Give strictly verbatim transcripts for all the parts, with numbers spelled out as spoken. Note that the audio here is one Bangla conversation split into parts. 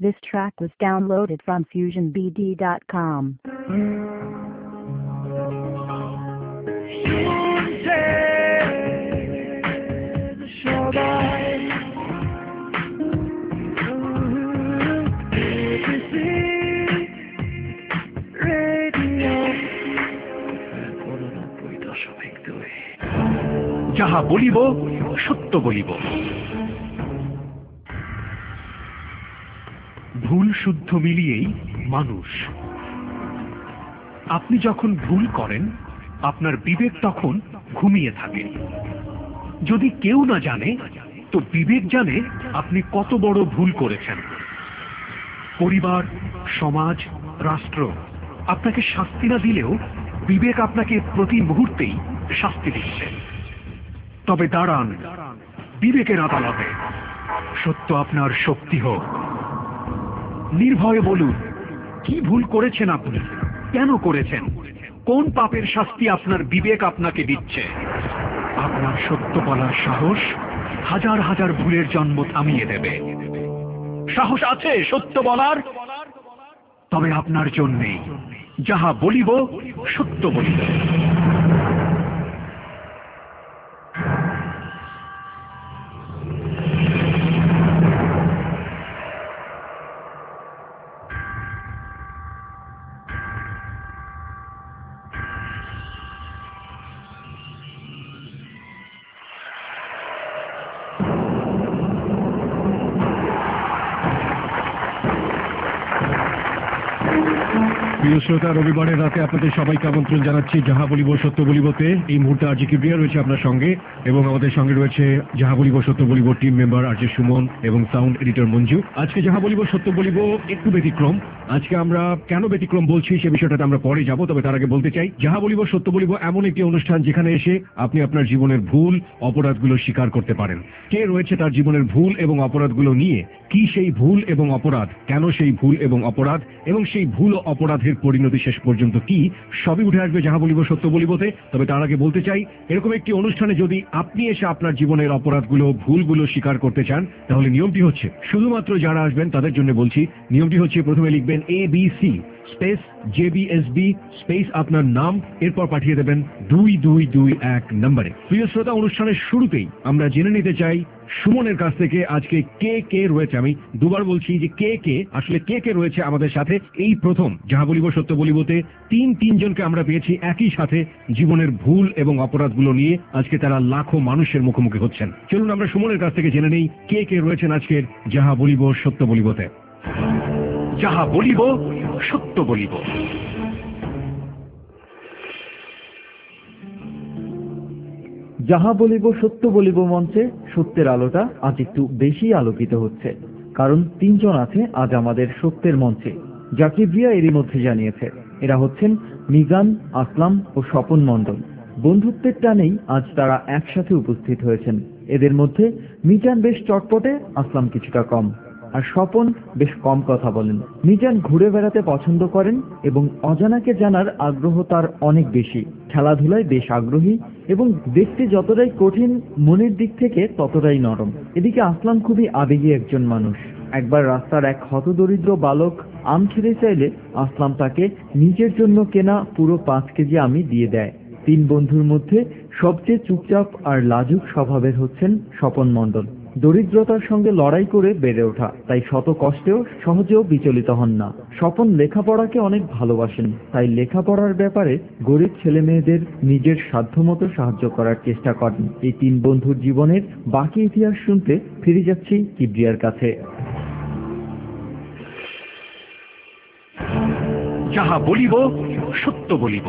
This track was downloaded from fusion b d dot com. যাহা বলিব সত্য বলিব। ভুল শুদ্ধ মিলিয়েই মানুষ। আপনি যখন ভুল করেন আপনার বিবেক তখন ঘুমিয়ে থাকে। যদি কেউ না জানে তো বিবেক জানে আপনি কত বড় ভুল করেছেন। পরিবার, সমাজ, রাষ্ট্র আপনাকে শাস্তি না দিলেও বিবেক আপনাকে প্রতি মুহূর্তেই শাস্তি দিচ্ছে। তবে দাঁড়ান বিবেকের আদালতে, সত্য আপনার শক্তি হোক। নির্ভয়ে বলুন কি ভুল করেছেন আপনি, কেন করেছেন, কোন পাপের শাস্তি আপনার বিবেক আপনাকে দিচ্ছে। আপনার সত্য বলার সাহস হাজার হাজার ভুলের জন্ম থামিয়ে দেবে। সাহস আছে সত্য বলার? তবে আপনার জন্যেই যাহা বলিব সত্য বলিব। প্রিয় শ্রোতা, রবিবারের রাতে আপনাদের সবাইকে আমন্ত্রণ জানাচ্ছি যাহা বলিব সত্য বলিবতে। এই মুহূর্তে আরজি কিবরিয়া রয়েছে আপনার সঙ্গে এবং আমাদের সঙ্গে রয়েছে যাহা বলিব সত্য বলিব টিম মেম্বার আরজি সুমন এবং সাউন্ড এডিটর মঞ্জু। আজকে যাহা বলিব সত্য বলিব একটু ব্যতিক্রম। আজকে আমরা কেন ব্যতিক্রম বলছি সে বিষয়টাতে আমরা পরে যাব, তবে তার আগে বলতে চাই যাহা বলিব সত্য বলিব এমন একটি অনুষ্ঠান যেখানে এসে আপনি আপনার জীবনের ভুল অপরাধগুলো স্বীকার করতে পারেন। কে রয়েছে তার জীবনের ভুল এবং অপরাধগুলো নিয়ে, কি সেই ভুল এবং অপরাধ, কেন সেই ভুল এবং অপরাধ এবং সেই ভুল ও অপরাধের পরিণতি শেষ পর্যন্ত কি, সবই উঠে আসবে যাহা বলিব সত্য বলিবতে। তবে তার আগে বলতে চাই এরকম একটি অনুষ্ঠানে যদি আপনি এসে আপনার জীবনের অপরাধগুলো ভুলগুলো স্বীকার করতে চান তাহলে নিয়মটি হচ্ছে, শুধুমাত্র যারা আসবেন তাদের জন্য বলছি, নিয়মটি হচ্ছে প্রথমে লিখবেন A B C space J B S B space আপনার নাম, এরপর পাঠিয়ে দেবেন দুই দুই দুই এক নম্বরে। প্রিয় শ্রোতা, অনুষ্ঠানের শুরুতেই আমরা জেনে নিতে চাই সুমনের কাছ থেকে আজকে কে কে রয়েছে। আমি দুবার বলছি যে কে কে, আসলে কে কে রয়েছে আমাদের সাথে। এই প্রথম যাহা বলিব সত্য বলিবতে তিন তিনজনকে আমরা পেয়েছি একই সাথে জীবনের ভুল এবং অপরাধগুলো নিয়ে। আজকে তারা লাখো মানুষের মুখোমুখি হচ্ছেন। চলুন আমরা সুমনের কাছ থেকে জেনে নেই কে কে রয়েছেন আজকের যাহা বলিব সত্য বলিবতে। যাহা বলিব সত্য বলিব। যাহা বলিব সত্য বলিব মঞ্চে সত্যের আলোটা আজ একটু বেশি আলোকিত হচ্ছে, কারণ তিনজন আছে আজ আমাদের সত্যের মঞ্চে, যা কিবরিয়া এরই মধ্যে জানিয়েছে। এরা হচ্ছেন মিজান, আসলাম ও স্বপন মণ্ডল। বন্ধুত্বের টানেই আজ তারা একসাথে উপস্থিত হয়েছেন। এদের মধ্যে মিজান বেশ চটপটে, আসলাম কিছুটা কম, আর স্বপন বেশ কম কথা বলেন। মিজান ঘুরে বেড়াতে পছন্দ করেন এবং অজানাকে জানার আগ্রহ তার অনেক বেশি। খেলাধুলায় বেশ আগ্রহী এবং দেখতে যতটাই কঠিন, মনের দিক থেকে ততটাই নরম। এদিকে আসলাম খুবই আবেগী একজন মানুষ। একবার রাস্তার এক হতদরিদ্র বালক আম খেতে চাইলে আসলাম তাকে নিজের জন্য কেনা পুরো পাঁচ কেজি আমি দিয়ে দেয়। তিন বন্ধুর মধ্যে সবচেয়ে চুপচাপ আর লাজুক স্বভাবের হচ্ছেন স্বপন মণ্ডল। দরিদ্রতার সঙ্গে লড়াই করে বেড়ে ওঠা, তাই শত কষ্টেও সহজেও বিচলিত হন না। স্বপন লেখাপড়াকে অনেক ভালোবাসেন, তাই লেখাপড়ার ব্যাপারে গরিব ছেলে মেয়েদের নিজের সাধ্যমতো সাহায্য করার চেষ্টা করেন। এই তিন বন্ধুর জীবনের বাকি ইতিহাস শুনতে ফিরে যাচ্ছি কিবরিয়ার কাছে। যাহা বলিব সত্য বলিব।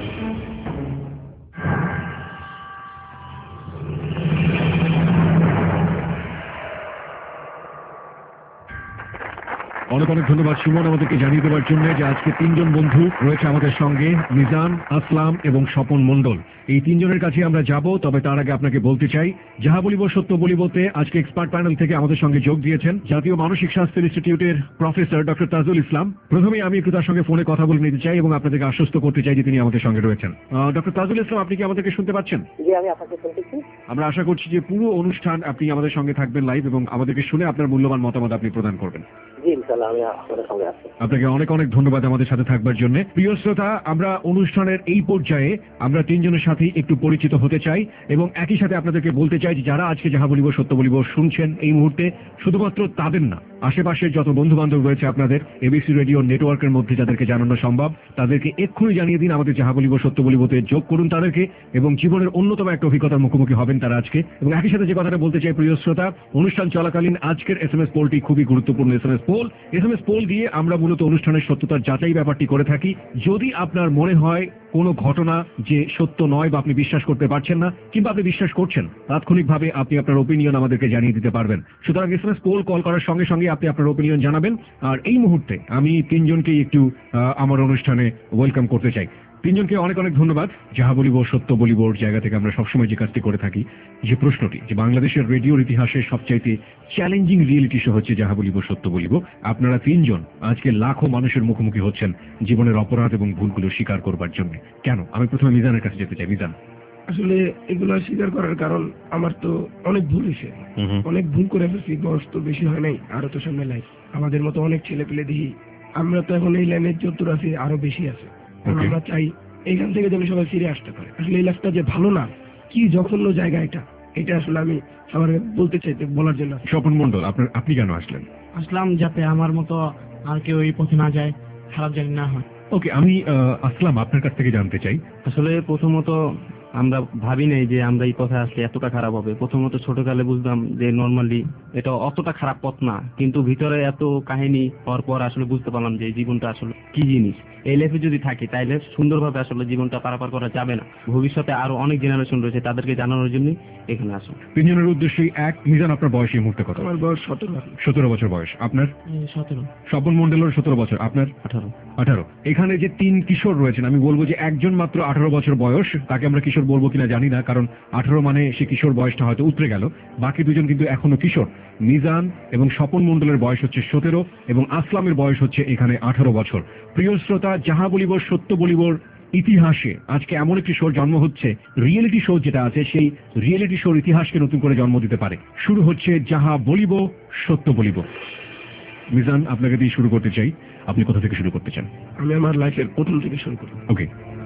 অনেক অনেক ধন্যবাদ সুমন আমাদেরকে জানিয়ে দেওয়ার জন্য যে আজকে তিনজন বন্ধু রয়েছে আমাদের সঙ্গে, মিজান, আসলাম এবং স্বপন মণ্ডল। এই তিনজনের কাছে আমরা যাব, তবে তার আগে আপনাকে বলতে চাই যাহা বলিব সত্য বলিবতে আজকে এক্সপার্ট প্যানেল থেকে আমাদের সঙ্গে যোগ দিয়েছেন জাতীয় মানসিক স্বাস্থ্য ইনস্টিটিউটের প্রফেসর ডক্টর তাজুল ইসলাম। প্রথমেই আমি একটু তার সঙ্গে ফোনে কথা বলে নিতে চাই এবং আপনাদেরকে আশ্বস্ত করতে চাই যে তিনি আমাদের সঙ্গে রয়েছেন। ডক্টর তাজুল ইসলাম, আপনি কি আমাদেরকে শুনতে পাচ্ছেন? জি, আমি আপনাকে শুনতেছি। আমরা আশা করছি যে পুরো অনুষ্ঠান আপনি আমাদের সঙ্গে থাকবেন লাইভ এবং আমাদেরকে শুনে আপনার মূল্যবান মতামত আপনি প্রদান করবেন। জি ইনশাআল্লাহ। জন্য আমি আপনাদের সঙ্গে আছি। আপনাকে অনেক অনেক ধন্যবাদ আমাদের সাথে থাকবার জন্য। প্রিয় শ্রোতা, আমরা অনুষ্ঠানের এই পর্যায়ে আমরা তিনজনের সাথে একটু পরিচিত হতে চাই এবং একই সাথে আপনাদেরকে বলতে চাই যে যারা আজকে যাহা বলিব সত্য বলিব শুনছেন এই মুহূর্তে, শুধুমাত্র তাদের না, আশেপাশের যত বন্ধু বান্ধব রয়েছে আপনাদের এবিসি রেডিও নেটওয়ার্কের মধ্যে যাদেরকে জানানো সম্ভব তাদেরকে এক্ষুনি জানিয়ে দিন আমাদের যাহা বলিব সত্য বলিবতে যোগ করুন তাদেরকে, এবং জীবনের অন্যতম একটা অভিজ্ঞতার মুখোমুখি হবেন তারা আজকে। এবং একই সাথে যে কথাটা বলতে চাই প্রিয় শ্রোতা, অনুষ্ঠান চলাকালীন আজকের এস এম এস পোলটি খুবই গুরুত্বপূর্ণ S M S poll. S M S poll দিয়ে আমরা মূলত অনুষ্ঠানের সত্যতার যাচাই ব্যাপারটি করে থাকি। যদি আপনার মনে হয় কোনো ঘটনা যে সত্য নয় বা আপনি বিশ্বাস করতে পারছেন না কিংবা আপনি বিশ্বাস করছেন, তাৎক্ষণিকভাবে আপনি আপনার ওপিনিয়ন আমাদেরকে জানিয়ে দিতে পারবেন। সুতরাং S M S poll call করার সঙ্গে সঙ্গে আপনি আপনার ওপিনিয়ন জানাবেন। আর এই মুহূর্তে আমি তিনজনকেই একটু আমার অনুষ্ঠানে ওয়েলকাম করতে চাই। তিনজনকে অনেক অনেক ধন্যবাদ। যাহা বলিব সত্য বলিবর জায়গা থেকে আমরা সবসময় যে কাজটি করে থাকি, যে প্রশ্নটি যে বাংলাদেশের রেডিওর ইতিহাসে সবচাইতে চ্যালেঞ্জিং রিয়েলিটি শো হচ্ছে যাহা বলিব সত্য বলিব। আপনারা তিনজন আজকে লাখো মানুষের মুখোমুখি হচ্ছেন জীবনের অপরাধ এবং ভুলগুলো স্বীকার করবার জন্য। কেন? আমি প্রথমে মিজানের কাছে যেতে চাই। মিজান, আসলে এগুলো স্বীকার করার কারণ আমার তো অনেক ভুল হয়েছে, অনেক ভুল করে ফেলছি। বয়স তো বেশি হয় নাই, আরো তো সামনে লাইফ। আমাদের মতো অনেক ছেলে পেলে দেখি, আমরা তো এখন এই লাইনের যতদূর আছি আরো বেশি আছে। আমরা চাই এইখান থেকে যেন সবাই ফিরে আসতে পারে। আসলে এই লাইফটা যে ভালো না, কি জঘন্য জায়গা এটা, এটা আসলে আমি সবার বলতে চাই, বলার জন্য। স্বপন মন্ডল, আপনার আপনি কেন আসলেন? আসলাম যাতে আমার মতো আর কেউ এই পথে না যায়, খারাপ জানি না হয়। ওকে, আমি আসলাম আপনার কাছ থেকে জানতে চাই। আসলে প্রথমত আমরা ভাবি নাই যে আমরা এই পথে আসলে এতটা খারাপ হবে। প্রথমত ছোটকালে বুঝতাম যে নর্মালি এটা অতটা খারাপ পথ না, কিন্তু ভিতরে এত কাহিনী হওয়ার পর আসলে বুঝতে পারলাম যে এই জীবনটা আসলে কি জিনিস। এই লাইফে যদি থাকি তাইলে সুন্দরভাবে আসলে জীবনটা পারাপার করা যাবে না। ভবিষ্যতে আরো অনেক জেনারেশন রয়েছে, তাদেরকে জানানোর জন্য এখানে আসুন। তিনজনের উদ্দেশ্যে এক, মিজান আপনার বয়স এই মুহূর্তে কত? আমার বয়স সতেরো। সতেরো বছর বয়স আপনার? সতেরো। স্বপন মন্ডলের সতেরো বছর, আপনার? আঠারো। আঠারো। এখানে যে তিন কিশোর রয়েছেন, আমি বলবো যে একজন মাত্র আঠারো বছর বয়স, তাকে আমরা কিশোর বলবো কিনা জানি না, কারণ আঠারো মানে সে কিশোর বয়সটা হয়তো উতরে গেল। বাকি দুজন কিন্তু এখনো কিশোর। মিজান এবং স্বপন মন্ডলের বয়স হচ্ছে সতেরো এবং আসলামের বয়স হচ্ছে এখানে আঠারো বছর। প্রিয় শ্রোতা, যাহা বলিব সত্য বলিবর ইতিহাসে আজকে এমন একটি শোর জন্ম হচ্ছে, রিয়েলিটি শো যেটা আছে সেই রিয়েলিটি শোর ইতিহাসকে নতুন করে জন্ম দিতে পারে। শুরু হচ্ছে যাহা বলিব সত্য বলিব। মিজান, আপনাকে দিয়ে শুরু করতে চাই, আপনি কোথা থেকে শুরু করতে চান? আমি আমার লাইফের প্রথম থেকে শুরু করি। ওকে।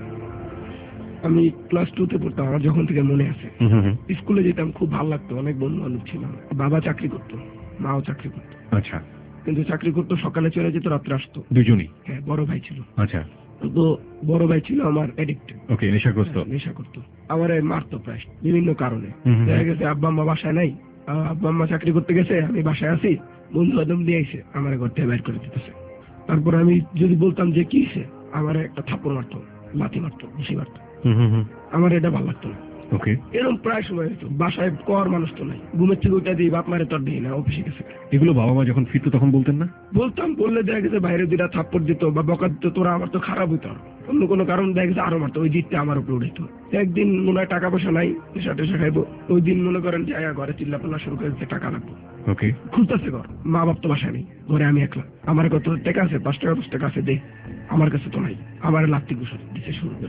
আমি ক্লাস টু তে পড়তাম, আমার যখন থেকে মনে আছে। স্কুলে যেতাম, খুব ভালো লাগতো, অনেক বন্ধু বান্ধব ছিল। বাবা চাকরি করতো, মাও চাকরি করতো। আচ্ছা। কিন্তু চাকরি করতো, সকালে চলে যেত, রাত্রে আসতো। দুজনই? হ্যাঁ, বড় ভাই ছিল। আচ্ছা। তো বড় ভাই ছিল আমার এডিক্ট। ওকে, নেশাগ্রস্ত। নেশা করতো, আমার মারতো প্রায় বিভিন্ন কারণে। দেখা গেছে আব্বা আম্মা বাসায় নাই, আব্বা আম্মা চাকরি করতে গেছে, আমি বাসায় আছি, বন্ধু বান্ধব নিয়ে এসে আমার ঘর থেকে বের করে দিতেছে। তারপর আমি যদি বলতাম যে কি হয়েছে, আমার একটা থাপ্পড় মারতো, লাথি মারতো, ঘুষি মারতো। আমার এটা ভালো লাগতো না। ওকে। এরকম প্রায় সময় হতো। বাসায় কর মানুষ তো নাই, ঘুমের থেকে ওইটা দিই, বাপ মারে তোর দিই না, অফিসে গেছে। এগুলো বাবা মা যখন ফিরতো তখন বলতেন না? বলতাম, বললে দেখা গেছে বাইরে দুটা থাপ্পড় দিত বা বকা দিত, তোরা আমার তো খারাপ হইতো। অন্য কোনো কারণ দেখা গেছে আরো মারতো, ওই জিতটা আমার উপরে উঠেতো। একদিন মনে হয় টাকা পয়সা নাই, পেশা টেশা খাইবো, ওই দিন মনে করেন জায়গা ঘরে চিল্লা পাল্লা শুরু করে দিতে, টাকা লাগবো। ওকে। খুঁজতেছে ঘর, মা বাপ তো বাসায় নেই, ঘরে আমি একলা। আমার কত টাকা আছে, পাঁচ টাকা দশ টাকা আছে, দে। আমার কাছে তো নাই, আমার লাত্তি ঘুষা দিতে শুরু করে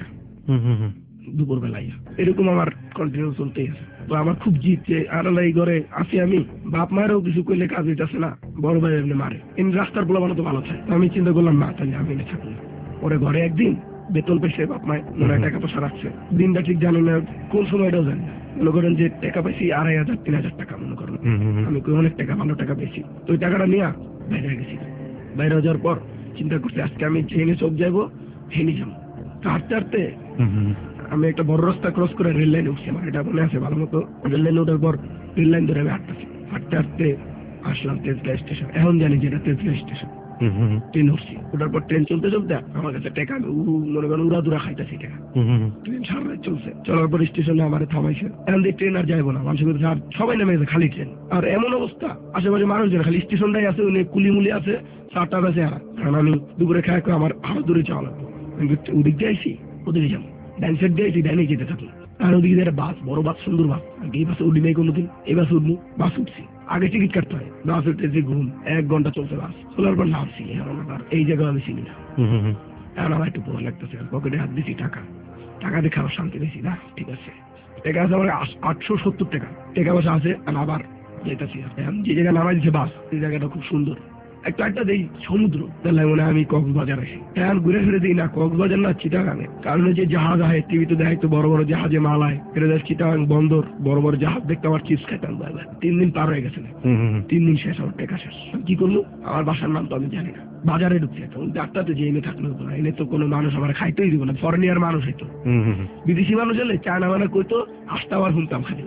দুপুর বেলায়। এরকম আমার কন্টিনিউ চলতেই আছে। তো আমার খুব জিত যে আড়ালাই ঘরে আসি আমি, বাপ মায়েরও কিছু করলে কাজ হইতেছে না, বড় ভাই এমনি মারে। এমনি রাস্তার পোলা বানাতো ভালো থাকে, আমি চিন্তা করলাম না, তাহলে আমি এনে থাকবো। পরে ঘরে একদিন বেতন পেয়েছে, বাপ মায় মনে হয় টাকা পয়সা রাখছে, দিনটা ঠিক জানি না, কোন সময়টাও জানি না। মনে করেন যে টাকা পাইছি আড়াই হাজার তিন হাজার টাকা, মনে করেন আমি অনেক টাকা ভালো টাকা পেয়েছি। তো ওই টাকাটা নিয়ে বাইরে গেছি। বাইরে যাওয়ার পর চিন্তা করছি আজকে আমি ট্রেনে চোখ যাবো, ট্রেনে যাবো। হাঁটতে হাঁটতে আমি একটা বড় রাস্তা ক্রস করে রেল লাইনে উঠছি, আমার এটা মনে আছে ভালো মতো। রেল লাইনে ওঠার পর রেল লাইন ধরে আমি হাঁটতেছি, হাঁটতে হাঁটতে আসলাম তেজগাঁ স্টেশন। এখন জানি যেটা তেজগাঁ স্টেশন। ট্রেন উঠছি, ওটার পর ট্রেন চলতে চলতে আমার কাছে টাকা, মনে করেন উড়া দুরা খাইতেছি টাকা। ট্রেন সারা রাত চলছে, চলার পর স্টেশনে আমার থামাইছে। এখন দিয়ে ট্রেন আর যাইবো না, মানুষের সবাই নেমে গেছে, খালি ট্রেন। আর এমন অবস্থা, আশেপাশে মানুষজন খালি স্টেশনটাই আছে, উনি কুলিমুলি আছে, চারটা বেছে হারা। কারণ আমি দুপুরে খাই আমার আরো দূরে যাওয়া লাগবে। ওদিক দিয়ে আইসি, ওদিকে যাবো, ডাইন সাইড দিয়ে আইসি, ডাইনে যেতে থাকলো। আর ওদিকে একটা বাস, বড় বাস, সুন্দর বাস। এই বাসে উঠি নাই কোনোদিন, এই বাসে উঠবো। বাস উঠছি, আগে টিকিট কাটতে হয়, বাস উঠতে যে ঘুম, এক ঘন্টা চলছে বাস। চলার পর নামছি, এই জায়গায় আমি চিনি না। এখন আমার একটু ভয় লাগতেছে, পকেটে হাত দিছি, টাকা টাকা দেখে আবার শান্তি দিয়েছি, না ঠিক আছে। টাকা আছে আমার আটশো সত্তর টাকা, টাকা পয়সা আছে। আবার যেতেছি, যে জায়গায় নামাই দিচ্ছে বাস, সেই জায়গাটা খুব সুন্দর। একটা একটা দেই সমুদ্র, তাহলে মনে হয় আমি কক্সবাজার আসি। এখন ঘুরে ফিরে দিই না কক্সবাজার না চিটাগাঙে, কারণ যে জাহাজ আয় টিভিতে দেখাই তো বড় বড় জাহাজে মাল আয়, এটা দেখ চিটাগাং বন্দর, বড় বড় জাহাজ দেখতে আমার চিপস খাইতাম। তিন দিন পার হয়ে গেছে, তিন দিন শেষ, আমার টেকা শেষ। কি করলো, আমার বাসার নাম তো আমি জানি না, বাজারে ঢুকছে ডাক্তার যে এনে থাকলে হতো না, এনে তো কোনো মানুষ আমার খাইতেই দিব না, ফরেনিয়ার মানুষ হইতো, বিদেশি মানুষ হলে চায়না মানে কইতো, হাসতে আবার শুনতাম খালি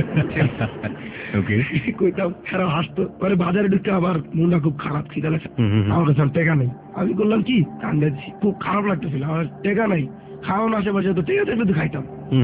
কইতাম, খারাপ হাসতো। পরে বাজারে ঢুকতে আবার মনটা খুব খারাপ, খিদা লাগছে, আমার কাছে টেকা নেই। আমি করলাম কি, কান্দে খুব খারাপ লাগতেছিল, আমার টেকা নাই, খাওয়ানো আশেপাশে তো টেকা থাকলে তো খাইতাম।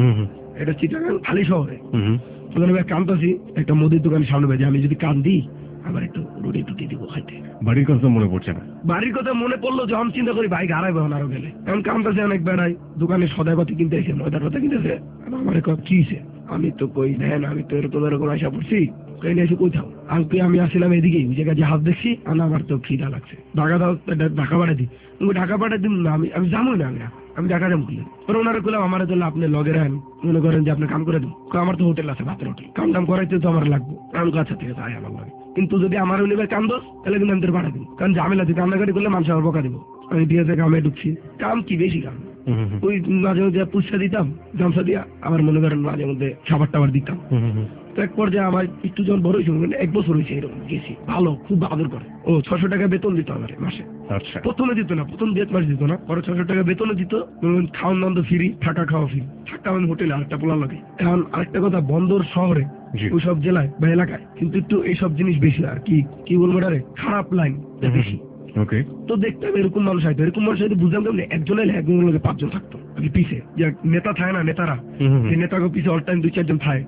এটা চিটাগাং খালি শহরে, কান্দতেছি একটা মুদির দোকানের সামনে বেজে, আমি যদি কান্দি আবার একটু রুটি টুটি দিব খাইতে। বাড়ির কথা মনে পড়ছে না? বাড়ির কথা মনে পড়লো যখন চিন্তা করি ভাই হারাইবে আরো গেলে। এখন কামতাছে অনেক বেড়াই, দোকানে সদাইপাতি কিনতে এসে ময়দার কথা কিনতেছে, আমার কিছে আমি তো কই নেন, আমি তো এরকম এরকম আশা পড়ছি, এসে কোথাও আমি আমি আসছিলাম এদিকে, ওই জায়গায় জাহাজ দেখছি, আর আমার তো খিদা লাগছে, ঢাকা দাও, ঢাকা পাঠাই দিই, ঢাকা পাঠাই দিন না, আমি আমি জানোই না, আমি আমি ঢাকা যাবো খুলে। পরে ওনারা করলাম আমার জন্য আপনি লগের আন, মনে করেন যে আপনি কাম করে দিন, আমার তো হোটেল আছে, ভাতের হোটেল, কাম টাম করাইতে তো আমার লাগবে, আমি কাছে থেকে তাই আমার লাগে। কিন্তু যদি আমার উনিবার কাম দোষ, তাহলে কিন্তু আমি তোর পাঠা দিব, কারণ ঝামেলা দিতে রান্নাগাড়ি করলে মানুষ আমার বকা দিব। আমি দিয়ে কামে ঢুকছি, কাম কি বেশি কাম, ওই মাঝে মধ্যে পুষা দিতাম গামছা দিয়া, আবার মনে করেন মাঝে মধ্যে খাবার টাবার দিতাম। তো এক পর্যায়ে আমার একটু যখন বড় হয়েছে, এক বছর হয়েছে এরকম গেছি, ভালো খুব আদর করে। ও ছশো টাকা বেতন দিত আমার মাসে, প্রথমে দিত না, প্রথম দেড় মাস দিত না, পরে ছশো টাকা বেতনও দিত, খাওয়ান দাওয়া ফ্রি, থাকা খাওয়া ফ্রি, থাকতাম আমি হোটেলে আরেকটা পোলা লাগে। এখন আরেকটা কথা, বন্দর শহরে ওই সব জেলায় বা এলাকায় কিন্তু একটু এইসব জিনিস বেশি, আর কি কি বলবো রে, খারাপ লাইন বেশি। তো দেখতাম এরকম মানুষ হয়তো, এরকম মানুষ হয়তো বুঝলাম কেমন, একজন এলে একজন লোকে পাঁচজন থাকতো পিছে, যে নেতা থাকে না, নেতারা যে নেতাকে পিছে অল টাইম দুই চারজন থাকে,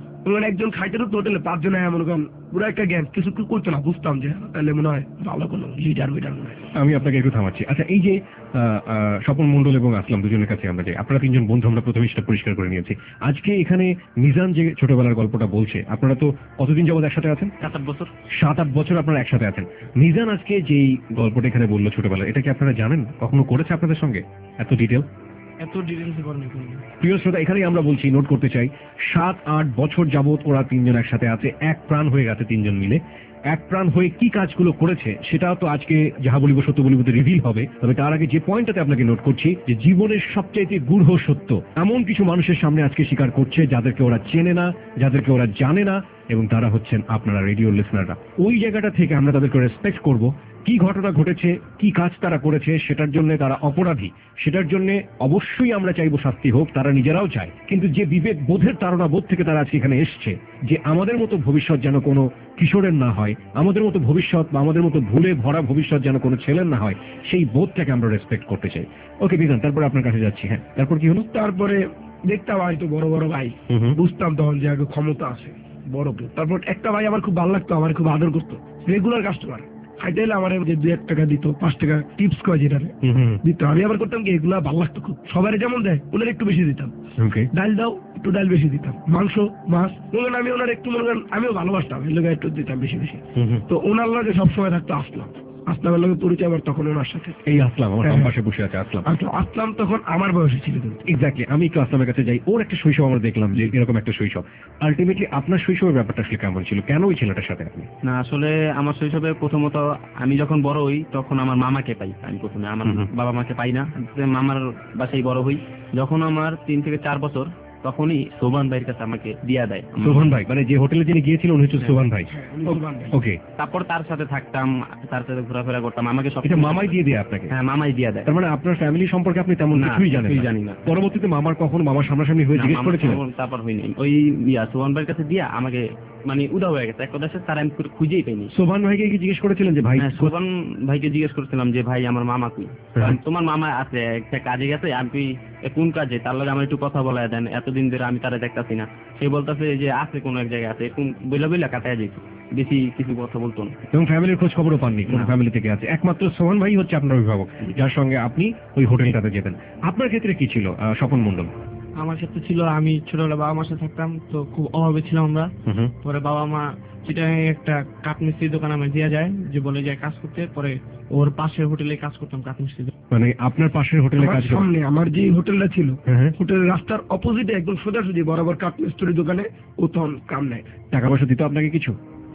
একজন খাইতে তো হোটেলে পাঁচজন আয়, মনে করেন পুরো একটা জ্ঞান, কিছু করতো না, বুঝতাম যে তাহলে মনে হয় ভালো কোনো লিডার বিডার মনে হয়। আমি আপনাকে একটু থামাচ্ছি। আচ্ছা, এই যে স্বপন মন্ডল এবং আসলাম দুজনের কাছে আমরা যাই, আপনারা তিনজন বন্ধু, আমরা প্রথমে সেটা পরিষ্কার করে নিয়েছি। আজকে এখানে মিজান যে ছোটবেলার গল্পটা বলছে, আপনারা তো কতদিন যাবত একসাথে আছেন? সাত আট বছর। সাত আট বছর আপনারা একসাথে আছেন। মিজান আজকে যেই গল্পটা এখানে বললো ছোটবেলা, এটা কি আপনারা জানেন, কখনো করেছে আপনাদের সঙ্গে এত ডিটেল? এত ডিটেলসে করেনি। প্রিয় শ্রোতা, এখানেই আমরা বলছি, নোট করতে চাই, সাত আট বছর যাবত ওরা তিনজন একসাথে আছে, এক প্রাণ হয়ে গেছে তিনজন মিলে। এক প্রাণ হয়ে কি কাজগুলো করেছে সেটাও তো আজকে যাহা বলিব সত্য বলিব রিভিল হবে। তবে তার আগে যে পয়েন্টটাতে আপনাকে নোট করছি, যে জীবনের সবচাইতে গূঢ় সত্য এমন কিছু মানুষের সামনে আজকে স্বীকার করছে, যাদেরকে ওরা চেনে না, যাদেরকে ওরা জানে না, এবং তারা হচ্ছেন আপনারা রেডিও লিসনাররা। ওই জায়গাটা থেকে আমরা তাদেরকে রেসপেক্ট করব। কি ঘটনা ঘটেছে, কি কাজ তারা করেছে, সেটার জন্য তারা অপরাধী, সেটার জন্য অবশ্যই আমরা চাইবো শাস্তি হোক, তারা নিজেরাও চায়। কিন্তু যে বিবেক বোধের তারা বোধ থেকে তারা আজকে এখানে এসছে, যে আমাদের মতো ভবিষ্যৎ যেন কোনো কিশোরের না হয়, আমাদের মতো ভবিষ্যৎ বা আমাদের মতো ভুলে ভরা ভবিষ্যৎ যেন কোনো ছেলের না হয়, সেই বোধটাকে আমরা রেসপেক্ট করতে চাই। ওকে বিধান, তারপরে আপনার কাছে যাচ্ছি। হ্যাঁ, তারপর কি হলো? তারপরে দেখতাম হয়তো বড় বড় ভাই, বুঝতাম তখন যে আগে ক্ষমতা আছে বড় কেউ। তারপর একটা ভাই আমার খুব ভালো লাগতো, আমার খুব আদর করতো, রেগুলার কাস্টমার, খাইতে এলে আমার যে দুই এক টাকা দিত, পাঁচ টাকা টিপস কয় যেটা দিত, আমি আবার করতাম কি, এগুলা ভালো লাগতো খুব, সবাই যেমন দেয় ওনার একটু বেশি দিতাম, ডাল দাও একটু ডাল বেশি দিতাম, মাংস মাছ মনে আমি ওনার একটু মনে করেন আমিও ভালোবাসতাম, এর লোক একটু দিতাম বেশি বেশি। তো ওনার লগে সবসময় থাকতো আসলাম, আসলামের লগে পরিচয় আবার তখন ওনার সাথে। এই আসলাম আমার বাম পাশে বসে আছে, আসলাম আসলাম তখন আমার বয়সে ছিল। এক্স্যাক্টলি, আমি একটু আসলামের কাছে যাই। ওর একটা শৈশব আমরা দেখলাম, যে এরকম একটা শৈশব। আলটিমেটলি আপনার শৈশবের ব্যাপারটা আসলে কেমন ছিল, কেন ওই ছেলেটার সাথে আপনি? না, আসলে আমার শৈশবে প্রথমত আমি যখন বড় হই তখন আমার মামাকে পাই। আমি প্রথমে আমার বাবা মাকে পাই না, মামার বাসায় বড় হই। যখন আমার তিন থেকে চার বছর, তখনই সোবান ভাইয়ের কাছে আমাকে দিয়া দেয়। সোবান ভাই মানে যে হোটেলে যিনি গিয়েছিলেন উনি হচ্ছে সোবান ভাই। ওকে, তারপর তার সাথে থাকতাম, তার সাথে ঘোরাফেরা করতাম। আমাকে সব মামাই দিয়ে দেয় আপনাকে? হ্যাঁ, মামাই দিয়ে দেয়। তার মানে আপনার ফ্যামিলি সম্পর্কে আপনি তেমন কিছুই জানেন? জানি না। পরবর্তীতে মামার কখন মামার সামনাসামনি হয়ে জিজ্ঞেস করেছিলেন? তারপর হয়নি, ওই ইয়া সোবান ভাইয়ের কাছে দিয়া আমাকে মানে উদা হয়ে গেছে, এক কথা তার আমি খুঁজেই পাইনি। সোবান ভাইকে কি জিজ্ঞেস করেছিলেন যে ভাই? সোবান ভাইকে জিজ্ঞেস করেছিলাম যে ভাই আমার মামা কই, তোমার মামা আছে একটা কাজে গেছে, আমি কোন কাজে, তার লগে আমার একটু কথা বলা দেন, এতদিন ধরে আমি তারা দেখতাছি না। সে বলতেছে যে আছে কোন এক জায়গায় আছে, বইলা বইলা কাটায় যেত, বেশি কিছু কথা বলতো না। এবং ফ্যামিলির খোঁজ খবরও পাননি কোন ফ্যামিলি থেকে আছে? একমাত্র সোহান ভাই হচ্ছে আপনার অভিভাবক, যার সঙ্গে আপনি ওই হোটেলটাতে যেতেন। আপনার ক্ষেত্রে কি ছিল স্বপন মন্ডল? আমার ক্ষেত্রে ছিল, আমি ছোটবেলা বাবা মার সাথে থাকতাম, তো খুব অভাবে ছিলাম আমরা। পরে বাবা মা চিটাগাং একটা কাঠমিস্ত্রি দোকান আমার দেওয়া যায়, যে বলে যায় কাজ করতে, পরে ওর পাশের হোটেলে কাজ করতাম কাঠমিস্ত্রি। মানে আপনার পাশের হোটেলে কাজ? সামনে আমার যে হোটেলটা ছিল, হোটেলের রাস্তার অপোজিটে একদম সোজাসুজি বরাবর কাঠমিস্ত্রি দোকানে ও তখন কাম নেয়। টাকা পয়সা দিত আপনাকে কিছু?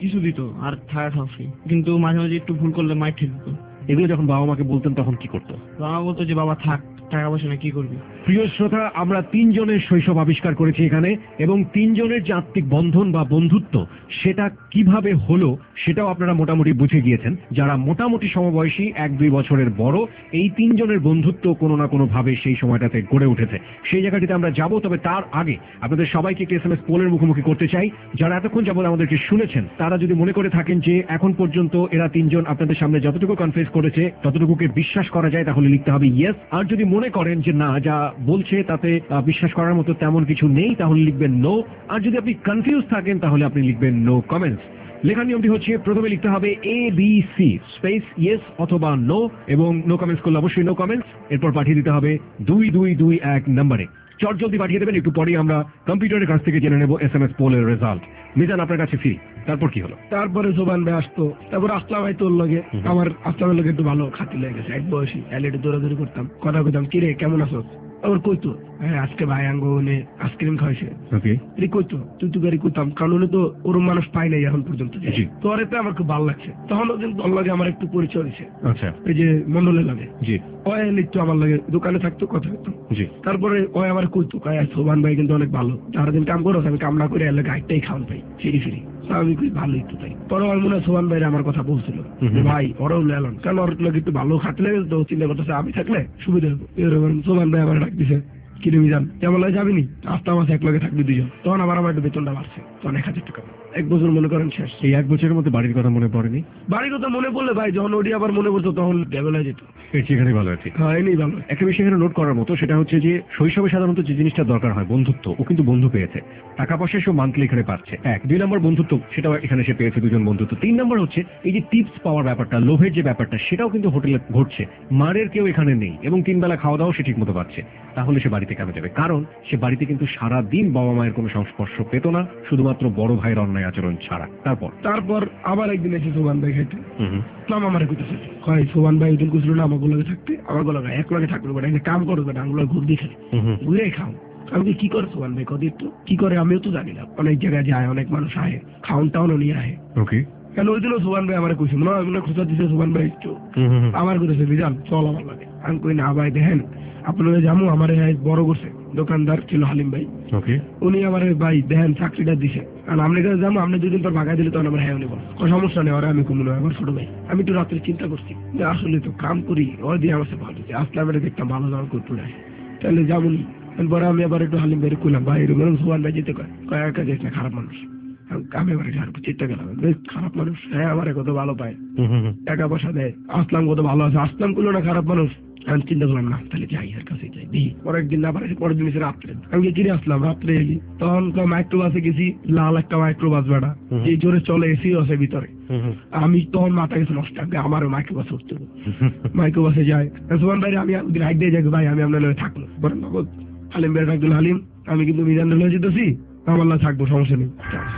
কিছু দিত আর থাকা খাওয়া free। কিন্তু মাঝে মাঝে একটু ভুল করলে মাইর ঠিক দিত। এগুলো যখন বাবা মাকে বলতেন তখন কি করতো? বাবা বলতো যে বাবা থাক, টাকা পয়সা না কি করবি। প্রিয় শ্রোতা, আমরা তিনজনের শৈশব আবিষ্কার করেছি এখানে, এবং তিনজনের যে আত্মিক বন্ধন বা বন্ধুত্ব সেটা কিভাবে হলো সেটাও আপনারা মোটামুটি বুঝে গিয়েছেন। যারা মোটামুটি সমবয়সী, এক দুই বছরের বড়, এই তিনজনের বন্ধুত্ব কোনো না কোনো ভাবে সেই সময়টাতে গড়ে উঠেছে। সেই জায়গাটিতে আমরা যাব, তবে তার আগে আপনাদের সবাইকে একটি এস এম এস পোলের মুখোমুখি করতে চাই। যারা এতক্ষণ যাবত আমাদেরকে শুনেছেন তারা যদি মনে করে থাকেন যে এখন পর্যন্ত এরা তিনজন আপনাদের সামনে যতটুকু কনফেস করেছে ততটুকুকে বিশ্বাস করা যায়, তাহলে লিখতে হবে ইয়েস। আর যদি মনে করেন যে না, যা বলছে তাতে বিশ্বাস করার মতো তেমন কিছু নেই, তাহলে লিখবেন নো। আর যদি আপনি কনফিউজ থাকেন তাহলে আপনি লিখবেন নো কমেন্টস। লেখার নিয়মটি হচ্ছে প্রথমে লিখতে হবে A B C space yes অথবা নো, এবং নো কমেন্টস করলে অবশ্যই নো কমেন্টস। এরপর পাঠিয়ে দিতে হবে দুই দুই দুই এক নম্বরে। চট জলদি পাঠিয়ে দেবেন, একটু পরেই আমরা কম্পিউটারের কাছ থেকে জেনে নেব এস এম এস পোলের রেজাল্ট। মিজান, আপনার কাছে ফিরি, তারপর কি হলো? তারপরে সোবান ভাই আসতো, তারপর আসলাম ভাই তোর লগে, আমার আসলামের লগে একটু ভালো খাতি লেগে গেছে। এক বয়সী এলইডি দৌড়াদৌড়ি করতাম, কথা কইতাম, কিরে কেমন আছো? আবার কইতো হ্যাঁ আজকে ভাই আঙ্গো আইসক্রিম খাওয়াইছে। কইতো তুই তো গাড়ি করতাম, কারণ তো ওরম মানুষ পাই নাই এখন পর্যন্ত। তোর এতে আমার খুব ভালো লাগছে। তখন কিন্তু ওর লাগে আমার একটু পরিচয় হয়েছে, এই যে মন্ডলের লাগে। ওই লিখতো আমার লাগে, দোকানে থাকতো, কথা হতো। তারপরে ওই আমার কইতো সোবান ভাই কিন্তু অনেক ভালো, সারাদিন কাম করো, আমি কাম না করে এলে গাইডটাই খাওয়ান পাই ফিরি ফিরি। আমি ভালো একটু তাই। পরে আমার মনে হয় সোহান ভাই আমার কথা বলছিল, ভাই ওরাও লেলাম, কারণ ওর লোক একটু ভালো খাটতে লেগে তো চিন্তা করতেছে আমি থাকলে সুবিধা হবো। এরকম সোহান ভাই আমার ডাক দিছে, কিনে মিজান কেমন লাগে যাবিনি, আসতে আমার এক লগে থাকবে দুজন। তখন আবার আমার একটু বেতনটা বাড়ছে, তখন এক হাজার টাকা। এক বছর মনে করেন শেষ। এই এক বছরের মধ্যে বাড়ির কথা মনে পড়েনি? বাড়ির কথা মনে পড়লে ভাই যখন ওটি আবার মনে পড়তো তখন ডেভেল হয়ে যেত। সেখানে ভালো আছে। হ্যাঁ এই ভালো। একটা বিষয় এখানে নোট করার মতো, সেটা হচ্ছে যে শৈশবে সাধারণত যে জিনিসটা দরকার হয় বন্ধুত্ব, ও কিন্তু বন্ধু পেয়েছে। টাকা পয়সা সে মান্থলি এখানে পাচ্ছে, এক। দুই নম্বর বন্ধুত্ব, সেটাও এখানে সে পেয়েছে, দুজন বন্ধুত্ব। তিন নম্বর হচ্ছে এই যে টিপস পাওয়ার ব্যাপারটা, লোভের যে ব্যাপারটা, সেটাও কিন্তু হোটেলে ঘটছে। মারের কেউ এখানে নেই, এবং তিন বেলা খাওয়া দাওয়া সে ঠিক মতো পাচ্ছে। তাহলে সে বাড়িতে কেন যাবে? কারণ সে বাড়িতে কিন্তু সারা দিন বাবা মায়ের কোনো সংস্পর্শ পেত না, শুধুমাত্র বড় ভাইয়ের অন্যায় আচরণ ছাড়া। তারপর তারপর আবার একদিন এসে সোবান ভাই খাইতে নাম আমার কইতেছে, কয় সোবান ভাই ওদিন কুছিল না আমার গোলাগে থাকতে, আমার গোলাগে এক লগে থাকবে বেটা, কাম করবে বেটা, আঙুলো ঘুর দিয়ে খাই, ঘুরে খাও। আমি কি করে সোবান ভাই কদিন তো কি করে আমিও তো জানি না। অনেক জায়গায় যায়, অনেক মানুষ আহে, খাওন টাউনও নিয়ে আহে। ওকে, কেন ওই দিনও সোবান ভাই আমার কইছে, মনে হয় খোঁজা দিছে সোবান ভাই একটু আমার করেছে, বিজান চল আমার লাগে। আমি কই না ভাই, দেখেন আপনারা জামু আমার বড় করছে, দোকানদার ছিল হালিম ভাই, উনি আমার ভাই দেখেন চাকরিটা দিছে, কারণ আপনি কাছে যাবো, আপনি দুদিন পর ভাগাই দিলে তখন আমার হ্যাঁ উনি বলো কোনো সমস্যা নেই, ওরা আমি কমলো আমার ছোট ভাই। আমি একটু রাত্রে চিন্তা করছি যে আসলে তো কাম করি, ওই দিয়ে আমার ভালো দিচ্ছে, আসলে আমি দেখতাম ভালো যাওয়ার করতে নাই, তাহলে যাবনি। পরে আমি আবার একটু হালিম ভাই কইলাম, ভাই এরকম সোহান ভাই যেতে কয়, কয় একা যাইস না, খারাপ মানুষ। আমি এবার চিন্তা গেলাম, খারাপ মানুষ, হ্যাঁ আমার কত ভালো পায়, টাকা পয়সা দেয়, আসলাম কত ভালো আছে, আসলাম করলো না খারাপ মানুষ। আমি চিন্তা করলাম না, তাহলে যাই এর কাছে যাই দিই। পরের দিন আবার পরের দিন এসে রাত্রে আমি কিনে আসলাম, রাত্রে এলি তখন মাইক্রো বাসে গেছি, লাল একটা মাইক্রো বাস ভাড়া, এই জোরে চলে এসি আছে ভিতরে। আমি তখন মাথা গেছে নষ্ট, আমারও মাইক্রো বাসে উঠতে হবে, মাইক্রো বাসে যাই। সোহান ভাই আমি হাইট দিয়ে যাই, ভাই আমি আপনার লগে থাকলো, বলেন নগদ হালিম ভাই ডাকল, হালিম আমি কিন্তু মিজান লয়ে যেতেছি, আমার লাগে থাকবো, সমস্যা নেই।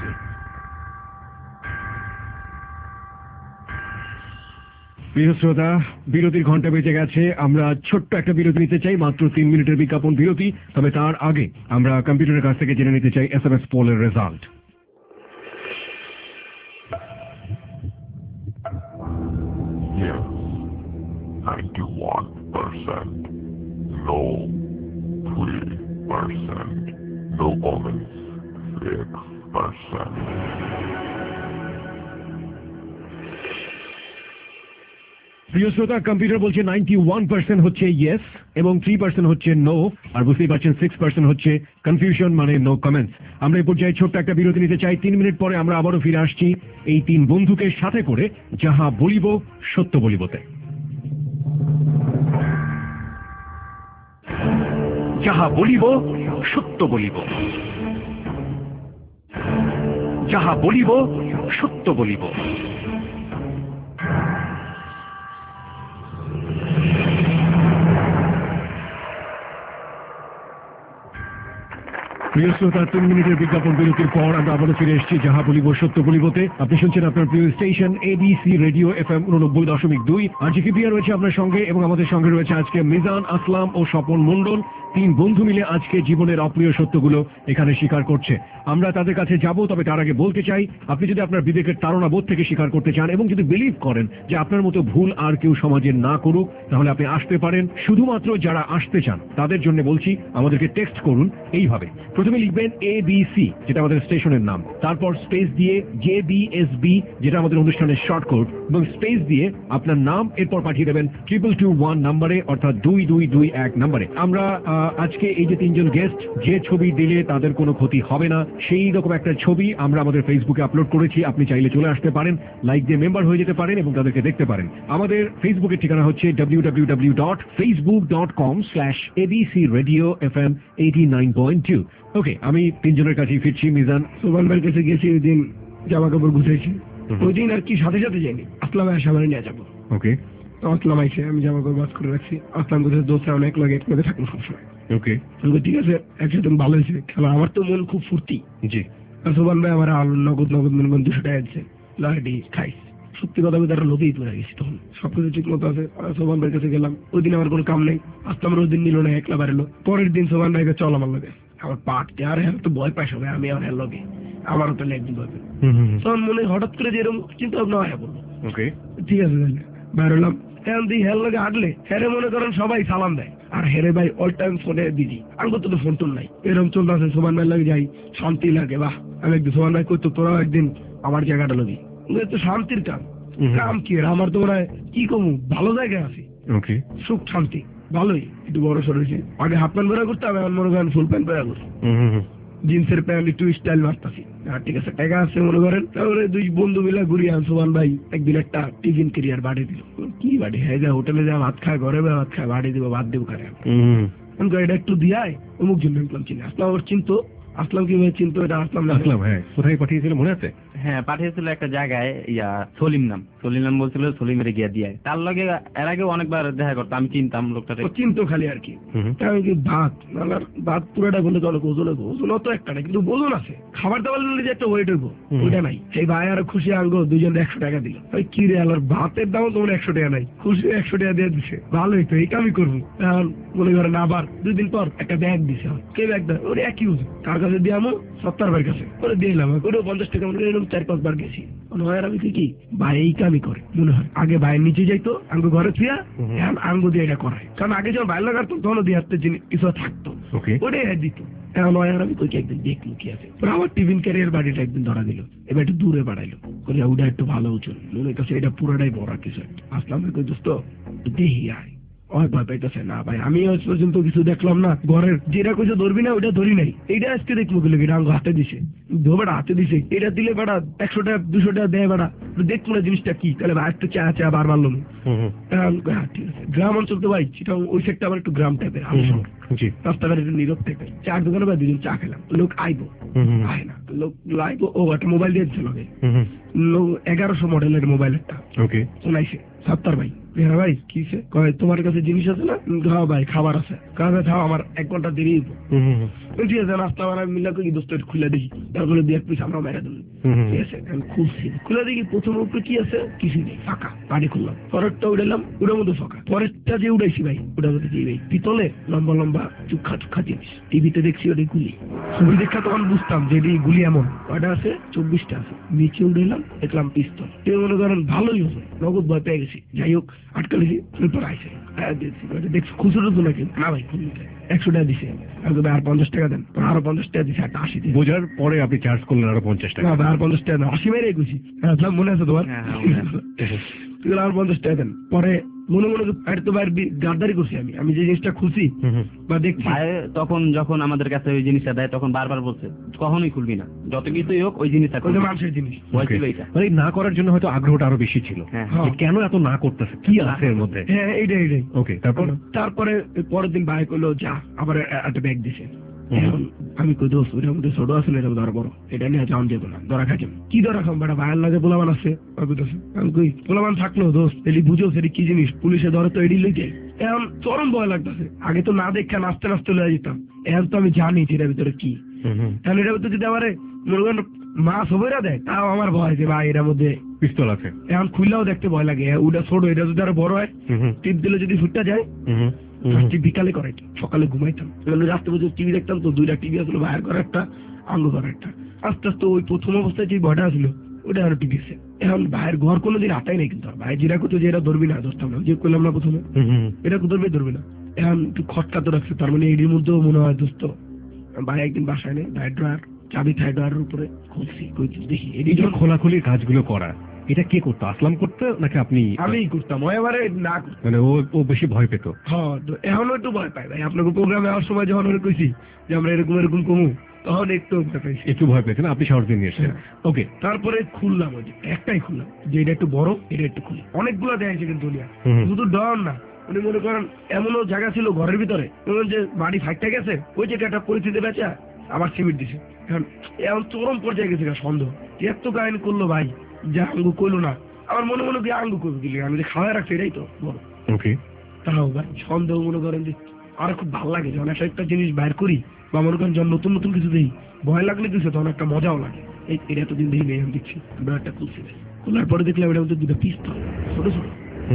প্রিয় শ্রোতা, বিরতির ঘন্টা বেজে গেছে। আমরা ছোট্ট একটা বিরতি নিতে চাই, মাত্র তিন মিনিটের বিজ্ঞাপন বিরতি। তবে তার আগে আমরা কম্পিউটারের কাছ থেকে জেনে নিতে চাই এস এম এস পোলের result. ninety-one percent, no three percent, no comments six percent. প্রিয় শ্রোতা, কম্পিউটার বলছে নাইনটি ওয়ান পার্সেন্ট হচ্ছে ইয়েস এবং থ্রি পার্সেন্ট হচ্ছে নো, আর বুঝতেই পারছেন সিক্স পার্সেন্ট হচ্ছে কনফিউশন, মানে নো কমেন্টস। আমরা এই পর্যায়ে ছোট্ট একটা বিরতি নিতে চাই। তিন মিনিট পরে আমরা আবারও ফিরে আসছি এই তিন বন্ধুকে সাথে করে যাহা বলিব সত্য বলিবতে। যাহা বলিব সত্য বলিব, যাহা বলিব সত্য বলিব। প্রিয় শ্রোতা, তিন মিনিটের বিজ্ঞাপন বিরতির পর আমরা আবারও ফিরে এসেছি যাহা বলিব সত্য বলিবতে। আপনি শুনছেন আপনার প্রিয় station ABC radio F M উননব্বই দশমিক দুই। আর জিকে প্রিয়া রয়েছে আপনার সঙ্গে এবং আমাদের সঙ্গে রয়েছে আজকে মিজান, আসলাম ও স্বপন মণ্ডল। তিন বন্ধু মিলে আজকে জীবনের অপ্রিয় সত্যগুলো এখানে স্বীকার করছে। আমরা তাদের কাছে যাব, তবে তার আগে বলতে চাই, আপনি যদি আপনার বিবেকের তাড়না বোধ থেকে স্বীকার করতে চান এবং যদি বিলিভ করেন যে আপনার মতো ভুল আর কেউ সমাজে না করুক, তাহলে আপনি আসতে পারেন। শুধুমাত্র যারা আসতে চান তাদের জন্য বলছি, আমাদেরকে টেক্সট করুন এইভাবে। প্রথমে লিখবেন এ বি সি, যেটা আমাদের স্টেশনের নাম, তারপর স্পেস দিয়ে জে বি এস বি, যেটা আমাদের অনুষ্ঠানের শর্ট কোড, এবং স্পেস দিয়ে আপনার নাম, এরপর পাঠিয়ে দেবেন ট্রিপল টু ওয়ান নাম্বারে, অর্থাৎ দুই দুই দুই এক নাম্বারে। আমরা আজকে এই যে তিনজন গেস্ট, যে ছবি দিলে তাদের কোনো ক্ষতি হবে না, সেই রকম একটা ছবি আমরা আমাদের ফেসবুকে আপলোড করেছি। আপনি চাইলে চলে আসতে পারেন, লাইক দিয়ে মেম্বার হয়ে যেতে পারেন এবং তাদেরকে দেখতে পারেন। আমাদের ফেসবুকের ঠিকানা হচ্ছে W W W dot Facebook dot com slash ABC radio F M eighty nine point two. Okay, আমি তিনজনের কাছেই ফিরছি। মিজান, সোমান ভাইয়ের কাছে গেছি, ওই দিন জামা কাপড় গুছাইছি, ওই দিন আর কি সাথে সাথে যাইনি, আসলাম এসে আমার নিয়ে যাবো। ওকে, তো আসলাম আইসে আমি জামা কাপড় বাস করে রাখছি। আসলাম কোথায় দোষে অনেক লাগে, একলাগে থাকবো সবসময়। ওকে, ঠিক আছে, একসাথে ভালো হয়েছে খেলা। আমার তো মন খুব ফুর্তি। জি। সোমান ভাই আমার আলু নগদ নগদ মনে করেন দুশো টাকা দিচ্ছে, লাইটি খাইছি। সত্যি কথা বলতে তারা লোভেই পড়ে গেছি তখন, সবকিছু ঠিক মতো আছে। সোমান ভাইয়ের কাছে গেলাম, ওই দিন আমার কোনো কাম নেই, আসলাম ওই দিন নিল না, একলা বাড়িলো। পরের দিন সোমান ভাইকে চল আমার লগে, আমার পাটতে আর হ্যাঁ তো ভয় পাই সবাই, আমি আমার হ্যাঁ লগে, আমারও তো একদিন ভয় পাই। তখন মনে হঠাৎ করে যে এরকম চিন্তা ভাবনা হ্যাঁ বললো, ওকে ঠিক আছে তাহলে বাইর হলাম। হ্যাঁ দিই হ্যাঁ লগে হাঁটলে হেরে মনে করেন সবাই সালাম দেয়, আর হেরে ভাই অল টাইম ফোনে বিজি, আমার তো ফোন টোন নাই। এরকম চলতে আছে, সোমান ভাই লাগে যাই, শান্তি লাগে। বাহ, আমি একদিন সোমান ভাই করতো, তোরাও একদিন আমার জায়গাটা লবি, তো শান্তির কাম। কাম কি আমার তো মনে হয় কি কমু, ভালো জায়গায় আছি, সুখ শান্তি ভালোই। একটু বড় সর হয়েছে, আগে হাফ প্যান্ট বেড়া করতে, আমি মনে করেন ফুল প্যান্ট বেড়া করছি, জিন্সের প্যান্ট একটু স্টাইল মারতাছি। আর ঠিক আছে, টাকা আছে মনে করেন। তারপরে দুই বন্ধু মিলে ঘুরি, সোমান ভাই একদিন একটা টিফিন ক্যারিয়ার বাড়ি দিল। কি বাড়ি, হ্যাঁ যা হোটেলে যা ভাত খায়, ঘরে যা ভাত খায়, বাড়ি দিব, ভাত দিব খায়। এটা একটু দিয়ায় অমুক জন্য চিনি। আসলাম ওর চিনতো, আসলাম কিভাবে চিনতো, এটা আসলাম না। আসলাম, হ্যাঁ, কোথায় পাঠিয়েছিল মনে আছে? হ্যাঁ, পাঠিয়েছিল একটা জায়গায়, ইয়া সলিম নাম, সলিম নাম বলছিল, সলিমের গিয়া দিয়ে। তার লগে এর আগে অনেকবার দেখা করতো, আমি চিনতাম লোকটাকে, চিনতো খালি আর কি। আমি কি ভাত নালার ভাত পুরোটা বলে তো অনেক ওজন হইব, ওজন অত একটা না, কিন্তু ওজন আছে। খাবার দাবার নিলে যে একটা ওয়েট হইব, ওইটা নাই। সেই ভাই আর খুশি আঙ্গো দুজন একশো টাকা দিল। ওই কি রে আলার ভাতের দাম তোমার একশো টাকা নাই, খুশি একশো টাকা দিয়ে দিছে, ভালোই তো, এই কামই করবো। এখন মনে করেন আবার দুই দিন পর একটা ব্যাগ দিছে, কে ব্যাগ দেয় ওর একই ওজন, কার কাছে দিয়ে আমো সত্তর ভাইয়ের কাছে করে দিয়ে এলাম, ওটাও পঞ্চাশ টাকা। মনে এরকম চার পাঁচ বার গেছি, আমি কি ভাই এই কামই করে মনে হয়। আগে ভাইয়ের নিচে যাইতো, আঙ্গু ঘরে থুয়া, এখন আঙ্গু দিয়ে এটা করায়। কারণ আগে যখন বাইরে লাগাতো তখন দিয়ে হাতে কিছু থাকতো, ওটাই দিত। এখন আমি কই একদিন দেখলো কি আছে, আমার টিফিন ক্যারিয়ার বাড়িটা একদিন ধরা দিল, এবার একটু দূরে বাড়াইলো, ওটা একটু ভালো উচুন, মনে হইতেছে এটা পুরোটাই বড় কিছু। আসলাম কই দোস্ত দেখি আয়, ওই ভয় পাইতেছে না ভাই, আমি আজ পর্যন্ত কিছু দেখলাম না। ঘরের যেটা কইছে ধরবি না, ওইটা ধরি নাই, এইটা আজকে দেখবো গেলে এটা আঙ্গ হাতে দিছে, ধোবেটা হাতে দিছে, এটা দিলে বেড়া একশো টাকা দুশো টাকা দেয় বেড়া, দেখবো না জিনিসটা কি, তাহলে ভাই একটু চা চা বার মারলো। ঠিক আছে, গ্রাম অঞ্চল তো ভাই, সেটা ওই সেটটা আমার একটু গ্রাম টাইপের, রাস্তাঘাট একটু নীরব টাইপের। চার দোকানে ভাই দুজন চা খেলাম, লোক আইবো আয় না, লোক আইবো, ও একটা মোবাইল দিয়ে দিচ্ছে লোকে, এগারোশো মডেলের মোবাইল একটা শোনাইছে। সত্তর ভাই ভাই কিসে কয়, তোমার কাছে জিনিস আছে না? হ্যাঁ ভাই, খাবার আছে। কাজে খাও, আমার এক ঘন্টা দেরি হইব। ঠিক আছে, নাস্তা বানাই মিলা করি দোস্ত খুলে দেখি, তারপরে দু এক পিস আমরা মেরে দিল। ঠিক আছে, খুলছি, খুলে দেখি প্রথম উপরে কি আছে, কিছু নেই, ফাঁকা। বাড়ি খুললাম, পরেরটা উড়াইলাম, ওটার মধ্যে ফাঁকা। পরেরটা যে উড়াইছি ভাই, ওটার মধ্যে কি ভাই পিতলে লম্বা লম্বা চুক্ষা চুক্ষা জিনিস। টিভিতে দেখছি ওটাই গুলি, ছবি দেখা তখন বুঝতাম যে এটি গুলি এমন। ওটা আছে চব্বিশটা আছে। নিচে উড়াইলাম, দেখলাম পিস্তল। মনে করেন ভালোই হতো, নগদ ভয় পেয়ে গেছি। যাই হোক, আটকালেছি, এরপর আইসে দেখছি খুচরো তো নাকি না ভাই, একশো টাকা দিছে, আর পঞ্চাশ টাকা দেন, আরো পঞ্চাশ টাকা দিছে, একটা আশি বোঝার পরে আপনি চার্জ করলেন আরো পঞ্চাশ টাকা, আর পঞ্চাশ টাকা দেন, আশি মেরে গেছি। মনে আছে তোমার? আর পঞ্চাশ টাকা দেন। পরে মনে মনে তো বাইরে গাদ্দারি করছি আমি, আমি যে জিনিসটা খুশি বা দেখছি। তখন যখন আমাদের কাছে ওই জিনিসটা দেয়, তখন বারবার বলছে কখনোই খুলবি না, যত কিছুই হোক ওই জিনিসটা, মানুষের জিনিস না করার জন্য হয়তো আগ্রহটা আরো বেশি ছিল, কেন এত না করতেছে, কি আছে এর মধ্যে। হ্যাঁ, এইটাই এইটাই। ওকে, তারপর তারপরে পরের দিন ভাই কইলো যা, আবার একটা ব্যাগ দিছে। এখন আমি কই দোষ, ওইটার মধ্যে ছোট আছে না, এটা ধরা বড়, এটা নিয়ে যাওয়া যাবো না, ধরা খাইছি। কি ধরা খাম বেটা, ভাইয়ের লাগে পোলাবান আছে। আমি কই পোলাবান থাকলো দোষ, এলি বুঝো সেটি কি জিনিস, পুলিশে ধরে তো এডি লইতে। এখন চরম ভয় লাগতেছে। আগে তো না দেখা নাচতে নাচতে লয়ে যেতাম, এখন তো আমি জানি এটার ভিতরে কি। তাহলে এটার মধ্যে যদি আমার মনে করেন মাছ হবেরা দেয় তাও আমার ভয় যে ভাই এটার মধ্যে পিস্তল আছে, এখন খুললেও দেখতে ভয় লাগে। ওটা ছোট, এটা যদি আরো বড় হয় টিপ দিলে যদি ফুটটা যায়। বিকালে করে সকালে ঘুমাইতাম, রাস্তা পর্যন্ত টিভি দেখতাম, তো দুইটা টিভি আসলো, বাইরের ঘরে একটা আঙ্গ ঘরে একটা। আস্তে আস্তে ওই প্রথম অবস্থায় যে ভয়টা আসলো ওটা আরো টিভি আছে। এখন ভাইয়ের ঘর কোনোদিন আটাই নেই, কিন্তু ভাই যেটা করতো যে এটা ধরবি না, ধরতাম না, যে করলাম না প্রথমে এটা ধরবে ধরবে না। এখন একটু খটকা তো রাখছে, তার মানে এটির মধ্যেও মনে হয় দোস্ত ভাই একদিন বাসায় নেই, ভাই ড্রয়ার চাবি থাই ড্রয়ারের উপরে খুলছি, দেখি এটি এই যে খোলাখুলি কাজগুলো করা, এটা কে করতো? আসলাম করতো নাকি আপনি? আমিই করতাম। ও এবারে না, মানে ও ও বেশি ভয় পেত? হ্যাঁ, এখনো একটু ভয় পাই ভাই। আপনাকে প্রোগ্রামে যাওয়ার সময় যখন ওরা কইছি যে আমরা এরকম এরকম কমু, তখন একটু ভয় পাইছি, একটু ভয় পেয়েছেন, আপনি সাহস দিয়ে নিয়ে এসেছেন। ওকে, তারপরে খুললাম, ওই যে একটাই খুললাম যে এটা একটু বড়, এটা একটু খুলি। অনেকগুলো দেখাইছে কিন্তু দুনিয়া, শুধু ডর না। উনি মনে করেন এমনও জায়গা ছিল ঘরের ভিতরে, মনে যে বাড়ি ফাইটটা গেছে, ওই যে একটা পরিস্থিতি বেচা আবার সিমিট দিছে। এখন এমন চরম পর্যায়ে গেছে সন্দেহ, এত কাহিনী করলো ভাই যে আঙ্গু করলো না। আমার মনে মনে দিয়ে আঙ্গু করবো গেলে আমি যে খাওয়া রাখছি এটাই তো বড়। ওকে, তাও ভাই সন্দেহ মনে করেন যে আর খুব ভালো লাগে যখন একটা একটা জিনিস বাইর করি, বা মনে করেন যখন নতুন নতুন কিছু দিই, ভয় লাগলে কিছু তখন একটা মজাও লাগে। এই এটা এতদিন দেখি নেই, আমি দেখছি একটা খুলছি, খোলার পরে দেখলাম এটার মধ্যে দুটো পিস্তল, ছোট ছোট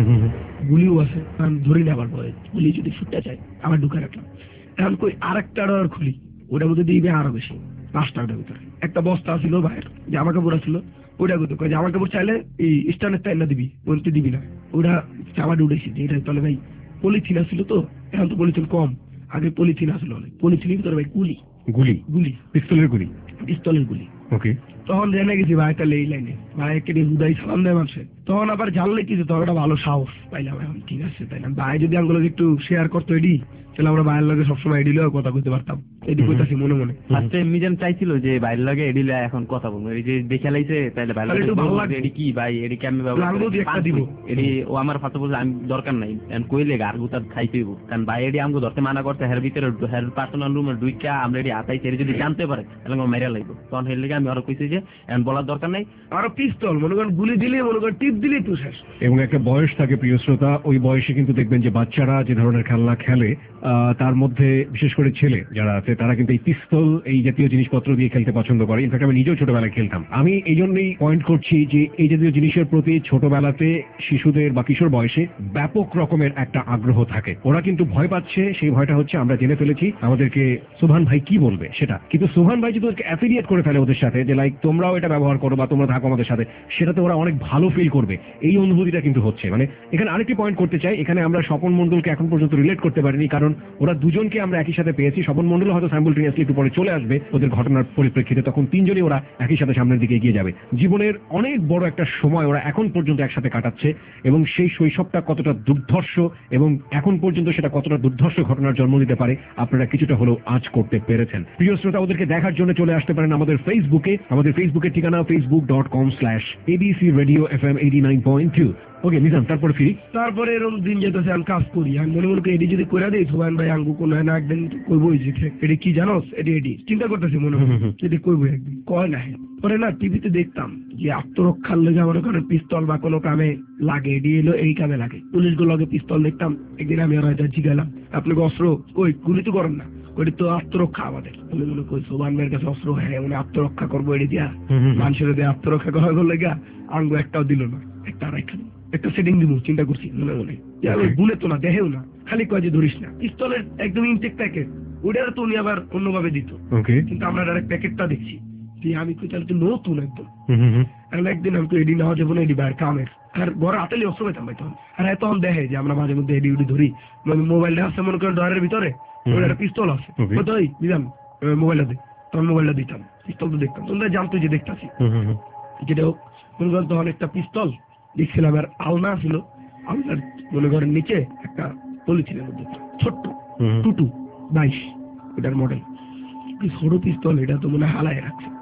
গুলিও আছে। আমি ধরি না, আবার ভয় গুলি যদি ফুটতে চাই আবার ঢুকে রাখলাম। এখন কই আর একটা আর খুলি, ওটার মধ্যে দিবে আরো বেশি, পাঁচটা ওটার ভিতরে। একটা বস্তা ছিল ভাইয়ের, জামা কাপড় ছিল, ওটা করতে কয় জামা কাপড় চাইলে এই স্টানের টাইনা দিবি, বলতে দিবি না। ওটা চামাটা উঠেছি যে এটা তাহলে ভাই পলিথিন আসছিল, তো এখন তো পলিথিন কম, আগে পলিথিন আসলো অনেক, পলিথিনের ভিতরে ভাই গুলি গুলি গুলি পিস্তলের গুলি পিস্তলের গুলি। ওকে, তখন জেনে গেছি ভাই তাহলে এই লাইনে ভাই কেটে হুদাই সালাম দেয় মানুষের। তখন আবার জানলে কিছু, তখন একটা ভালো সাহস পাইলাম, এখন ঠিক আছে তাই না, ভাই যদি আঙ্গুলো একটু শেয়ার করতো এডি, তাহলে আমরা ভাইয়ের লগে সবসময় এডিলেও কথা বলতে পারতাম। এডি কইতাছি মনে মনে। ফার্স্টে মিজান চাইছিল যে বাইরের লগে এডিলে এখন কথা বলবো, এই যে দেখে লাইছে তাইলে বাইরের লগে ভালো লাগে। এডি কি ভাই, এডি কি আমি ব্যবহার একটা দিব, এডি ও আমার ফাতে বলছে আমি দরকার নাই, এন্ড কইলে গার গুতা খাইতেইব, কারণ ভাই এডি আমগো ধরতে মানা করতে, হের ভিতরে হের পার্সোনাল রুমে ঢুইকা আমরা এডি আতাইছে, এডি যদি জানতে পারে তাহলে আমার মেরে লাগবে। তখন হের লাগি আমি আরো কইছি যে এন্ড বলার দরকার নাই, আরো পিস্তল মনে করেন গুলি দিলে, মনে করেন টিপ দিলে তো শেষ। এবং একটা বয়স থাকে প্রিয় শ্রোতা, ওই বয়সে কিন্তু দেখবেন যে বাচ্চারা যে ধরনের খেলনা খেলে, তার মধ্যে বিশেষ করে ছেলে যারা আছে তারা কিন্তু এই পিস্তল এই জাতীয় জিনিসপত্র দিয়ে খেলতে পছন্দ করে। ইনফ্যাক্ট আমি নিজেও ছোটবেলায় খেলতাম। আমি এই জন্যই পয়েন্ট করছি যে এই জাতীয় জিনিসের প্রতি ছোটবেলাতে শিশুদের বা কিশোর বয়সে ব্যাপক রকমের একটা আগ্রহ থাকে। ওরা কিন্তু ভয় পাচ্ছে, সেই ভয়টা হচ্ছে আমরা জেনে ফেলেছি, আমাদেরকে সুবহান ভাই কি বলবে সেটা। কিন্তু সুবহান ভাই যদি ওদেরকে অ্যাফিলিয়েট করে ফেলে ওদের সাথে, যে লাইক তোমরাও এটা ব্যবহার করো বা তোমরা থাকো আমাদের সাথে, সেটাতে ওরা অনেক ভালো ফিল করবে, এই অনুভূতিটা কিন্তু হচ্ছে। মানে এখানে আরেকটি পয়েন্ট করতে চাই, এখানে আমরা স্বপন মণ্ডলকে এখন পর্যন্ত রিলেট করতে পারিনি, কারণ ওরা দুজনকে আমরা একই সাথে পেয়েছি। স্বপন মণ্ডল হয়তো সাইমুলটেনিয়াসলি একটু পরে চলে আসবে ওদের ঘটনার পরিপ্রেক্ষিতে, তখন তিনজনই ওরা একই সাথে সামনের দিকে এগিয়ে যাবে। জীবনের অনেক বড় একটা সময় ওরা এখন পর্যন্ত একসাথে কাটাচ্ছে, এবং সেই শৈশবটা কতটা দুর্ধর্ষ এবং এখন পর্যন্ত সেটা কতটা দুর্ধর্ষ ঘটনার জন্ম দিতে পারে আপনারা কিছুটা হলেও আজ করতে পেরেছেন। প্রিয় শ্রোতা, ওদেরকে দেখার জন্য চলে আসতে পারেন আমাদের ফেসবুকে। আমাদের ফেসবুকের ঠিকানা Facebook dot com slash ABC radio F M eighty nine point two. Okay Mizan, তারপরে ফিরি। তারপরে এরকম দিন যেতেছে, আমি কাজ করি, আমি মনে মনে এটি যদি করে দিই সুবহান ভাই আঙ্গু কোন হয় না, একদিন কইবই যে এটি কি জানোস, এটি এটি চিন্তা করতেছি মনে মনে এটি কইবই একদিন, কয় না। পরে না টিভিতে দেখতাম যে আত্মরক্ষার লেগে মনে করেন পিস্তল বা কোনো কামে লাগে, এটি এলো এই কামে লাগে, পুলিশ গুলো পিস্তল দেখতাম। একদিন আমি আর হয়তো জিগালাম আপনাকে অস্ত্র কই, গুলি তো করেন না, ওটি তো আত্মরক্ষা আমাদের। মনে মনে কই সুবহান ভাইয়ের কাছে অস্ত্র, হ্যাঁ উনি আত্মরক্ষা করবো এটি দিয়া, মানুষের দিয়ে আত্মরক্ষা করা করলে গা আঙ্গু একটাও দিল না, একটা আরেকটা একটা সেটিং দিব চিন্তা করছি মনে মনে, গুনে তো না দেহেও না, খালি কয় যে ধরিস না। পিস্তলের একদম ইনটেক প্যাকেট, ওটার তো উনি আবার অন্যভাবে দিত, কিন্তু আমরা ডাইরেক্ট প্যাকেটটা দেখছি দিয়ে আমি কই তাহলে তো নতুন একদম। একদিন আমি তো এডি নেওয়া যাবো না, এডি বাইরের কামের, আর ঘরে আতেলে অস্ত্র পেতাম ভাই তখন। আর তখন দেখে যে আমরা মাঝে মধ্যে এডি উডি ধরি, মোবাইলটা আছে মনে করেন ডরের ভিতরে, একটা পিস্তল আছে, দিলাম মোবাইলটা দিই, তখন মোবাইলটা দিতাম, পিস্তল তো দেখতাম, তোমরা জানতো যে দেখতাছি। যেটা হোক মনে করেন তখন একটা পিস্তল দেখছিলাম, আর আলনা ছিল, আলনার মনে করেন নিচে একটা পলিথিনের মধ্যে ছোট্ট টুটু বাইশ, এটার মডেল, ছোট পিস্তল, এটা তো মনে হালায় রাখছে।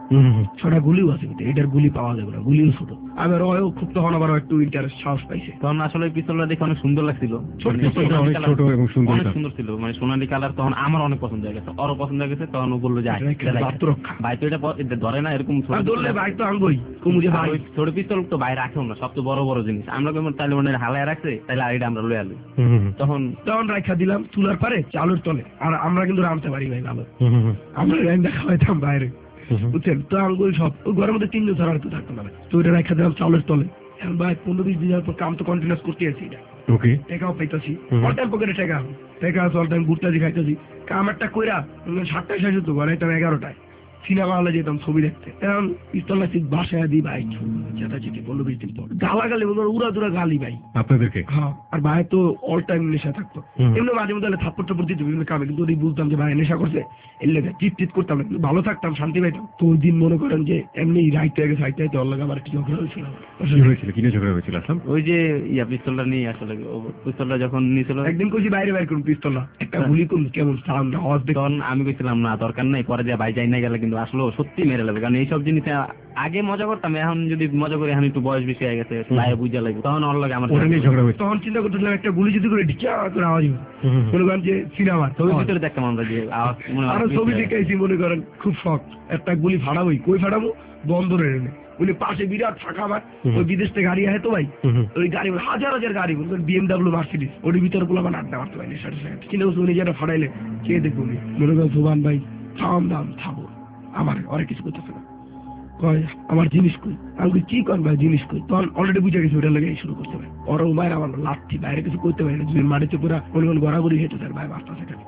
ছটা গুলিও আছে, এটার গুলি পাওয়া যাবে না, গুলিও ছোট। আবার ওও খুব তখন আবার একটু ইন্টারেস্ট সাহস পাইছে। তখন আসলে পিস্তলটা দেখে অনেক সুন্দর লাগছিল, অনেক ছোট এবং সুন্দর অনেক সুন্দর ছিল, মানে সোনালী কালার। তখন আমার অনেক পছন্দ হয়ে গেছে, ওরও পছন্দ হয়ে গেছে। তখন ও বললো যে আত্মরক্ষা ভাই তো এটা এটা ধরে না, এরকম ধরলে ভাই তো আঙ্গই কুমুজে ভাই ছোট পিস্তল তো বাইরে রাখেও না, সব তো বড় বড় জিনিস। আমরা কেমন তাহলে মনে হালায় রাখছে, তাহলে আর এটা আমরা লয়ে আলি। তখন তখন রাখা দিলাম চুলার পারে চালুর তলে। আর আমরা কিন্তু রামতে পারি ভাই ভালো, আমরা রান্না খাওয়াইতাম বাইরে, বুঝছেন? তো আঙ্গুল সব ঘরের মধ্যে তিনজন ছাড়া তো থাকতো না, তো ওইটা রাখা দিলাম চালের তলে। এখন ভাই পনেরো বিশ দিন পর কাম তো কন্টিনিউস করতে আছি, এটা ওকে টেকাও পাইতাছি, অল টাইম পকেটে টেকা টেকা আছে, অল টাইম ঘুরতেছি খাইতেছি। কাম একটা কইরা সাতটায় শেষ হতো, ঘরে যেতাম এগারোটায়, সিনেমা হলে যেতাম ছবি দেখতে। এখন পিস্তল লাগছি বাসায় দিই ভাই, চেঁচাচেঁচি পনেরো বিশ দিন পর গালাগালি উড়া দুরা গালি ভাই আপনাদেরকে। হ্যাঁ, আর ভাই তো অল টাইম নেশা থাকতো, এমনি মাঝে মধ্যে থাপ্পড় টাপ্পড় দিত বিভিন্ন কামে, কিন্তু ওই বলতাম যে ভাই নেশা করছে, এর লেগে চিট টিট করতাম না, কিন্তু ভালো থাকতাম, শান্তি পাইতাম। তো ওই দিন মনে করেন যে এমনি রাইতে গেছে, রাইতে রাইতে অল্লাগ আমার একটু ঝগড়া হয়েছিল। কি হয়েছিল, কিনে ঝগড়া হয়েছিল? আসলাম ওই যে ইয়া পিস্তলটা নিয়ে আসলে পিস্তলটা যখন নিয়েছিল, একদিন কইছি বাইরে বাইর করুন পিস্তলটা, একটা গুলি করুন কেমন সাউন্ড আওয়াজ দেখুন। তখন আমি কইছিলাম না দরকার নাই, পরে যে ভাই যাই না গেলে কিন্তু আসলে সত্যি মেরে লাগবে। কারণ এইসব জিনিস আগে মজা করতাম, এখন যদি মজা করি, এখন একটু বয়স বেশি হয়ে গেছে, ভাই বুঝা লাগবে, তখন অন্য লাগে আমার ঝগড়া হয়েছে। তখন চিন্তা করতেছিলাম একটা গুলি যদি করে ঢিকা করে আওয়াজ হবে, মনে করেন যে সিনেমা ছবির ভিতরে দেখতাম আমরা যে আওয়াজ, আরো ছবি দেখাইছি, মনে করেন খুব শখ একটা গুলি ফাড়াবোই, কই ফাড়াবো বন্দরের এনে, উনি পাশে বিরাট ফাঁকা মাঠ, ওই বিদেশ থেকে গাড়ি আহে তো ভাই, ওই গাড়ি হাজার হাজার গাড়ি, বলবেন বিএমডাব্লিউ মার্সিডিজ, ওর ভিতরে গুলো আমার আড্ডা মারতে পারি সাথে সাথে কিনে উনি যেটা ফাড়াইলে কে দেখবো, মনে করেন সুবান ভাই থাম দাম থামো, আমার অনেক কিছু করতেছে না, কয় আমার জিনিস কই, আমি কি কর ভাই জিনিস কই। তখন অলরেডি বুঝে গেছি ওটা লেগে শুরু করতে হবে, ওর মায়ের আমার লাঠি বাইরে কিছু করতে পারি না, মাটিতে পুরা মনে করেন গড়াগড়ি হেঁটে তার ভাই বার্তা সেখানে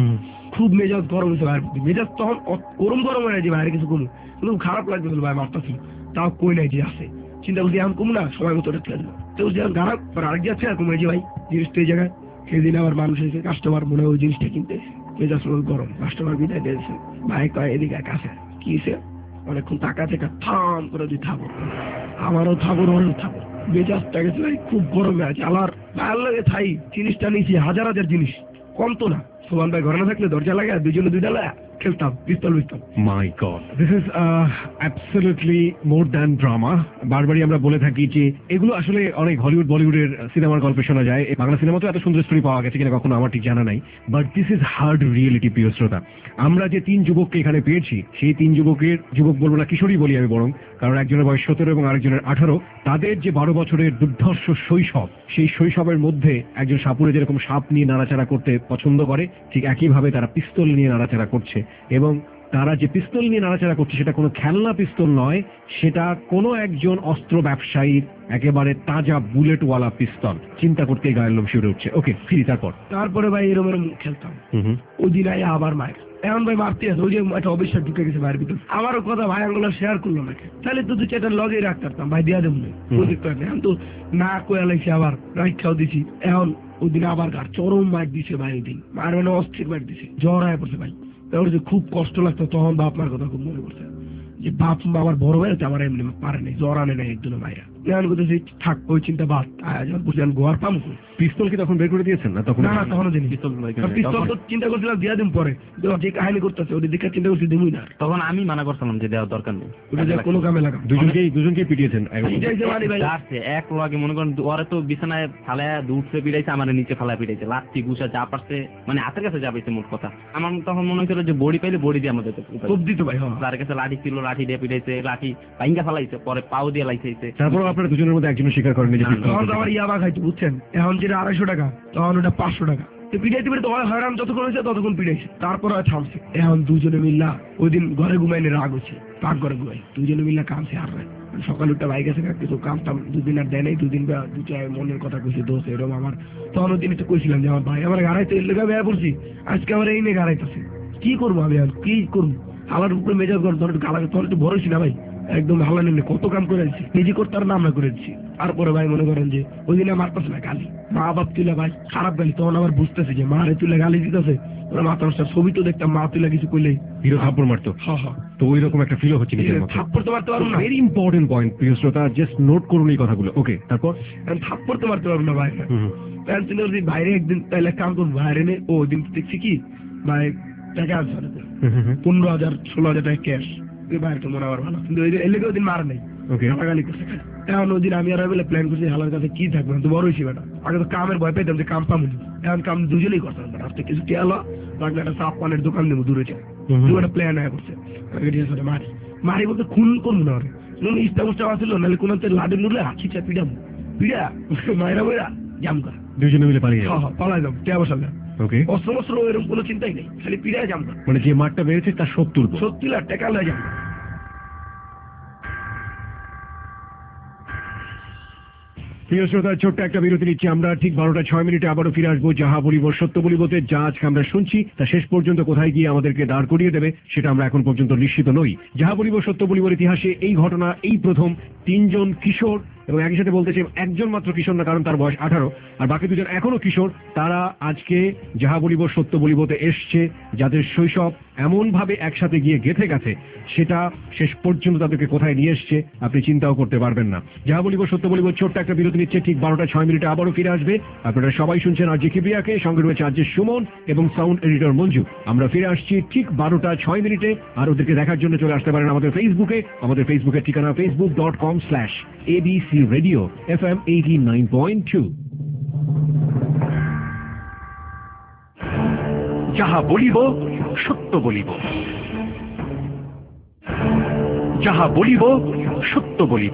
খুব মেজাজ গরম হয়েছে ভাইয়ের প্রতি, মেজাজ তখন গরম গরম হয়ে যায় বাইরে কিছু কমু, কিন্তু খারাপ লাগতেছিল ভাই মারতা ছিল, তাও কই নাই যে আছে, চিন্তা করছি এখন কমু না সময় মতো ওটা খেয়ে দিল, তো যেমন খারাপ আরেক যাচ্ছে আর কমে যে ভাই জিনিস তো এই জায়গায় সেদিন আবার মানুষ এসে কাস্টমার মনে হয় ওই জিনিসটা কিনতে এসে, মেজাজ গরম, কাস্টমার বিদায় দিয়েছে, ভাই কয় এদিকে কাছে কি অনেকক্ষণ টাকা থেকে থাম করে দিই থাকো, আমারও থাকো ওরও থাকো, মেজাজটা গেছে ভাই খুব গরমে আছে, আমার ভালো লাগে থাই জিনিসটা নিয়েছি হাজার হাজার জিনিস কম তো না, সোমান ভাই ঘরে না থাকলে দরজা লাগে দুজনে দুইটা লাগা খেলতাম পিস্তল পিস্তল। My God, this is absolutely more than drama. বারবারই আমরা বলে থাকি যে এগুলো আসলে অনেক হলিউড বলিউডের সিনেমার গল্পে শোনা যায়, বাংলা সিনেমাতেও এত সুন্দর স্টোরি পাওয়া গেছে কিনা কখনো আমার ঠিক জানা নাই, but this is hard reality. প্রিয় শ্রোতা, আমরা যে তিন যুবককে এখানে পেয়েছি, সেই তিন যুবকের, যুবক বলবো না কিশোরী বলি আমি বরং, কারণ একজনের বয়স সতেরো এবং আরেকজনের আঠারো, তাদের যে বারো বছরের দুর্ধর্ষ শৈশব, সেই শৈশবের মধ্যে একজন সাপুরে যেরকম সাপ নিয়ে নাড়াচাড়া করতে পছন্দ করে, ঠিক একইভাবে তারা পিস্তল নিয়ে নাড়াচাড়া করছে, এবং তারা যে পিস্তল নিয়ে নাড়াচাড়া করছে সেটা কোনো খেলনা পিস্তল নয়, সেটা কোনো একজন অস্ত্র ব্যবসায়ীর একেবারে তাজা বুলেটওয়ালা পিস্তল। চিন্তা করতে গায়ের লোম শিউরে উঠছে। ওকে ফিরি, তারপর তারপরে ভাই এরকম এরকম খেলতাম, ওই দিন আয় আবার মায়ের এখন ভাই মারতে আছে, ওই যে একটা অবিশ্বাস ঢুকে গেছে ভাইয়ের ভিতরে, আমারও কথা ভাই আঙ্গুলো শেয়ার করলো নাকি, তাহলে তো তুই চেটার লগে রাখতাম ভাই দিয়া দেবো এখন তো না কয়ে লাগছে, আবার রাখাও দিছি। এখন ওই দিন আবার গার চরম মার দিছে ভাই, ওই দিন মার মানে অস্থির মার দিছে, জ্বর আয় পড়ছে ভাই, তারপরে যে খুব কষ্ট লাগতো, তখন বাপ মার কথা খুব মনে পড়ছে যে বাপ আমার বড় ভাই আমার এমনি পারে নাই, জ্বর আনে নাই একজন ভাইরা, এখন করতেছি থাক ওই চিন্তা বাদ, যখন বুঝলেন গোয়ার পাম পিস্তল কি তখন বের করে দিয়েছেন না? তখন না না তখনও দিন পিস্তল তো চিন্তা করছিলাম দিয়া দিন, পরে যে কাহিনী করতেছে ওদের দিকে চিন্তা করছি দিমই না, তখন আমি মানা করছিলাম যে দেওয়ার দরকার নেই, ওটা যে কোনো কামে লাগাম। দুজনকেই দুজনকেই পিটিয়েছেন এক লাগে, মনে করেন ওরা তো বিছানায় ফালায় দুধে পিটাইছে, আমার নিচে ফালায় পিটাইছে, লাঠি গুছা যা পারছে, মানে হাতের কাছে যা পাইছে মোট কথা। আমার তখন মনে হয়েছিল যে বড়ি পাইলে বড়ি দিয়ে আমাদের খুব দিত ভাই, তার কাছে লাঠি ছিল, লাঠি দিয়ে পিটাইছে, লাঠি ভাঙ্গা ফালাইছে, পরে পাও দিয়ে লাইছে। তারপর আপনারা দুজনের মধ্যে একজন স্বীকার করেন যে আমার ইয়াবা খাইতো, বুঝছেন? এখন যেটা আড়াইশো টাকা তখন ওটা পাঁচশো টাকা, পিটাইতে পিটাইতে হয়রান যতক্ষণ হয়েছে ততক্ষণ পিটাইছে, তারপর আর থামছে। এখন দুজনে মিল্লা ওই দিন ঘরে ঘুমাইনি, রাগ হচ্ছে, পাক ঘরে ঘুমাই, দুজনে মিল্লা কামছে আর সকালে উঠটা বাইক আছে কিছু কামতাম, দুদিন আর দেয় নাই, দুদিন বা দুটা মনের কথা কইছে দোষ এরকম আমার। তখন ওই দিন একটু কইছিলাম যে আমার ভাই আমার গাড়াইতে লেখা বেয়া পড়ছি, আজকে আমার এই নিয়ে গাড়াইতেছে, কি করবো আমি আর কি করবো, আমার উপরে মেজাজ গরম, তখন একটু গালা তখন একটু ভরছি না ভাই, একদম হালা নেই, কত কাম করে দিচ্ছি নিজে করতে আর নাম না করে দিচ্ছি। তারপরে ভাই মনে করেন যে ওই দিন মারতেছে না গালি, মা বাপ তুলে ভাই খারাপ গালি, তখন আবার বুঝতেছে যে মা রে তুলে গালি দিতেছে, ওরা মাথা নষ্ট। ছবি তো দেখতাম মা তুলে কিছু করলেই হিরো থাপ্পড় মারতো, হ্যাঁ হ্যাঁ, তো ওই রকম একটা ফিল হচ্ছে নিজের মধ্যে। থাপ্পড় তো মারতে পারবো না, ভেরি ইম্পর্টেন্ট পয়েন্ট প্রিয় শ্রোতা, জাস্ট নোট করুন এই কথাগুলো। ওকে তারপর থাপ্পড় তো মারতে পারবো না ভাই, বাইরে একদিন তাইলে কাম করবো, বাইরে নে ও দিন দেখছি কি ভাই টাকা আছে পনেরো হাজার ষোলো হাজার টাকা ক্যাশ, বাইরে মনে আবার ভালো, কিন্তু ওই এলাকা ওই দিন মার নেই, গালাগালি করছে। এখন ওই দিন আমি আর বলে প্ল্যান করছি হালার কাছে কি থাকবে, তো বড় হয়েছি বেটা, আগে তো কামের ভয় পেতাম যে কাম পাবো, এখন কাম দুজনেই করতাম, আজকে কিছু টেলো লাগলে একটা চাপ পানের দোকান দেবো দূরে যায়, একটা প্ল্যান হয়ে করছে, মারি মারি বলতে খুন করবো না ওরে, ইস্টা মুস্টা আসছিল নাহলে কোন লাডি নুলে হাঁচি চা পিড়াম পিড়া মায়েরা বইরা জাম করা, দুজনে মিলে পালিয়ে যাবো, পালাই যাবো টেয়া বসালে, ওকে, অস্ত্র মস্ত্র এরকম কোনো চিন্তাই নেই, খালি পিড়ায় জাম করা, মানে যে মাঠটা বেড়েছে তার শোধ তুলবো, সত্যি লাখ টাকা লয়ে যাবো। প্রিয় শ্রোতা, ছোট্ট একটা বিরতি নিচ্ছি আমরা, ঠিক বারোটা ছয় মিনিটে আবারও ফিরে আসবো যাহা বলিব সত্য বলিবতে। যা আজকে আমরা শুনছি তা শেষ পর্যন্ত কোথায় গিয়ে আমাদেরকে দাঁড় করিয়ে দেবে সেটা আমরা এখন পর্যন্ত নিশ্চিত নই। যাহা বলিব সত্য বলিবর ইতিহাসে এই ঘটনা এই প্রথম তিনজন কিশোর, এবং একই সাথে বলতে চাই একজন মাত্র কিশোর না, কারণ তার বয়স আঠারো আর বাকি দুজন এখনো কিশোর, তারা আজকে যাহা বলিব সত্য বলিবতে এসছে, যাদের শৈশব এমন ভাবে একসাথে গিয়ে গেঁথে গেছে সেটা শেষ পর্যন্ত তাদেরকে কোথায় নিয়ে এসছে আপনি চিন্তাও করতে পারবেন না। যাহা বলিব সত্য বলিব ছোট্ট একটা বিরতি নিচ্ছে, ঠিক বারোটা ছয় মিনিটে আবারও ফিরে আসবে। আপনারা সবাই শুনছেন আর জি কিবরিয়াকে, সঙ্গে রয়েছে আজকে সুমন এবং সাউন্ড এডিটর মঞ্জু। আমরা ফিরে আসছি ঠিক বারোটা ছয় মিনিটে, আর ওদেরকে দেখার জন্য চলে আসতে পারেন আমাদের ফেসবুকে। আমাদের ফেসবুকের ঠিকানা Facebook dot com slash ABC radio F M eighty nine point two. যাহা বলিব সত্য বলিব, যাহা বলিব সত্য বলিব।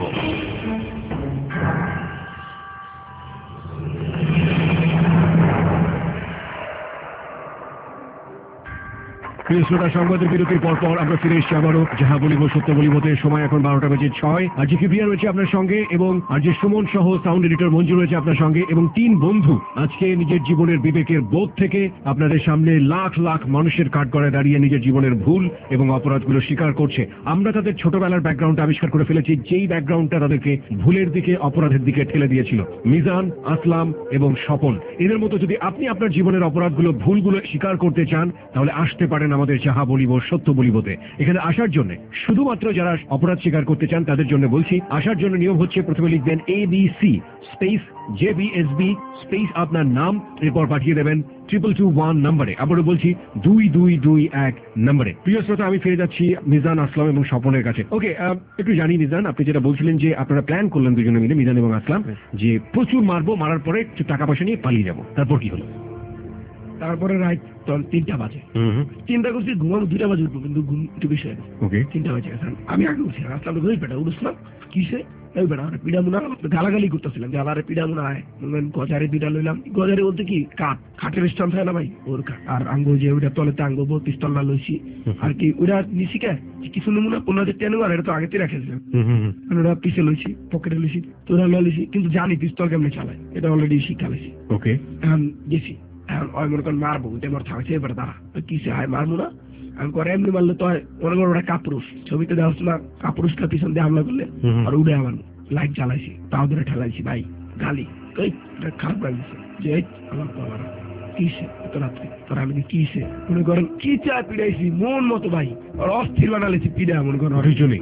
প্রিয় শ্রোতা, সংবাদের বিরতির পর পর আমরা ফিরে এসেছি আবারও যাহা বলিব সত্য বলিবতে। সময় এখন বারোটা বেজে ছয়। আর জি কিবরিয়া রয়েছে আপনার সঙ্গে, এবং আর যে সুমন সহ সাউন্ড এডিটর মঞ্জু রয়েছে আপনার সঙ্গে, এবং তিন বন্ধু আজকে নিজের জীবনের বিবেকের বোধ থেকে আপনাদের সামনে লাখ লাখ মানুষের কাঠগড়ায় দাঁড়িয়ে নিজের জীবনের ভুল এবং অপরাধগুলো স্বীকার করছে। আমরা তাদের ছোটবেলার ব্যাকগ্রাউন্ড আবিষ্কার করে ফেলেছি, যেই ব্যাকগ্রাউন্ডটা তাদেরকে ভুলের দিকে অপরাধের দিকে ঠেলে দিয়েছিল। মিজান, আসলাম এবং স্বপন, এদের মতো যদি আপনি আপনার জীবনের অপরাধগুলো ভুলগুলো স্বীকার করতে চান তাহলে আসতে পারেন আমাদের যাহা বলিব সত্য বলিবতে। এখানে আসার জন্য শুধুমাত্র যারা অপরাধ স্বীকার করতে চান তাদের জন্য বলছি, আসার জন্য নিয়ম হচ্ছে প্রথমে লিখবেন A B C space J B S B space আপনার নাম, এরপর পাঠিয়ে দেবেন ট্রিপল টু ওয়ান নম্বরে। আবারও বলছি দুই দুই দুই এক নম্বরে। প্রিয় শ্রোতা, আমি ফিরে যাচ্ছি মিজান, আসলাম এবং স্বপনের কাছে। ওকে, একটু জানি মিজান, আপনি যেটা বলছিলেন যে আপনারা প্ল্যান করলেন দুজনে মিলে, মিজান এবং আসলাম, যে প্রচুর মারবো, মারার পরে একটু টাকা পয়সা নিয়ে পালিয়ে যাবো, তারপর কি হলো? তারপরে রাত তখন তিনটা বাজে, চিন্তা করছি ঘুমাবো দুইটা বাজে উঠবো, কিন্তু ঘুম একটু বেশি হয়ে গেছে, তিনটা বাজে গেছে। আমি আগে উঠছি, আসলাম ওই বেটা উঠছিলাম কিসে এই বেটা পিড়া মুনা গালাগালি করতেছিলাম, যে আবার পিড়া মুনা হয়, গজারে দুইটা লইলাম। গজারে বলতে কি কাঠ, খাটের স্ট্যান্ড থাকে না ভাই, ওর কাঠ। আর আঙ্গো যে ওইটা তলেতে আঙ্গো বউ পিস্তলটা লইছি, আর কি ওইটা নিছি কে কিছু নমুনা পনেরো হাজার টেন আর এটা তো আগেতে রেখেছিলাম, ওরা পিছে লইছি, পকেটে লইছি, তোরা লইছি, কিন্তু জানি পিস্তল কেমনে চালায়, এটা অলরেডি শিক্ষা লইছি। ওকে, এখন গেছি, এখন ওই মনে করেন মারবো, ওইটা আমার থাকছে এবারে দাঁড়া কিসে হয় মারবো না, আমি করে এমনি মারলে তো মনে করো ওটা কাপুরুষ, ছবিতে দেওয়া হচ্ছে না কাপুরুষটা পিছন দিয়ে হামলা করলে, আর উঠে আমার লাইট জ্বালাইছি, তাও ধরে ঠেলাইছি, ভাই গালি খারাপ লাগছে যে আমার বাবার কিসে এত রাত্রে তোর, আমি কিসে মনে করেন কি চা পিড়াইছি মন মতো ভাই, আর অস্থির বানালেছি পিড়া মনে করেন দুজনে।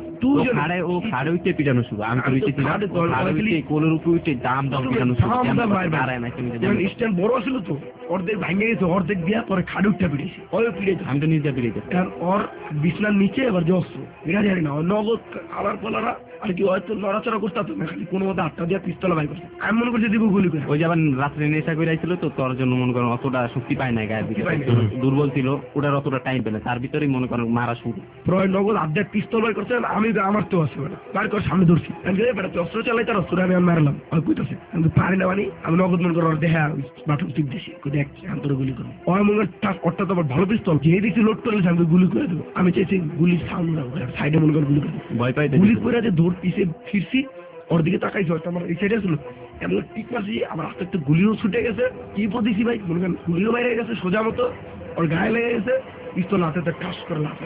স্ট্যান্ড বড় ছিল তো, অর্ধেক ভাঙে গেছে, অর্ধেক দিয়া পরে খাড়ে উঠতে পিড়েছি, ওই পিড়েছে, আমি তো নিজে পিড়েছি। ওর বিছনার নিচে এবার যে অস্ত্র এটা জানি না, নগদ আলার পালারা আর কি হয়তো নড়াচড়া করতে পারতো না, খালি কোনো মতো আটটা দিয়ে পিস্তল বাই করছে। আমি মনে করছি দিব গুলি করে, ওই যাবেন রাত্রে নেশা করে আইছিল তো, তোর জন্য মনে করেন অতটা শক্তি পায় না, গায়ের ভিতরে দুর্বল ছিল, ওটার অতটা টাইম পেলে, তার ভিতরেই মনে করেন মারা শুরু। প্রায় নগদ আধা পিস্তল বাই করছে, আমি আমার তো আছে বার করে সামনে ধরছি, অস্ত্র চালাই তার অস্ত্র আমি মারলাম, ওই কইতেছে কিন্তু পারি না, মানে আমি নগদ মনে করো দেখা বাটন টিপ দিছি, দেখ আন্তরে গুলি করবো, ওই মনে অর্থাৎ আমার ভালো পিস্তল যে দেখছি লোড করলে আমি গুলি করে দেবো, আমি চাইছি গুলি সাউন্ড না সাইডে মনে করে গুলি করে ভয় পাই, গুলি করে দৌড় পিছিয়ে ফিরছি, ওর দিকে তাকাইছি, হয়তো আমার এই সাইডে ছিল, এমন টিক মারছি, আমার আস্তে আস্তে গুলিও ছুটে গেছে, কি পদিছি ভাই মনে করেন গুলিও বাইরে গেছে সোজা মতো, ওর গায়ে লেগে গেছে, পিস্তল হাতে ঠাস করে লাফে।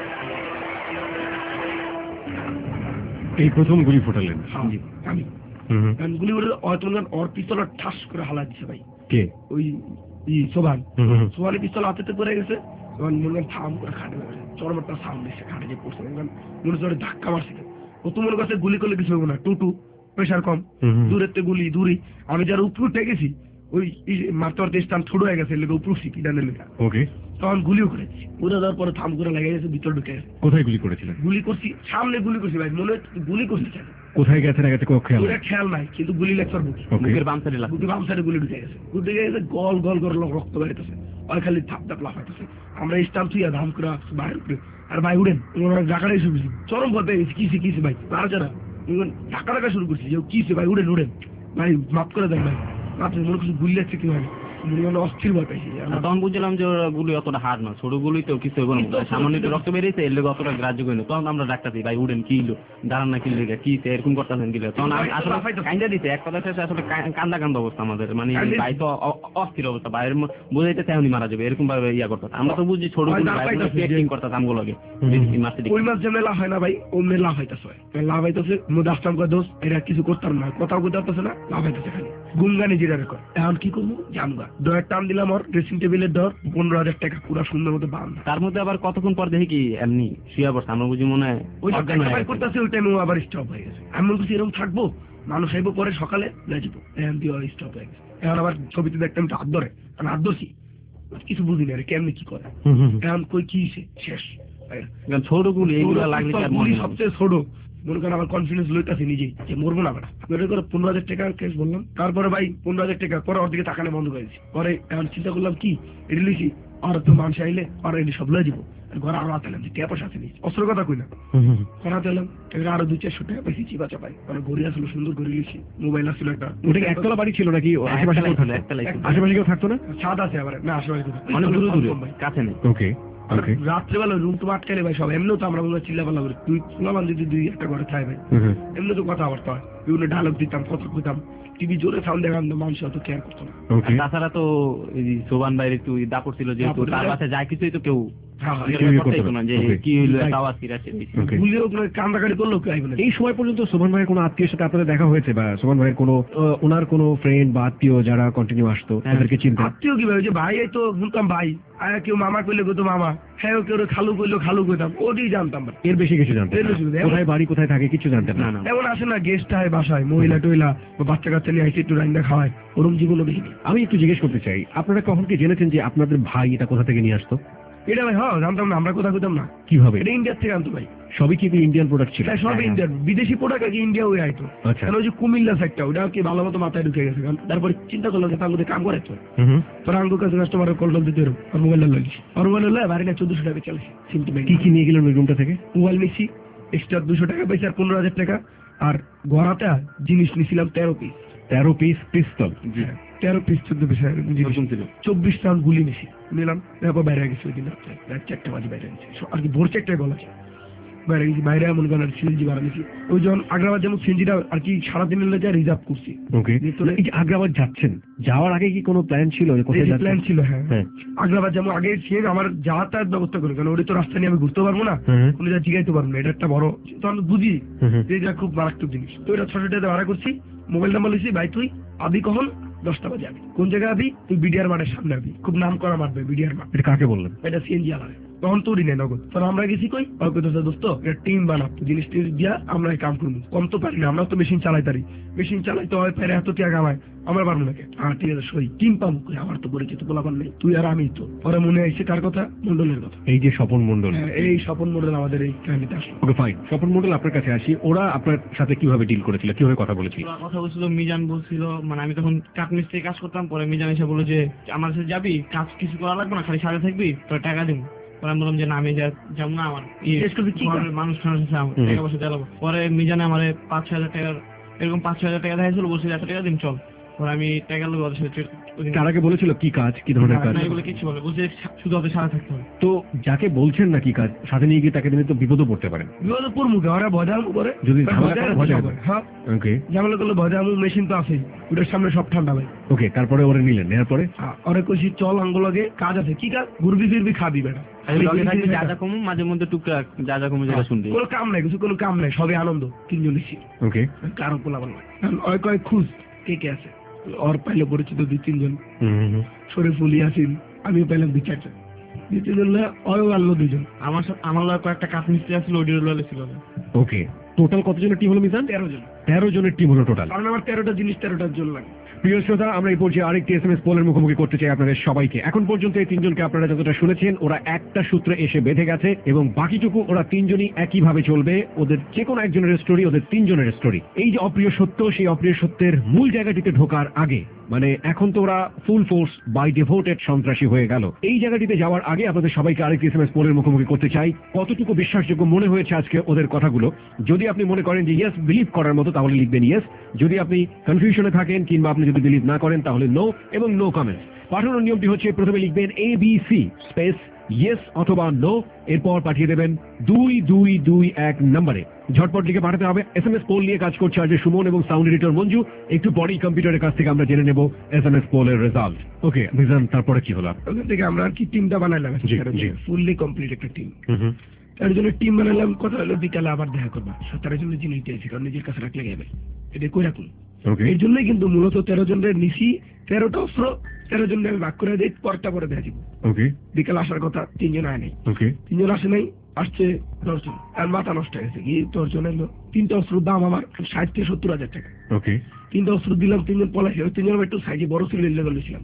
এই প্রথম গুলি ফোটালেন? আমি গুলি করে হয়তো ওর পিস্তল ঠাস করে হালা দিছে ভাই। কে? ওই সোভান, সোভানের পিস্তল হাতে পড়ে গেছে, মনে থাম করে খাটে চরমটা সাউন্ড দিচ্ছে, খাটে যে পড়ছে মনে হচ্ছে ধাক্কা মারছে, ও তো মনে করছে গুলি করলে কিছু হবে না, টুটু প্রেশার কম, দূরের তে গুলি দূরে, আমি যার উপরে উঠে গেছি ওই মারতে মারতে স্টান ছোট হয়ে গেছে লেগে উপরুষি কিডানের লেখা ওকে, তখন গুলিও করেছি, উড়ে দেওয়ার পরে থাম করে লেগে গেছে, ভিতর ঢুকে গেছে। কোথায় গুলি করেছিলেন? গুলি করছি সামনে, গুলি করছি ভাই, মনে হচ্ছে গুলি করছি কেন, কোথায় গেছে না গেছে কোনো খেয়াল ওটা নেই? খেয়াল নাই, কিন্তু গুলি লেগছে বুকে, ওকে, বুকের বাম সাইডে লাগছে। বুকে বাম সাইডে গুলি ঢুকে গেছে, ঢুকে গেছে গল গল গল রক্ত বেরোতেছে, আর খালি থাপ থাপ লাফাইতেছে। আমরা স্টাম্প থুইয়া ধাম করে বাইরে উপরে, আর ভাই উড়েন ওনারা ঢাকাটাই শুরু করছি, চরম ভয় পেয়ে গেছি, কিসে কিসে ভাই আর যারা ঢাকা ঢাকা শুরু করছি যে কিসে ভাই উড়েন উড়েন ভাই মাফ করে দেন ভাই, মাত্র মনে করছি গুলি লাগছে কি ভাই, অস্থির ভয় পাইছি। তখন বুঝলাম যে ওরা গুলি অতটা হার না, ছোট গুলি তো কিছু হইব না, সামান্য একটু রক্ত বেরিয়েছে, এর লেগে অতটা গ্রাহ্য করি না। তখন আমরা ডাক্তার দিই, ভাই উড়েন কি হলো, দাঁড়ান না কি লেগে কি এরকম করতেছেন কি লেগে। তখন আমি আসলে কান্দা দিতে এক কথা শেষে আসলে কান্দা কান্দা অবস্থা আমাদের, মানে ভাই তো অস্থির অবস্থা, ভাইয়ের বুঝাইতে তেমনি মারা যাবে এরকম ভাবে ইয়া করতে। আমরা তো বুঝছি ছোট গুলি করতাম আমগুলোকে মাসে ওই মাছ যে মেলা হয় না ভাই, ও মেলা হইতেছে লাভ হইতেছে, মুদাস্তাম করে দোষ এরা কিছু করতাম না, কথাও করতে পারতেছে না, লাভ হইতেছে খালি গুঙ্গানি জিরারে কর। এখন কি করবো জানবা, ডয়ের টান দিলাম ওর ড্রেসিং টেবিলের দর পনেরো হাজার টাকা পুরো সুন্দর মতো বান। তার মধ্যে আবার কতক্ষণ পর দেখি কি এমনি শুয়ে পড়ছে, আমরা বুঝি মনে হয় ওই করতেছে, ওই টাইমে আবার স্টপ হয়ে গেছে। আমি মনে করছি এরকম থাকবো, মানুষ আইবো পরে সকালে যাবো, এখন দিয়ে স্টপ হয়ে গেছে। এখন আবার ছবিতে দেখতাম হাত ধরে, আমি হাত ধরছি কিছু বুঝি না কেমনি কি করে, এখন কই কি শেষ ছোট গুলি এইগুলো লাগলে সবচেয়ে ছোট মনে করেন আমার কনফিডেন্স লইতেছি নিজেই যে মরবো না আমরা মনে করে পনেরো হাজার টাকা কেস বললাম। তারপরে ভাই পনেরো হাজার টাকা পরে ওর দিকে তাকানো বন্ধ করেছি, পরে এখন চিন্তা করলাম কি এটা লিখি আর তো মানুষ আইলে আর এটি সব লয়ে যাবো, ঘরে আরো হাতে এলাম যে টাকা পয়সা আসেনি, অস্ত্র কথা কই না ঘরে হাতে এলাম, আরো দুই চারশো টাকা পাইছি চিপা চাপাই, মানে ঘড়ি আসলো সুন্দর করে লিখি, মোবাইল আসলো একটা। ওটা একতলা বাড়ি ছিল নাকি আশেপাশে আশেপাশে কেউ থাকতো না? ছাদ আছে আবার না, আশেপাশে অনেক দূরে দূরে কাছে নেই। ওকে, রাত্রেবেলা রুম তো আটকালে ভাই সব এমনিও তো আমরা চিল্লা পাল্লা করি, তুই শোনাবান যদি দুই একটা ঘরে খাই ভাই এমনি তো কথাবার্তা হয়, বিভিন্ন ডায়লগ দিতাম কথা কইতাম, টিভি জোরে সাউন্ড দেখাম, মানুষ অত কেয়ার করতো না। তাছাড়া তো সোবান ভাইয়ের একটু দাপট ছিল, যেহেতু তার বাসায় যায় কিছুই তো কেউ এই সময় পর্যন্ত সোমান ভাইয়ের কোনো আত্মীয়ের সাথে আপনাদের দেখা হয়েছে, বা সোমান ভাইয়ের কোনো ওনার কোনো ফ্রেন্ড বা আত্মীয় যারা কন্টিনিউ আসতো তাদেরকে চিন্তা? আত্মীয় কি ভাই, ভাই এই তো বলতাম ভাই, আর কেউ মামা কইলে কইতো মামা, হ্যাঁ কেউ খালু কইলো খালু কইতাম, ওটাই জানতাম, এর বেশি কিছু জানতাম কোথায় বাড়ি কোথায় থাকে কিছু জানতেন না। এমন আসে না গেস্ট হয় বাসায়, মহিলা টইলা বাচ্চা কাচ্চা নিয়ে আইসি একটু রান্না খাওয়ায়, ওরকম জীবনও দেখিনি। আমি একটু জিজ্ঞেস করতে চাই, আপনারা কখন কি জেনেছেন যে আপনাদের ভাই এটা কোথা থেকে নিয়ে আসতো? এটা ভাই হ্যাঁ জানতাম না, আমরা কোথাও কোথাও না। কিভাবে? এটা ইন্ডিয়ার থেকে আনতো ভাই, সবই কি ইন্ডিয়ান প্রোডাক্ট ছিল? সব ইন্ডিয়ান, বিদেশি প্রোডাক্ট আগে ইন্ডিয়া হয়ে আইতো। কারণ ওই যে কুমিল্লা সাইডটা ওটা কি ভালো মতো মাথায় ঢুকে গেছে, তারপরে চিন্তা করলাম যে তার মধ্যে কাম করে তো তোর আঙ্গুর কাছে কাস্টমারের কল টল দিতে আর মোবাইল লাগিস, আর মোবাইল হলে বাড়ি না চোদ্দশো টাকা চালিয়েছি। কি কি নিয়ে গেলেন ওই রুমটা থেকে? মোবাইল নিচ্ছি এক্সট্রা দুশো টাকা পাইছি, আর পনেরো হাজার টাকা, আর গড়াতে জিনিস নিছিলাম তেরো পিস। তেরো পিস পিস্তল? তেরো পিস চোদ্দ পিস চব্বিশ রাউন্ড গুলি নিছি নিলাম, তারপর বাইরে গেছি ওই দিন রাত্রে রাত চারটে বাজে বাইরে গেছি, আর কি ভোর চারটায় গলা বাইরে গেছি, বাইরে এমন গান আর সিএনজি বাড়া নিছি। ওই যখন আগ্রাবাদ যেমন সিএনজিটা আর কি সারাদিনের লেগে রিজার্ভ করছি। ওকে, আগ্রাবাদ যাচ্ছেন, যাওয়ার আগে কি কোনো প্ল্যান ছিল? প্ল্যান ছিল হ্যাঁ, আগ্রাবাদ যেমন আগে সিএন আমার যাওয়ার ব্যবস্থা করি, কারণ ওটা তো রাস্তা নিয়ে আমি ঘুরতে পারবো না, কোনো যা জিগাইতে পারবো না, এটা একটা বড় তখন বুঝি যে এটা খুব মারাত্মক জিনিস। তো এটা ছশো টাকা ভাড়া করছি, মোবাইল নাম্বার লিখছি, ভাই তুই আবি কখন দশটা বাজে আবি, কোন জায়গায় আবি, তুই বিডিআর মাঠের সামনে আবি, খুব নাম করা মারবে বিডিআর মাঠ। এটা কাকে বললেন? এটা সিএনজি আলাদা, তখন তোরই নেই নগদ। তখন আমরা গেছি কই দোস্ত এটা টিম বানাবো, জিনিস টিনিস দিয়া আমরা কাম করবো, কম তো পারি না, আমরা তো মেশিন চালাই তারি, মেশিন চালাইতে হয় ফেরে এত ত্যাগ আমায়, আমরা পারবো নাকি? হ্যাঁ ঠিক আছে সই, টিম পাবো কই, আমার তো পরিচিত বলাবার নেই, তুই আর আমি তো। পরে মনে আসছে কার কথা, মন্ডলের কথা, এই যে স্বপন মন্ডল। এই স্বপন মন্ডল আমাদের এই কাহিনীতে আসলো। ওকে ফাইন, স্বপন মন্ডল আপনার কাছে আসি, ওরা আপনার সাথে কিভাবে ডিল করেছিল, কিভাবে কথা বলেছিল? কথা বলছিল, মিজান বলছিল, মানে আমি তখন কাঠমিস্ত্রি কাজ করতাম, পরে মিজান এসে বললো যে আমার সাথে যাবি, কাজ কিছু করা লাগবে না, খালি সাথে থাকবি, তোর টাকা দিব। পরে আমি বললাম যে না আমি যাবো না, আমার মানুষ টাকা পয়সা দেওয়া। পরে মিজানে আমার পাঁচ ছয় হাজার টাকার এরকম পাঁচ ছয় হাজার টাকা দেখাইছিল, বলছিল এত টাকা দিন চল। পরে আমি টাকা লোক তার আগে বলেছিল কি কাজ, কি ধরনের কাজ? এগুলো কিছু বলে, বলছে শুধু ওদের সাথে থাকতে হবে। তো যাকে বলছেন না কি কাজ, সাথে নিয়ে গিয়ে তাকে দিলে তো বিপদও পড়তে পারেন। বিপদে পড়বো ওরা ভজাম করে, যদি হ্যাঁ ওকে ঝামেলা করলে ভজামু, মেশিন তো আছেই, ওটার সামনে সব ঠান্ডা ভাই। ওকে, তারপরে ওরা নিলেন, নেওয়ার পরে ওরা কইছি চল আঙ্গুলগে কাজ আছে, কি কাজ, ঘুরবি ফিরবি খাবি বেটা, যা যা কমু মাঝে মধ্যে টুকটাক যা যা কমু যেটা শুনবি, কোনো কাম নাই, কিছু কোনো কাম নাই, সবই আনন্দ, তিনজন নিছি। ওকে, কারো পোলাবার নাই, ওই কয় খুঁজ কে কে আছে, ওর পাইলে পরিচিত দুই তিনজন, শরীফুল ইয়াসিন, আমিও পাইলাম দুই চারজন, দুই তিনজন ওই আনলো দুইজন, আমার আমার লোক কয়েকটা কাঠমিস্ত্রি আসলে ওডিও লোলে ছিল। ওকে, টোটাল কতজনের টিম হলো মিজান? তেরো জন। তেরো জনের টিম হলো টোটাল, কারণ আমার তেরোটা জিনিস তেরোটার জন্য লাগে। প্রিয় শ্রোতা, আমরা এই পর্যায়ে আরেকটি এস এম এস পোলের মুখোমুখি করতে চাই আপনাদের সবাইকে। এখন পর্যন্ত এই তিনজনকে আপনারা যতটা শুনেছেন, ওরা একটা সূত্রে এসে বেঁধে গেছে এবং বাকিটুকু ওরা তিনজনই একইভাবে চলবে। ওদের যে কোনো একজনের স্টোরি, ওদের তিনজনের স্টোরি। এই যে অপ্রিয় সত্য, সেই অপ্রিয় সত্যের মূল জায়গাটিতে ঢোকার আগে, মানে এখন তো ওরা ফুল ফোর্স বাই ডিভোটেড সন্ত্রাসী হয়ে গেল, এই জায়গাটিতে যাওয়ার আগে আপনাদের সবাইকে আরেকটি এস এম এস পোলের মুখোমুখি করতে চাই। কতটুকু বিশ্বাসযোগ্য মনে হয়েছে আজকে ওদের কথাগুলো? যদি আপনি মনে করেন যে ইয়েস, বিলিভ করার মতো, তাহলে লিখবেন ইয়েস। যদি আপনি কনফিউশনে থাকেন কিংবা আপনি যদি বিলিভ না করেন, তাহলে নো এবং নো কমেন্টস। পাঠানোর নিয়মটি হচ্ছে, প্রথমে লিখবেন A B C space yes অথবা নো, এরপর পাঠিয়ে দেবেন দুই দুই দুই এক নম্বরে। ঝটপট লিখে পাঠাতে হবে। এস এম এস পোল নিয়ে কাজ করছে আজ সুমন এবং সাউন্ড এডিটর মঞ্জু। একটু পরেই কম্পিউটারের কাছ থেকে আমরা জেনে নেব এস এম এস পোলের রেজাল্ট। ওকে মিজান, তারপরে কি হলো? ওখান থেকে আমরা আর কি টিমটা বানাইলাম, জি, জি। ফুললি কমপ্লিট একটা টিম। তার জন্য টিম বানালাম। কথা হলো বিকালে আবার দেখা করবা, তার জন্য জিনিস দিয়েছি, কারণ নিজের কাছে রাখলে গেবে, এটা কই রাখুন। এর জন্যই কিন্তু মূলত তেরো জনের নিছি, তেরোটা অস্ত্র তেরো জন আমি ভাগ করে দিই, পরটা পরে দেখা দিব। বিকাল আসার কথা, তিনজন আয় নাই, তিনজন আসে নাই, আসছে দশজন। আর মাথা নষ্ট হয়ে গেছে কি, দশজন এলো। তিনটা অস্ত্রের দাম আমার ষাট থেকে সত্তর হাজার টাকা। তিনটা অস্ত্র দিলাম, তিনজন পলাইছে। ওই তিনজন একটু সাইজে বড় ছিল, লেগেছিলাম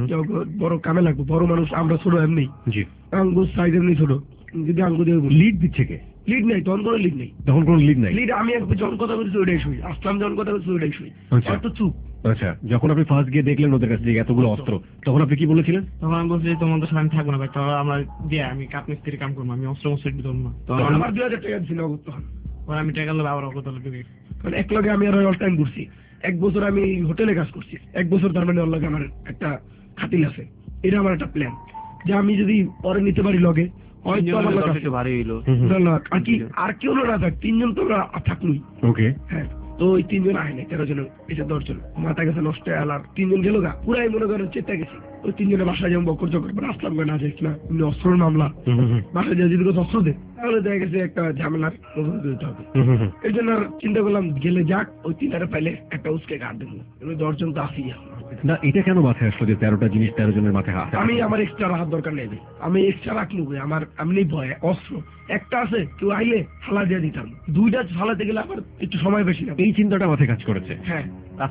বড় কামে লাগবো, বড় মানুষ আমরা, ছোট এমনি আঙ্গুর সাইজ এমনি ছোট। যদি আঙ্গুর লিড দিচ্ছে কে? লিড নেই, তখন কোনো লিড নেই, তখন কোনো লিড নাই। লিড আমি একবার যখন কথা বলছি ওইটাই শুই, আসলাম যখন কথা বলছি ওইটাই শুই, একটু চুপ। আচ্ছা, যখন আপনি ফার্স্ট গিয়ে দেখলেন ওদের কাছে এতগুলো অস্ত্র, তখন আপনি কি বলেছিলেন? তখন আমি বলছি তোমাদের সাথে আমি থাকবো না ভাই, তো আমরা দিয়ে আমি কাপ মিস্ত্রি কাম করবো, আমি অস্ত্র মস্ত্র ধরবো না। তখন আমার দুই হাজার টাকা ছিল তখন, আমি টাকা লোক আবার কত লোক দিবি, কারণ এক লগে আমি আর অল টাইম ঘুরছি। এক বছর আমি হোটেলে কাজ করছি, এক বছর তার মানে ওর লগে আমার একটা খাতিল আছে। এটা আমার একটা প্ল্যান যে আমি যদি পরে নিতে পারি লগে, হয়তো আমার কাছে ভারী হইলো আর কি, আর কেউ না থাক, তিনজন তো আমরা থাকুই। ওকে, হ্যাঁ। তো ওই তিনজন আয় নাই, তেরো জন এসে দশ জন মাথা গেছে নষ্ট হয়ে আর তিনজন গেল গা, পুরাই মনে করেন চেষ্টা গেছি। ওই তিনজনের বাসায় যেমন বকর চকর করে আসলাম, না যাইস না, অস্ত্রের মামলা, বাসায় যা যদি অস্ত্র দে তাহলে দেখা গেছে একটা ঝামেলার মুখোমুখি হতে হবে। এই জন্য আর চিন্তা করলাম গেলে যাক, ওই তিনটারে পাইলে একটা উসকে ঘাট দেবো, দশজন তো আসি। না, এটা কেন মাথায় আসলো যে তেরোটা জিনিস তেরো জনের মাথায় আসে? আমি আমার এক্সট্রা রাখার দরকার নেই, আমি এক্সট্রা রাখলু, আমার এমনি ভয় অস্ত্র একটা আছে, কেউ আইলে ফালা দিয়ে দিতাম, দুইটা ফালাতে গেলে আবার একটু সময় বেশি লাগবে। এই চিন্তাটা মাথায় কাজ করেছে। হ্যাঁ,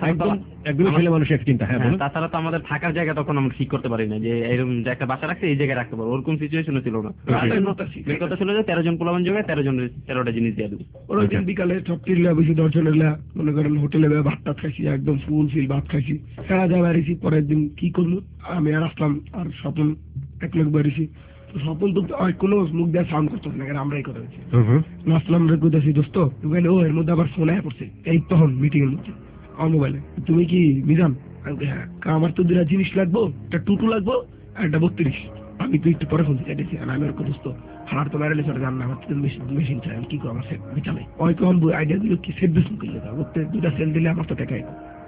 একদম ছেলে মানুষের একটা চিন্তা। হ্যাঁ, তাছাড়া তো আমাদের থাকার জায়গা তখন আমরা ঠিক করতে পারি না যে এরকম যে একটা বাসা রাখছে এই জায়গায় রাখতে পারবো, ওরকম সিচুয়েশন ছিল না। কথা ছিল যে তেরো জন পোলাবান জায়গায় তেরো জনের তেরোটা জিনিস দিয়ে দেবো। ওরা দিন বিকালে সব কিনলে বেশি দশ জনের মনে করেন হোটেলে ভাত টাত খাইছি, একদম ফুল ফিল ভাত খাইছি, খেলা যা বেরিয়েছি। পরের দিন কি করবো, আমি আর আসলাম আর স্বপন এক লোক বেরিয়েছি। স্বপন তো কোনো মুখ দেওয়া সাউন্ড করতেছে না, আমরা এই কথা বলছি। আসলাম রেগুদাসি দোস্ত, ও এর মধ্যে আবার ফোন আয়া পড়ছে এই তখন মিটিং এর মধ্যে আমার মোবাইলে, তুমি কি মিজান? হ্যাঁ। আমার তো দুটা জিনিস লাগবো, একটা টুটু লাগবো আর একটা বত্রিশ। আমি তো একটু পরে ফোন চাইতেছি, আর আমি ওর দোস্ত হার তো মারে সরে জান না, আমার মেশিন চাই, আমি কি করবো, আমার সেট বিচালে ওই কখন আইডিয়া দিল কি সেট বেশি করলে দুটা সেল দিলে আমার তো টাকা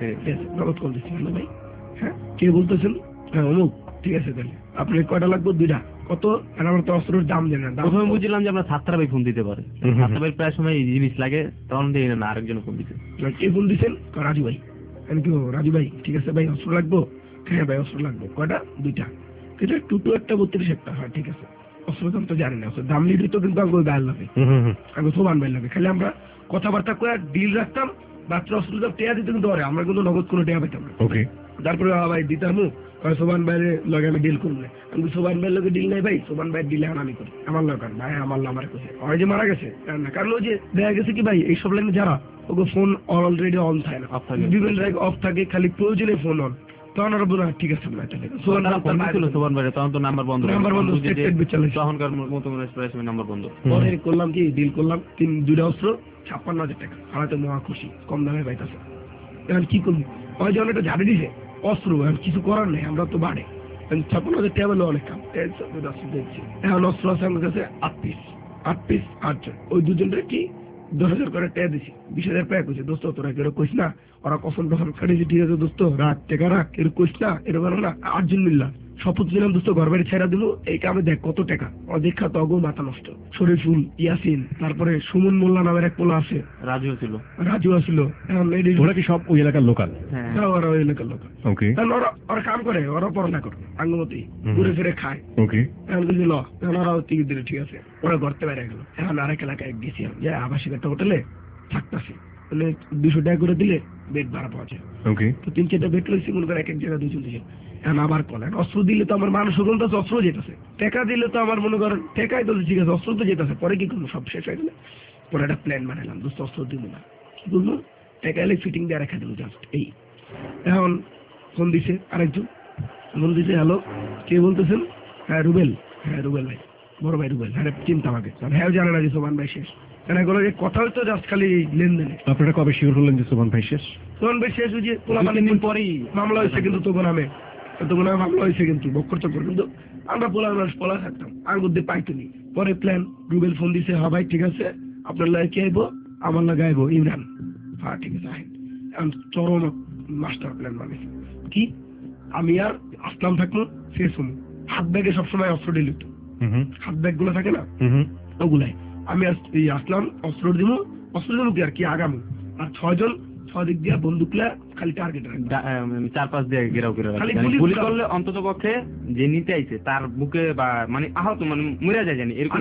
নগদ কল দিচ্ছি। হ্যালো ভাই, হ্যাঁ কে বলতেছেন? হ্যাঁ অমুক, ঠিক আছে তাহলে আপনার কয়টা লাগবে? দুইটা। কত? আমার তো অস্ত্রের দাম দেন না। প্রথমে বুঝলাম যে আমরা ছাত্রা ভাই ফোন দিতে পারে, ছাত্রা ভাই প্রায় সময় জিনিস লাগে, তখন দিয়ে না আরেকজন ফোন দিতে। কে ফোন দিচ্ছেন? রাজু ভাই। আমি কি রাজু ভাই, ঠিক আছে ভাই অস্ত্র লাগবো? হ্যাঁ ভাই অস্ত্র লাগবে। কয়টা? দুইটা। এটা টুটু একটা বত্রিশ একটা। হ্যাঁ ঠিক আছে। অস্ত্র দাম তো জানি না, দাম নিয়ে তো কিন্তু আগে বাইর লাগে, আগে সোমান বাইর লাগে। খালি আমরা কথাবার্তা করে ডিল রাখতাম, বাচ্চা অস্ত্র দাম টেয়া দিতে কিন্তু আমরা কিন্তু নগদ কোনো টেয়া পেতাম না। তারপরে ভাই দিতাম সোবান ভাইয়ের লগে আমি ডিল করবো, আমি সোবান ভাইয়ের লগে ডিল নাই ভাই, সোবান ভাইয়ের ডিল এখন আমি করি আমার লগান ভাই, আমার আমার কাছে ওই যে মারা গেছে না, কারণ ওই যে দেখা গেছে কি ভাই এইসব লাইনে যারা ওকে ফোন অলরেডি অন থাকে না, বিভিন্ন জায়গায় অফ থাকে, খালি প্রয়োজনে ফোন অন, তখন ওরা বলে ঠিক আছে সোবান ভাই তখন তো নাম্বার বন্ধ, নাম্বার বন্ধ তখনকার মতো নাম্বার বন্ধ। পরে করলাম কি ডিল করলাম তিন দুইটা অস্ত্র ছাপ্পান্ন হাজার টাকা, আমার তো মহা খুশি, কম দামে পাইতেছে। এখন কি করবি, ওই যে অনেকটা ঝাড়ে দিছে অস্ত্র, কিছু করার নেই, আমরা তো বাড়ে ছাপ্পান্ন হাজার টাকা বলে অনেক কাম। এখন অস্ত্র আছে আমার কাছে আট পিস, আট পিস আটজন, ওই দুজনটা কি দশ হাজার করে টাকা দিছি, বিশ হাজার টাকা কইছে দোস্ত তোরা কেউ কইস না, ওরা কসম টসম খাটিয়েছে, ঠিক আছে দোস্ত রাখ টাকা রাখ, এর কইস না এরকম না। আটজন মিললাম, শপথ নিলাম দোস্ত ঘর বাড়ি ছেড়া দিল, এই কামে দেখ কত টাকা, অদেখা তো অগো মাথা নষ্ট। শরীফুল, ইয়াসিন, তারপরে সুমন মোল্লা নামের এক পোলা আছে, রাজু ছিল, রাজু আছিল। ওরা কি সব ওই এলাকার লোকাল? হ্যাঁ ওরা ওই এলাকার লোকাল। ওরা ওরা কাম করে, ওরা পড়াশোনা করে আঙ্গমতি, ঘুরে ফিরে খায়। এখন কিন্তু ল এখন ওরাও টিকিট দিলে ঠিক আছে, ওরা ঘরতে বাইরে গেল। এখন আরেক এলাকায় গেছি যে আবাসিক একটা হোটেলে থাকতেছি, মানে দুশো টাকা করে দিলে বেড ভাড়া পাওয়া যায়। ওকে, তো তিন চারটা বেড রয়েছে মনে করেন এক এক জায়গায় দুজন দুজন। এখন আবার কলেন অস্ত্র দিলে তো আমার মানুষ ওখান তো অস্ত্র যেতেছে, টাকা দিলে তো আমার মনে করেন টাকাই তো ঠিক আছে, অস্ত্র তো যেতেছে। পরে কি করবো, সব শেষ হয়ে গেলে পরে একটা প্ল্যান বানালাম, দোস্ত অস্ত্র দিব না, কি করবো, টাকা এলে ফিটিং দিয়ে রেখে দেবো জাস্ট এই। এখন ফোন দিছে আরেকজন, ফোন দিছে, হ্যালো কে বলতেছেন? হ্যাঁ রুবেল। হ্যাঁ রুবেল ভাই, বড় ভাই রুবেল। হ্যাঁ চিন্তা আমাকে, হ্যাঁ জানে না যে সোমান ভাই শেষ। কেন এগুলো কথা হয়তো জাস্ট খালি লেনদেনে। আপনারা কবে শিওর হলেন যে সোমান ভাই শেষ? সোমান ভাই শেষ হয়েছে দিন পরেই মামলা হয়েছে, কিন্তু তখন আমি তখন আমি মামলা হয়েছে কিন্তু বক্কর চক্কর, কিন্তু আমরা পোলা মানুষ পলা থাকতাম আঙ্গুর দিয়ে পাইতনি। পরে প্ল্যান, রুবেল ফোন দিছে, হ্যাঁ ভাই ঠিক আছে আপনার লাগে কে আইবো? আমার লাগে আইবো ইমরান। হ্যাঁ ঠিক আছে আইন। এখন চরম মাস্টার প্ল্যান বানিয়েছে কি, আমি আর আসলাম থাকবো শেষ হবো। হাত ব্যাগে সবসময় অস্ত্র ডিলিট, হাত ব্যাগ গুলো থাকে না ওগুলাই, আমি আসলাম অস্ত্র দিব, অস্ত্র দিব কি আর কি আগামী, আর ছয়জন ছয় দিক দিয়ে বন্দুকলা খালি টার্গেট চার পাঁচ দিয়ে ঘেরাও করে গুলি করলে অন্তত পক্ষে যে নিতে আইছে তার বুকে বা মানে আহত মানে মরে যায় জানি এরকম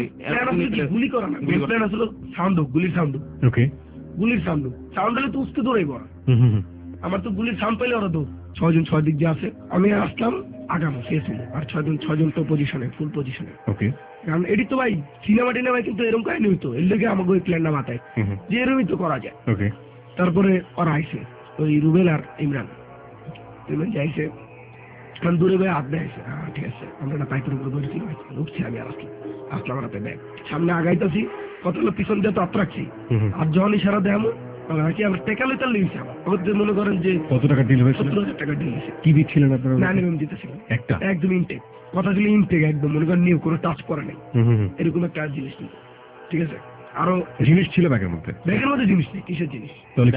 গুলি করা না, প্ল্যান আসলে সাউন্ড গুলির সাউন্ড। ওকে, গুলির সাউন্ড সাউন্ড হলে তো উস্তে দৌড়াইব, আমার তো গুলির সাউন্ড পাইলে ওরা তো ছয়জন ছয় দিক দিয়ে আছে, আমি আসলাম আগামী শেষ হলো, আর ছয়জন ছয়জন তো পজিশনে ফুল পজিশনে। ওকে, কারণ এটি তো ভাই সিনেমা টিনেমায় কিন্তু এরকম কাহিনী হইতো, এর লেগে আমাকে ওই প্ল্যানটা মাথায় যে এরকমই তো করা যায়। ওকে, তারপরে ওরা আইসে ওই রুবেল আর ইমরান, ইমরান যাইছে দূরে ভাই হাত দেয়, হ্যাঁ ঠিক আছে আমরা একটা পাইপের উপরে বলেছি উঠছি, আমি আর আসলাম আসলাম হাতে ব্যাগ সামনে আগাইতেছি, কত হলো পিছন দিয়ে তো আপ রাখছি, আর যখন ইশারা দেয় আমার কি আমরা টেকা লইতে লিখছি, আমাদের মনে করেন যে কত টাকা ডিল হয়েছে? সত্তর হাজার টাকা ডিল হয়েছে। কি দিচ্ছিলেন আপনারা? না আমি দিতেছিলাম একটা, একদম ইনটেক কথা ছিল, ইনটেক একদম মনে করেন নিউ কোনো টাচ করে নাই এরকম একটা জিনিস নেই, ঠিক আছে। আরো জিনিস ছিল ব্যাগের মধ্যে? ব্যাগের মধ্যে জিনিস নেই, কিসের জিনিস?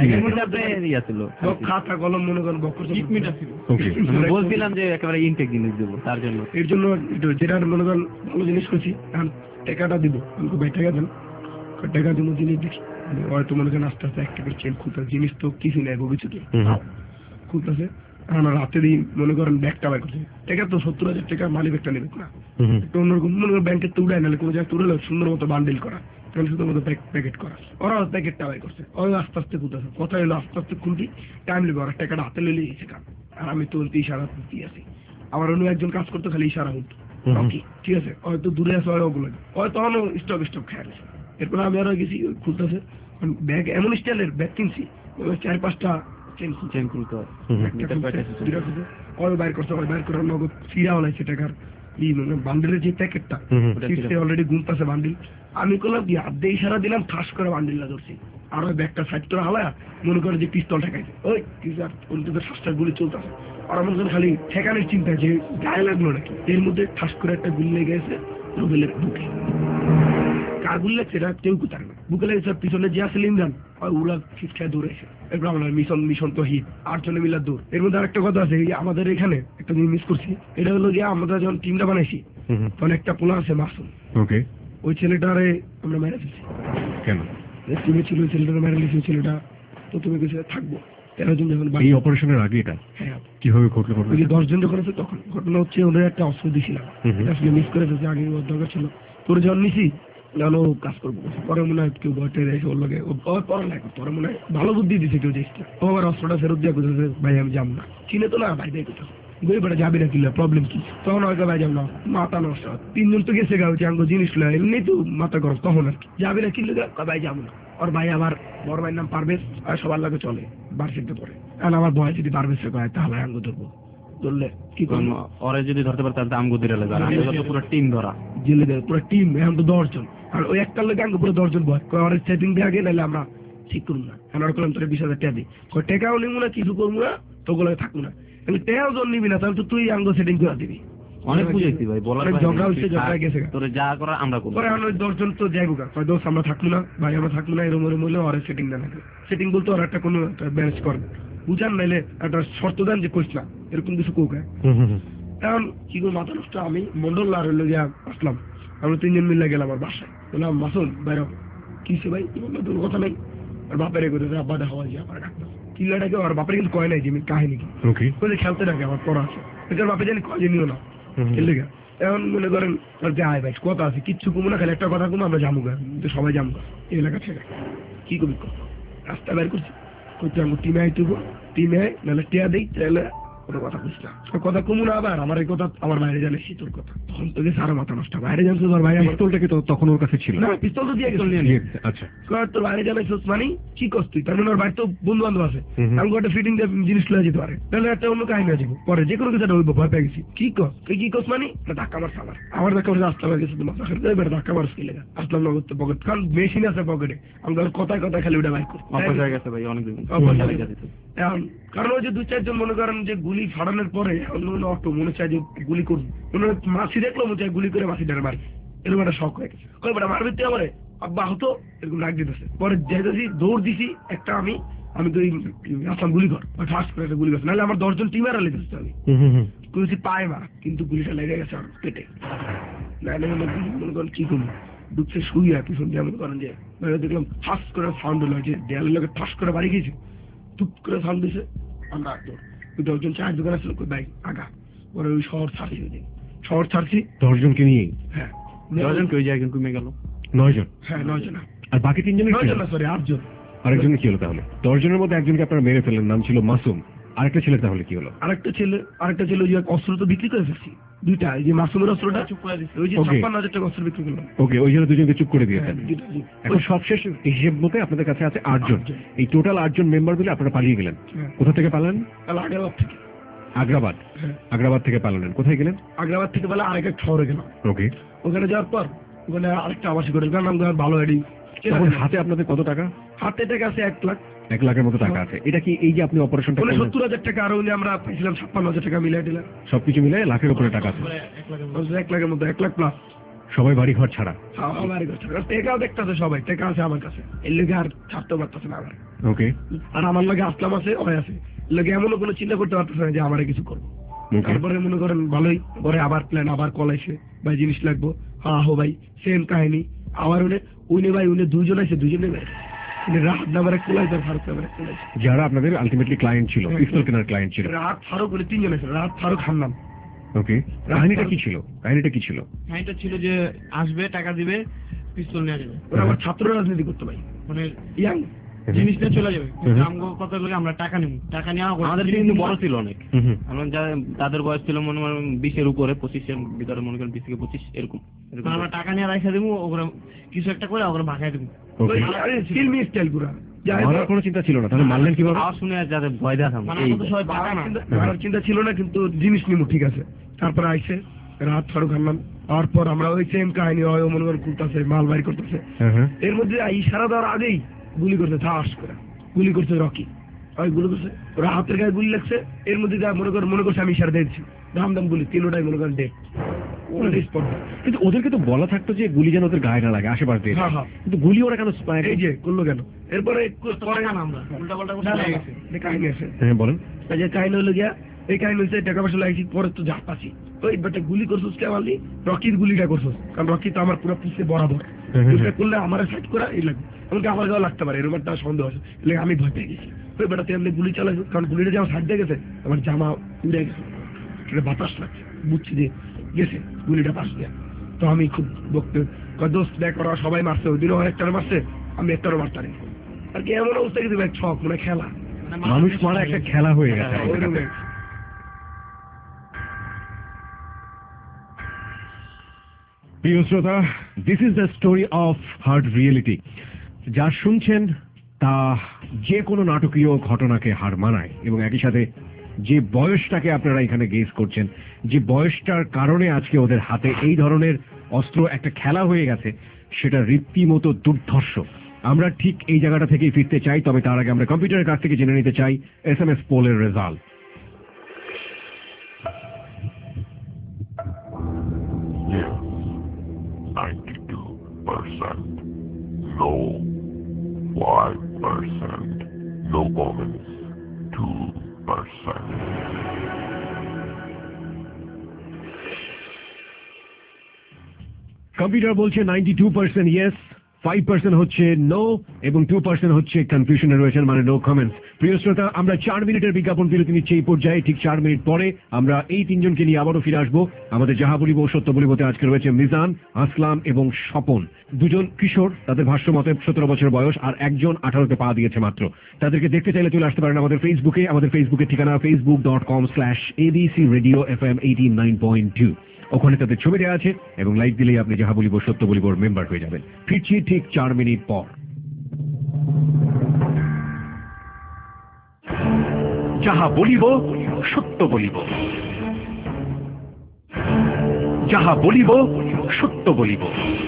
খাতা কলম মনে করেন বক্কর বলছিলাম যে একেবারে ইনটেক জিনিস দেবো, তার জন্য এর জন্য যেটা মনে করেন ভালো জিনিস করছি, এখন টাকাটা দিব আমাকে ভাই টাকা দেন, টাকা দিব জিনিস দেখি হয়তো মনে করেন আস্তে আস্তে একটা করে চেন খুলতে, জিনিস তো কিছু নেই ভবিষ্যতে খুলতেছে। রাতে দিন মনে করেন ব্যাগটা বাই করছে, টাকা তো সত্তর হাজার টাকা মালি ব্যাগটা নেবে না, একটা অন্যরকম মনে করেন ব্যাংকের তো উড়ায় নাহলে কোনো জায়গায় তুলে সুন্দর মতো বান্ডিল করা, সুন্দর মতো প্যাকেট করা, ওরা প্যাকেটটা বাই করছে, ওই আস্তে আস্তে খুলতেছে, কথা হলো আস্তে আস্তে খুলতি টাইম লেগে ওরা টাকাটা হাতে লেলে গেছে কাজ, আর আমি তুলতে ইশারা তুলতে আছি, আমার অন্য একজন কাজ করতো খালি ইশারা হতো ঠিক আছে, হয়তো দূরে আছে ওগুলো হয়তো তখনও স্টপ স্টপ খেয়াল আছে। এরপরে আমি আরো গেছি খুলতেছে ব্যাগ, এমন স্টাইলের ব্যাগ কিনছি চার পাঁচটা চেন চেন খুলতে হয়, বাইর করতে হয়, বাইর করার নগদ ফিরা হলাইছে টাকার বান্ডিলের যে প্যাকেটটা অলরেডি গুনতেছে বান্ডিল, আমি করলাম কি হাত দিয়ে ইশারা দিলাম, ঠাস করে বান্ডিলটা ধরছি, আর ওই ব্যাগটা সাইড করে হালা মনে করে যে পিস্তল ঠেকাইছে, ওই কিছু শ্বাসটা গুলি চলতেছে, আর মনে করেন খালি ঠেকানোর চিন্তা যে গায়ে লাগলো নাকি, এর মধ্যে ঠাস করে একটা গুলি লেগে গেছে রুবেলের বুকে। কার গুলি লাগছে এটা কেউ কোথায় না, বুকে লেগেছে, পিছনে যে আছে ইমরান উড়া খিটখায় দৌড়েছে, এরপর আমরা মিশন মিশন তো হিট আটজনে মিলার দৌড়। এর মধ্যে আরেকটা কথা আছে, আমাদের এখানে একটা জিনিস মিস করছি, এটা হলো যে আমরা যখন টিমটা বানাইছি তখন একটা পোলা আছে মাসুম, ওকে, ওই ছেলেটারে আমরা মেরে ফেলছি। কেন? টিমে ছিল ওই ছেলেটারে মেরে ফেলছি, ছেলেটা তো তুমি কিছু থাকবো তেরো জন যখন এই অপারেশনের আগে এটা হ্যাঁ কিভাবে ঘটলো? দশ জন যখন আছে তখন ঘটনা হচ্ছে ওদের একটা অস্ত্র দিয়েছিলাম, আসলে মিস করে ফেলছি, আগে দরকার ছিল, তোর যখন নিছি জানো কাজ করবো, পরে মনে হয় কেউ ভয়টা রেখে ওর লগে পরে লাগে, পরে মনে হয় ভালো বুদ্ধি দিছে কেউ চেষ্টা, ও আবার অস্ত্রটা ফেরত দিয়ে করতেছে, ভাই আমি যাবো না, চিনে তো না ভাই দেয় কোথাও গরিব যাবি না কিনলে প্রবলেম কি, তখন হয়তো ভাই যাবো না, মাথা নষ্ট, তিনজন তো গেছে গা আঙ্গ জিনিস লো এমনি তো মাথা গরম, তখন আর কি যাবি না কিনলে ভাই যাবো না, ওর ভাই আবার বড় ভাইয়ের নাম পারভেজ, আর সবার লাগে চলে বার্ষিকতে পরে, আর আমার ভয় যদি পারভেজ কয় তাহলে আঙ্গ ধরবো, ধরলে কি করবো, ওরা যদি ধরতে পারে তাহলে আমগো দিলে লাগে, পুরো টিম ধরা জেলে দেয়, পুরো টিম এখন তো দশজন, আর ওই একটার লোক আঙ্গ পুরো দশজন ভয়, ওর সেটিং দিয়ে আগে নাহলে আমরা ঠিক করবো না, এখন ওর করলাম তোর বিশ হাজার টাকা দিই, টেকাও নিবো না কিছু করবো না, তোগুলো থাকবো না, টেকাও জন নিবি না তাহলে তো তুই আঙ্গ সেটিং করে দিবি, অনেক বুঝাইছি ভাই, বলার ঝগড়া হচ্ছে, ঝগড়া গেছে তোর যা করার আমরা করবো, পরে আমরা দশজন তো যাইবো গা, দোষ আমরা থাকবো না ভাই, আমরা থাকবো না, এরম এরম হলে ওর সেটিং না লাগে, সেটিং বলতে ওর একটা কোনো ম্যানেজ করবে বুঝান, নাইলে একটা শর্ত দেন যে কইস না এরকম কিছু কোক। এখন কি করে মাথা নষ্ট, আমি মন্ডল আর হইলো গিয়া আসলাম, আমরা তিনজন মিলে গেলাম আমার বাসায়, বললাম মাসুম বাইরে কিসে ভাই তোর কথা নাই, আর বাপের এগোতে আব্বা দেখা হয় যে আমার ডাক্তার কিল্লাটাকে, আর বাপের কিন্তু কয় নাই যে কাহিনী কি খেলতে থাকে, আমার পড়া আছে, এটার বাপে জানি কয় যে নিও না খেললে গা, এখন মনে করেন যাই ভাই কথা আছে কিচ্ছু কমো না, খালি একটা কথা কমো আমরা জামুগা, সবাই জামুগা এই এলাকা ছেড়ে কি কবি রাস্তা বের করছি করতে আমি টিমে আইতে টিমে নাহলে টিয়া দিই তাহলে কোনো কথা বুঝলাম কথা কমু না আবার আমার এই কথা আমার বাইরে জানে তোর কথা তখন তো গেছে আরো মাথা নষ্ট বাইরে জানছো তোর ভাই আমার পিস্তলটা কি তো তখন ওর কাছে ছিল না পিস্তল তো দিয়ে গেছে আচ্ছা তোর বাইরে জানাইছিস মানে কি করছ তুই তার মানে ওর বাড়িতে বন্ধু বান্ধব আছে আমি একটা ফিটিং দিয়ে জিনিস লয়ে যেতে পারে তাহলে একটা অন্য কাহিনী আছে পরে যে কোনো কিছু একটা হইব ভয় পেয়ে গেছি কি কর তুই কি করছ মানে ধাক্কা মারছ আমার আমার ধাক্কা মারছে আসলাম গেছে তোমার এবার ধাক্কা মারছ কি লেগা আসলাম নগদ তো পকেট কারণ মেশিন আছে পকেটে আমি ধর কথায় কথায় খালি ওটা বাইক করি অপর জায়গা আছে ভাই অনেক দিন এখন কারণ ওই যে দুই চারজন মনে করেন যে গুলি ফাড়ানোর পরে অন্য অটো মনে চায় যে গুলি করবো মনে হয় মাসি দেখলো মনে চায় গুলি করে মাসি ডারে মারি এরকম একটা শখ হয়ে গেছে কই বেটা মারবি তুই আমারে আব্বা হতো এরকম রাগ দিতেছে পরে যাইতেছি দৌড় দিছি একটা আমি আমি তো আসলাম গুলি কর ফার্স্ট করে একটা গুলি করছি নাহলে আমার দশজন টিমের আলে দিচ্ছি আমি গুলি পায়ে মারা কিন্তু গুলিটা লেগে গেছে আমার পেটে নাহলে মনে করেন কি করবো ঢুকছে শুই আর পিছন দিয়ে মনে করেন যে দেখলাম ফার্স্ট করে সাউন্ড হলো যে দেয়ালের লোকে ঠাস করে বাড়ি গেছে টুপ করে সাউন্ড দিছে আমরা ওই দশজন চায়ের দোকান আসছিল ভাই আগা পরে ওই শহর ছাড়ছি ওই দিন শহর ছাড়ছি দশজনকে নিয়ে হ্যাঁ দশজনকে ওই জায়গায় কমে গেল নয় জন হ্যাঁ নয় জন আর বাকি তিনজনের নয় জন না সরি আটজন আরেকজনের কি হলো তাহলে দশজনের মধ্যে একজনকে আপনারা মেরে ফেললেন নাম ছিল মাসুম আরেকটা ছেলে তাহলে কি হলো আরেকটা ছেলে আরেকটা ছেলে ওই অস্ত্র তো বিক্রি করে ফেলছি দুইটা এই যে মাসুমের অস্ত্রটা চুপ করে দিচ্ছে ওই যে ছাপ্পান্ন হাজার টাকা অস্ত্র বিক্রি করলাম ওকে ওই জন্য দুজনকে চুপ করে দিয়েছেন এখন সবশেষ হিসেব মতে আপনাদের কাছে আছে আটজন এই টোটাল আটজন মেম্বার মিলে আপনারা পালিয়ে গেলেন কোথা থেকে পালালেন আগ্রাবাদ থেকে আগ্রাবাদ আগ্রাবাদ থেকে পালালেন কোথায় গেলেন আগ্রাবাদ থেকে পালা আরেক এক শহরে গেলাম ওকে ওখানে যাওয়ার পর ওখানে আরেকটা আবাসিক হোটেল কারণ নাম ভালো গাড়ি তখন হাতে আপনাদের কত টাকা হাতে টাকা আছে এক লাখ এক লাখের মতো টাকা আছে এটা কি এই যে আপনি অপারেশনটা মানে সত্তর হাজার টাকা আরো আমরা পেয়েছিলাম ছাপ্পান্ন হাজার টাকা মিলাই দিলাম সবকিছু মিলাই লাখের উপরে টাকা আছে এক লাখের মধ্যে এক লাখ প্লাস সবাই বাড়ি ঘর ছাড়া বাড়ি ঘর ছাড়া টেকাও দেখতেছে সবাই টেকা আছে আমার কাছে এর লেগে আর ছাড়তে পারতেছে না আমার ওকে আর আমার লাগে আসলাম আছে ওই আছে লেগে এমনও কোনো চিন্তা করতে পারতেছে না যে আমার কিছু করবো তারপরে মনে করেন ভালোই পরে আবার প্ল্যান আবার কল আসে ভাই জিনিস লাগবো হ্যাঁ হো ভাই সেম কাহিনী আবার উনি উনি ভাই উনি দুজন আছে দুজনে ভাই রাত নামের এক কোলাইছে আর ফারুক নামের এক কোলাইছে যারা আপনাদের আলটিমেটলি ক্লায়েন্ট ছিল পিস্তল কেনার ক্লায়েন্ট ছিল রাত ফারুক উনি তিনজন আছে রাত ফারুক হান্নান ওকে কাহিনীটা কি ছিল কাহিনীটা কি ছিল কাহিনীটা ছিল যে আসবে টাকা দিবে পিস্তল নিয়ে যাবে ওরা আমার ছাত্র রাজনীতি করতে ভাই মানে ইয়াং জিনিসটা চলে যাবে আমগো কত লাগে আমরা টাকা নিব টাকা নিয়ে আমাদের কিন্তু বড় ছিল অনেক আমরা তাদের বয়স ছিল মনে হয় বিশের উপরে পঁচিশের ভিতরে মনে করেন বিশ থেকে পঁচিশ এরকম আমরা টাকা নিয়ে রাখা দেবো ওগুলো কিছু একটা করে ওগুলো ভাগাই দেবো ফিল্মি স্টাইল পুরা মারার কোনো চিন্তা ছিল না তাহলে মারলেন কিভাবে আওয়াজ শুনে যাদের ভয় দেখাম মারার চিন্তা ছিল না কিন্তু জিনিস নিব ঠিক আছে তারপরে আইসে রাত ফারুক হান্নান তারপর আমরা ওই সেম কাহিনী হয় মনে করেন করতেছে মাল বাড়ি করতেছে এর মধ্যে ইশারা দেওয়ার আগেই গুলি করছে ঠাস করে গুলি করছে রকি ওই গুলি করছে ওরা হাতের গায়ে গুলি লাগছে এর মধ্যে যা মনে করে মনে করছে আমি ইশারা দিয়েছি দাম দাম গুলি তিনটাই মনে করেন ডেট কিন্তু ওদেরকে তো বলা থাকতো যে গুলি যেন ওদের গায়ে না লাগে আশেপাশ দিয়ে কিন্তু গুলি ওরা কেন এই যে করলো কেন এরপরে কাহিনী আছে হ্যাঁ বলেন এই যে কাহিনী হলো গিয়া এই কাহিনী হচ্ছে টাকা পয়সা লাগছি পরে তো যা পাচ্ছি ওই বেটা গুলি করছিস কে মারলি রকির গুলিটা করছিস কারণ রকি তো আমার পুরো পিছিয়ে বরাবর করলে আমার সাইড করা এই লাগবে এমনকি আমার গাও লাগতে পারে এরকম একটা সন্দেহ আছে এলে আমি ভয় পেয়ে গেছি ওই বেটা তেমনি গুলি চালাইছো কারণ গুলিটা যে আমার সাইড দিয়ে গেছে আমার জামা উড়ে গেছে বাতাস লাগছে বুঝছি যে গেছে গুলিটা পাশ দিয়ে তো আমি খুব বকতে দোস্ত দেখ ওরা সবাই মারছে ওই দিনও অনেকটারও মারছে আমি একটারও মারতারি আর কি এমন অবস্থা কিন্তু এক ছক মানে খেলা মানুষ মারা একটা খেলা হয়ে গেছে প্রিয় শ্রোতা this is the story of hard reality যা শুনছেন তা যে কোনো নাটকীয় ঘটনাকে হার মানায় এবং একই সাথে যে বয়সটাকে আপনারা এখানে গেস করছেন যে বয়সটার কারণে আজকে ওদের হাতে এই ধরনের অস্ত্র একটা খেলা হয়ে গেছে সেটা রীতিমতো দুর্ধর্ষ আমরা ঠিক এই জায়গাটা থেকেই ফিরতে চাই তবে তার আগে আমরা কম্পিউটারের কাছ থেকে জেনে নিতে চাই এস এম এস পোলের result ninety-two percent. No. five percent. No comments. two percent. Computer বলছে ninety two percent yes five percent হচ্ছে নো এবং টু পার্সেন্ট হচ্ছে কনফিউশনে রয়েছেন মানে নো কমেন্টস প্রিয় শ্রোতা, আমরা চার মিনিটের বিজ্ঞাপন বিরতি নিচ্ছি এই পর্যায়ে। ঠিক চার মিনিট পরে আমরা এই তিনজনকে নিয়ে আবারও ফিরে আসবো। আমাদের যাহা বলিব সত্য বলিবতে আজকে রয়েছে মিজান, আসলাম এবং স্বপন, দুজন কিশোর। তাদের ভাষ্য মতে সতেরো বছর বয়স, আর একজন আঠারোতে পা দিয়েছে মাত্র। তাদেরকে দেখতে চাইলে চলে আসতে পারেন আমাদের ফেসবুকে। আমাদের ফেসবুকের ঠিকানা Facebook dot com slash ABC radio F M eighty nine point two. ওখানে তাদের ছবি দেওয়া আছে এবং লাইক দিলেই আপনি যাহা বলিব সত্য বলিবর মেম্বার হয়ে যাবেন। ফিরছি ঠিক চার মিনিট পর। যাহা বলিব সত্য বলিব, যাহা বলিব সত্য বলিব।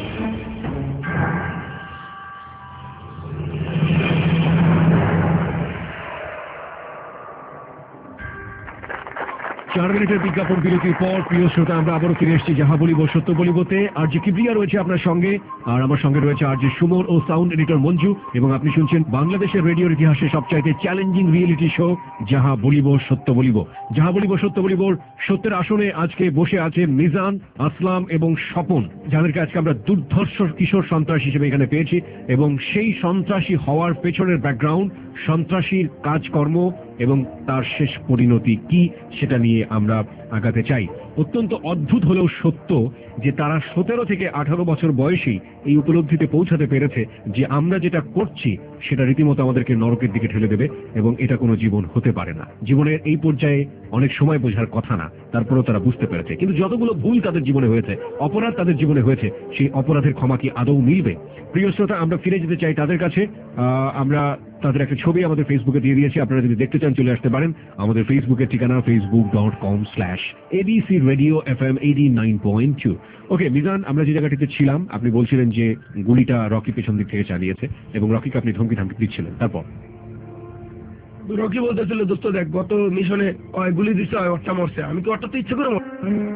চার মিনিটের বিজ্ঞাপন বিরতির পর প্রিয় শ্রোতা, আমরা আবারও ফিরে এসেছি যাহা বলিব সত্য বলিবতে। আর যে কিবরিয়া রয়েছে আপনার সঙ্গে, আর আমার সঙ্গে রয়েছে আর যে সুমন ও সাউন্ড এডিটর মঞ্জু, এবং আপনি শুনছেন বাংলাদেশের রেডিওর ইতিহাসে সবচাইতে চ্যালেঞ্জিং রিয়েলিটি শো যাহা বলিব সত্য বলিব। যাহা বলিব সত্য বলিবর সত্যের আসনে আজকে বসে আছে মিজান, আসলাম এবং স্বপন, যাদেরকে আজকে আমরা দুর্ধর্ষ কিশোর সন্ত্রাসী হিসেবে এখানে পেয়েছি। এবং সেই সন্ত্রাসী হওয়ার পেছনের ব্যাকগ্রাউন্ড, সন্ত্রাসীর কাজকর্ম এবং তার শেষ পরিণতি কি, সেটা নিয়ে আমরা আগাতে চাই। অত্যন্ত অদ্ভুত হলেও সত্য যে তারা সতেরো থেকে আঠারো বছর বয়সেই এই উপলব্ধিতে পৌঁছাতে পেরেছে যে আমরা যেটা করছি সেটা রীতিমতো আমাদেরকে নরকের দিকে ঠেলে দেবে, এবং এটা কোনো জীবন হতে পারে না। জীবনের এই পর্যায়ে অনেক সময় বোঝার কথা না, তারপরেও তারা বুঝতে পেরেছে। কিন্তু যতগুলো ভুল তাদের জীবনে হয়েছে, অপরাধ তাদের জীবনে হয়েছে, সেই অপরাধের ক্ষমা কি আদৌ মিলবে? প্রিয় শ্রোতা, আমরা ফিরে যেতে চাই তাদের কাছে। আমরা তাদের একটা ছবি আমাদের ফেসবুকে দিয়ে দিয়েছি, আপনারা যদি দেখতে চান চলে আসতে পারেন। আমাদের ফেসবুকের ঠিকানা Facebook dot com slash ABC radio F M eighty nine point two. Okay Mizan, আমরা যে জায়গাটিতে ছিলাম, আপনি বলছিলেন যে গুলিটা রকি পেছন দিক থেকে চালিয়েছে এবং রকিকে আপনি ধমকি ধমকি দিচ্ছিলেন। তারপর রকি বলতেছিল, দোস্ত দেখ, গত মিশনে ওই গুলি দিচ্ছে, ওই অট্টা মরছে, আমি কি অট্টা তো ইচ্ছে করে মর-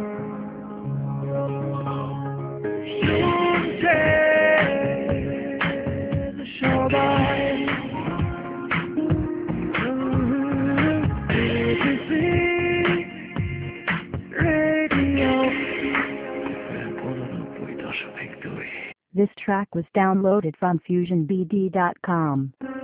This track was downloaded from fusion b d dot com.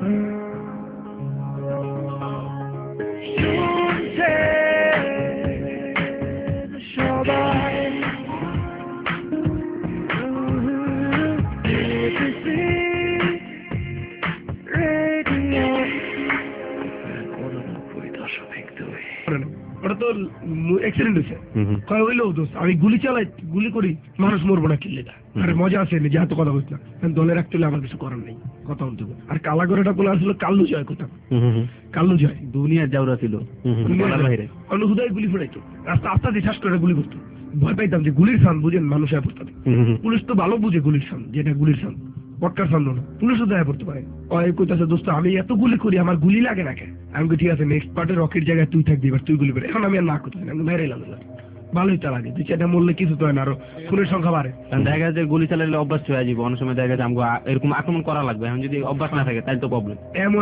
ওটা তো অ্যাক্সিডেন্ট হয়েছে, কয় হইলো দোস্ত আমি গুলি চালাই, গুলি করি, মানুষ মরবো না কিনলে না। আরে মজা আছে নিজে হাতে কথা বলছি না, দলে রাখতে হলে আমার কিছু করার নেই, কথা বলতে হবে। আর কালাগড়াটা বলে আসলো কাল্লু জয়, কোথাও কাল্লু জয় দুনিয়ার যাওরা ছিল বাইরে, অন্য হুদায় গুলি ফোড়াইতো, রাস্তা আস্তে আস্তে শ্বাস করে গুলি করতো। ভয় পাইতাম যে গুলির সান বুঝেন মানুষ হয়ে পড়তাম। পুলিশ তো ভালো বুঝে গুলির সান, যেটা গুলির সান পটকার সান না, পুলিশও দেখা পড়তে পারে। কইতাছে দোস্ত আমি এত গুলি করি, আমার গুলি লাগে না কে? আমি ঠিক আছে, নেক্সট পার্টে রকের জায়গায় তুই থাকবি, এবার তুই গুলি করে। এখন আমি আর না করতে আমি মেরে এলাম, ভালোই তা লাগে, দুই চারটা মরলে কিছু তো হয় না, আরো খুনের সংখ্যা বাড়ে। দেখা যাচ্ছে গুলি চালালে অভ্যাস হয়ে যাবে, অনেক সময় দেখা যাচ্ছে আমাকে এরকম আক্রমণ করা লাগবে, এখন যদি অভ্যাস না থাকে তাহলে তো প্রবলেম। এমন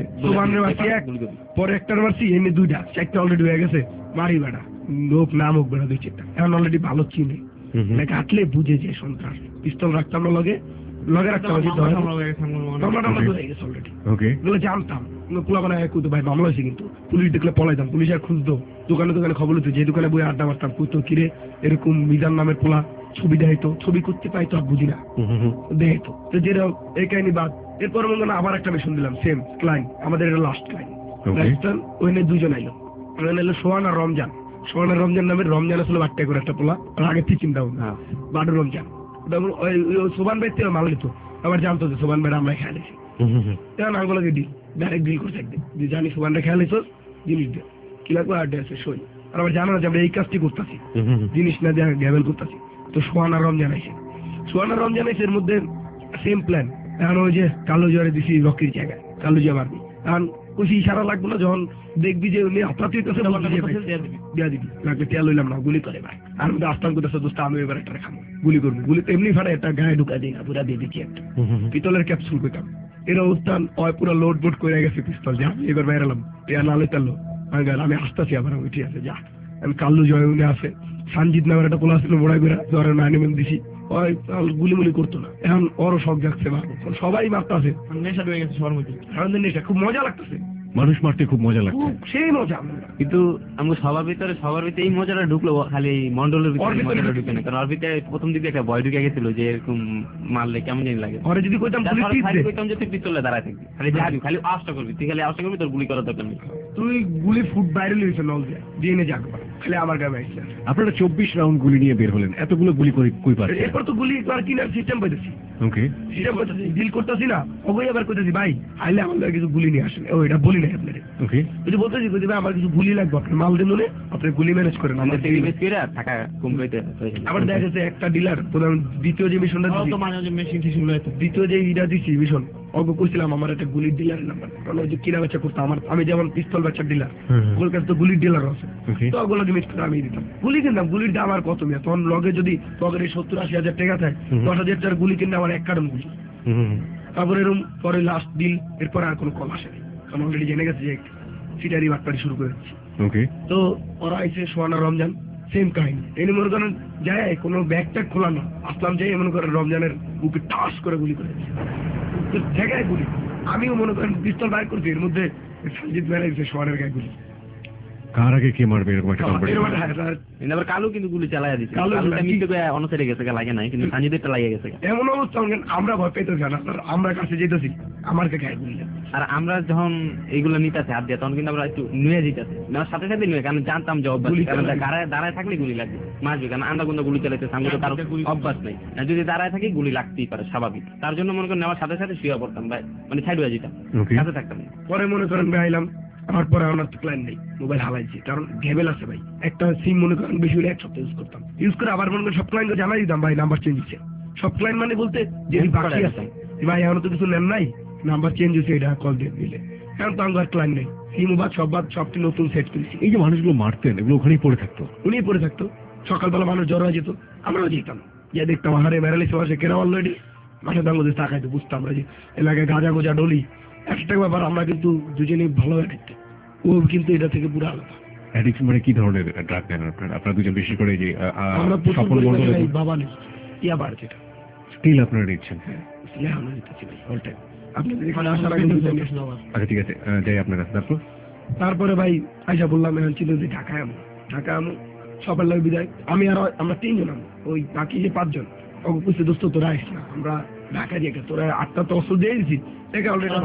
পরে একটার মারছি, এমনি দুইটা চারটা অলরেডি হয়ে গেছে, মারি বেড়া লোক নাম হোক বেড়া দুই চারটা, এখন অলরেডি ভালো চিনে হাঁটলে বুঝে যে সন্ত্রাস। পিস্তল রাখতাম না লগে, লগে রাখতাম জানতাম পোলা বানায় ভাই মামলা হয়েছে, কিন্তু পুলিশ দেখলে পলাইতাম, পুলিশ আর খুঁজতো, দোকানে দোকানে খবর হতো, যে দোকানে বই আড্ডা মারতাম, কইতো কিরে এরকম মিজান নামের পোলা, ছবি দেখাইতো, ছবি করতে পাইতো আর বুঝি না দেখাইতো। তো যেটা এই কাহিনী বাদ, এরপর মনে হয় আবার একটা মিশন দিলাম, সেম ক্লাইন, আমাদের এটা লাস্ট ক্লাইন। ওইখানে দুইজন আইলো, ওইখানে এলো সোহান আর রমজান। সোহান আর রমজান নামের, রমজান আসলে বাট্টা করে একটা পোলা, আর আগে থেকে চিন্তা ভাবনা বাডু রমজান। সোবান ভাই থেকে মাল নিত, আবার জানতো যে সোবান ভাই আমরা খেয়াল এসেছি, তখন আঙ্গুলাকে ডিল ডাইরেক্ট ডিল করছে একদিন, যে জানি সোবানটা খেয়াল এসো জিনিস দিয়ে কি লাগবে আর আছে সই, আর আবার জানো না যে আমরা এই কাজটি করতেছি, জিনিস না দিয়ে গ্যাবেল করতেছি। তো সোহান আর রমজান আইসে, সোহান আর রমজান আইসে, এর মধ্যে সেম প্ল্যান। এখন ওই যে কালো জোয়ারে দিছি রকির জায়গায়, কালো জোয়া মারবি, এখন কুচি ইশারা লাগবে না, যখন দেখবি যে উনি হঠাৎ দিয়া দিবি, লাগবে তেল লইলাম না, গুলি করে ভাই। আর মধ্যে আস্তান করতেছে দোস্ত আমি এবার একটা খাবো, গুলি করবো, গুলি তো এমনি ফাটে, একটা গায়ে ঢুকা দিই না, পুরা দিয়ে দিচ্ছি একটা পিতলের ক্যাপসুল করতাম। এর অবস্থান ওই পুরো লোড বোট করে গেছে পিস্তল, যে আমি এবার বাইরালাম টেয়া না লইতালো, আমি আসতেছি আবার, আমি ঠিক আছে যা। আমি কাল্লু জয় উনি আছে, সানজিৎ নামের একটা পোলা ছিল, বড়াই করে জ্বরের নাইনেমেন দিছি, ওই গুলিমুলি করতো না। এখন ওরও শখ জাগছে, সবাই মারতে আছে, নেশা হয়ে গেছে সবার মধ্যে, নেশা খুব মজা লাগতেছে। মানুষ মারতে খুব মজা লাগছে। খুব সেই মজা। কিন্তু আমরা সবার ভিতরে সবার ভিতরে এই মজাটা ঢুকলো, খালি মন্ডলের ভিতরে মজাটা ঢুকে না, কারণ ওর ভিতরে প্রথম দিকে একটা ভয় ঢুকে গেছিল যে এরকম মারলে কেমন জানি লাগে। ওরে যদি কইতাম গুলি টিপ দে, কইতাম যে তুই পিস্তলে দাঁড়ায় থাকবি, খালি যাবি, খালি আওয়াজটা করবি, তুই খালি আওয়াজটা করবি, তোর গুলি করার দরকার নেই। তুই গুলি ফুট বাইরে লইছ নল দিয়ে ডিএনএ যাকবা, খালি আমার গায়ে আইছে। আপনারা চব্বিশ রাউন্ড গুলি নিয়ে বের হলেন, এতগুলো গুলি করে কই পাচ্ছেন? এরপর তো গুলি আর কিনার সিস্টেম পাইতেছি। ওকে, সিস্টেম পাইতেছি, ডিল করতেছি না, ওগোই আবার কইতেছি ভাই আইলে আমাদের কিছু গুলি নিয়ে আসেন। ও এটা বলি নাই আপনারে। ওকে, ওই যে বলতেছি কইতে ভাই আমার কিছু গুলি লাগবে, আপনি মাল দিন নে, আপনি গুলি ম্যানেজ করেন। আমরা আমার টিভি বেস করে টাকা কম কইতে আবার দেখা যাচ্ছে একটা ডিলার প্রধান দ্বিতীয় যে মিশনটা দিছি, তো মাঝে মাঝে মেশিন টেশিন লইতো। দ্বিতীয় যে ইটা দিছি মিশন, ওকে কইছিলাম আমার একটা গুলির ডিলারের নাম্বার, কারণ ওই যে কিনা বেচা করতাম আমার, আমি যেমন পিস্তল বেচার ডিলার, ওর কাছে তো গুলির ডিলার আছে, তো ওগুলোকে মিক্স করে আমি দিতাম। গুলি কিনতাম, গুলির দাম আর কত মিয়া, তখন লগে যদি পকেটে সত্তর আশি হাজার টাকা থাকে, দশ হাজার টাকার গুলি কিনলে আমার এক কার্টন গুলি। তারপরে এরকম পরে লাস্ট ডিল, এরপরে আর কোনো কল আসেনি, কারণ অলরেডি জেনে গেছে যে সিটারি বাটপারি শুরু করে দিচ্ছি। ওকে, তো ওরা আইসে সোয়ানা রমজান সেম কাহিনী, এনে মনে করেন যায় কোনো ব্যাগ ট্যাগ খোলা না, আসলাম যাই মনে করেন রমজানের বুকে টাস করে গুলি করে জায়গায় গুলি। আমিও মনে করেন পিস্তল বাইর করছি, এর মধ্যে সঞ্জিত মেরে সোয়ানের গায়ে গুলি। কার আগে কে মারবে এরকম একটা কম্পিটিশন। আবার কালু কিন্তু গুলি চালাইয়া দিচ্ছে, কালু কালুটা মিথ্যে করে অন্য সাইডে গেছে, লাগে নাই, কিন্তু সাঞ্জিদেরটা লাগিয়ে গেছে। এমন অবস্থা আমরা ভয় পেতে জানা, আমরা কাছে যেতেছি আমার গায়ে গুলি। আর আমরা যখন এইগুলো নিতেছি হাত দিয়ে, তখন কিন্তু আমরা একটু নুয়ে যেতেছি, নেওয়ার সাথে সাথে নুয়ে, কারণ জানতাম যে অভ্যাস, কারণ দাঁড়ায় দাঁড়ায় থাকলে গুলি লাগবে, মারবে, কারণ আমরা কিন্তু গুলি চালাইতেছি, আমরা তার অভ্যাস নেই, যদি দাঁড়ায় থাকি গুলি লাগতেই পারে স্বাভাবিক। তার জন্য মনে করেন নেওয়ার সাথে সাথে শুয়ে পড়তাম, ভাই মানে সাইড হয়ে যেতাম, কাছে থাকতাম। পরে মনে করেন বেড়াইলাম, আমার পরে আমার তো প্ল্যান নেই, মোবাইল হালাইছি, কারণ ঘেবেল আছে ভাই, একটা সিম মনে করেন বেশি হলে এক সপ্তাহ ইউজ করতাম, ইউজ করে আবার মনে করেন সব ক্লায়েন্টকে জানাই দিতাম ভাই নাম্বার চেঞ্জ হচ্ছে। সব ক্লায়েন্ট মানে বলতে যে বাকি আছে ভাই এমন তো কিছু নেন নাই, নাম্বার চেঞ্জ হয়েছে, এটা কল দিয়ে দিলে, কারণ তো আমার ক্লায়েন্ট নেই, সিম বাদ সব বাদ সবটি নতুন সেট করেছি। এই যে মানুষগুলো মারতেন, এগুলো ওখানেই পড়ে থাকতো, উনি পড়ে থাকতো, সকালবেলা মানুষ জ্বর হয়ে যেত, আমরাও যেতাম, যে দেখতাম হারে মেরালিস মাসে কেনা অলরেডি মাসে তার মধ্যে তাকাইতো, বুঝতাম আমরা যে এলাকায় গাঁজা গোজা ডলি একটা ব্যাপার, আমরা কিন্তু দুজনেই ভালো দেখতে, ও কিন্তু এটা থেকে পুরো আলাদা। অ্যাডিকশন মানে কি ধরনের ড্রাগ নেন আপনারা? আপনারা দুজন বিশেষ করে যে আমরা সফল মন্ডল বাবা নেই ইয়া বার যেটা স্টিল আপনারা নিচ্ছেন। হ্যাঁ স্নেহ আমরা নিতেছি ভাই অল টাইম। আপনাদের এখানে আসার আগে দুজন নিয়েছেন। আচ্ছা ঠিক আছে, যাই আপনার কাছে। তারপর তারপরে ভাই আইসা বললাম এখন ছিল যে ঢাকায় আমু ঢাকা আমু সবার লাগে বিদায়, আমি আর আমরা তিনজন আমু, ওই বাকি যে পাঁচজন ওকে পুষতে দোস্ত তোরা আইস না, আমরা ঢাকা দিয়ে তোরা আটটা তো অস্ত্র দিয়ে দিছি, এক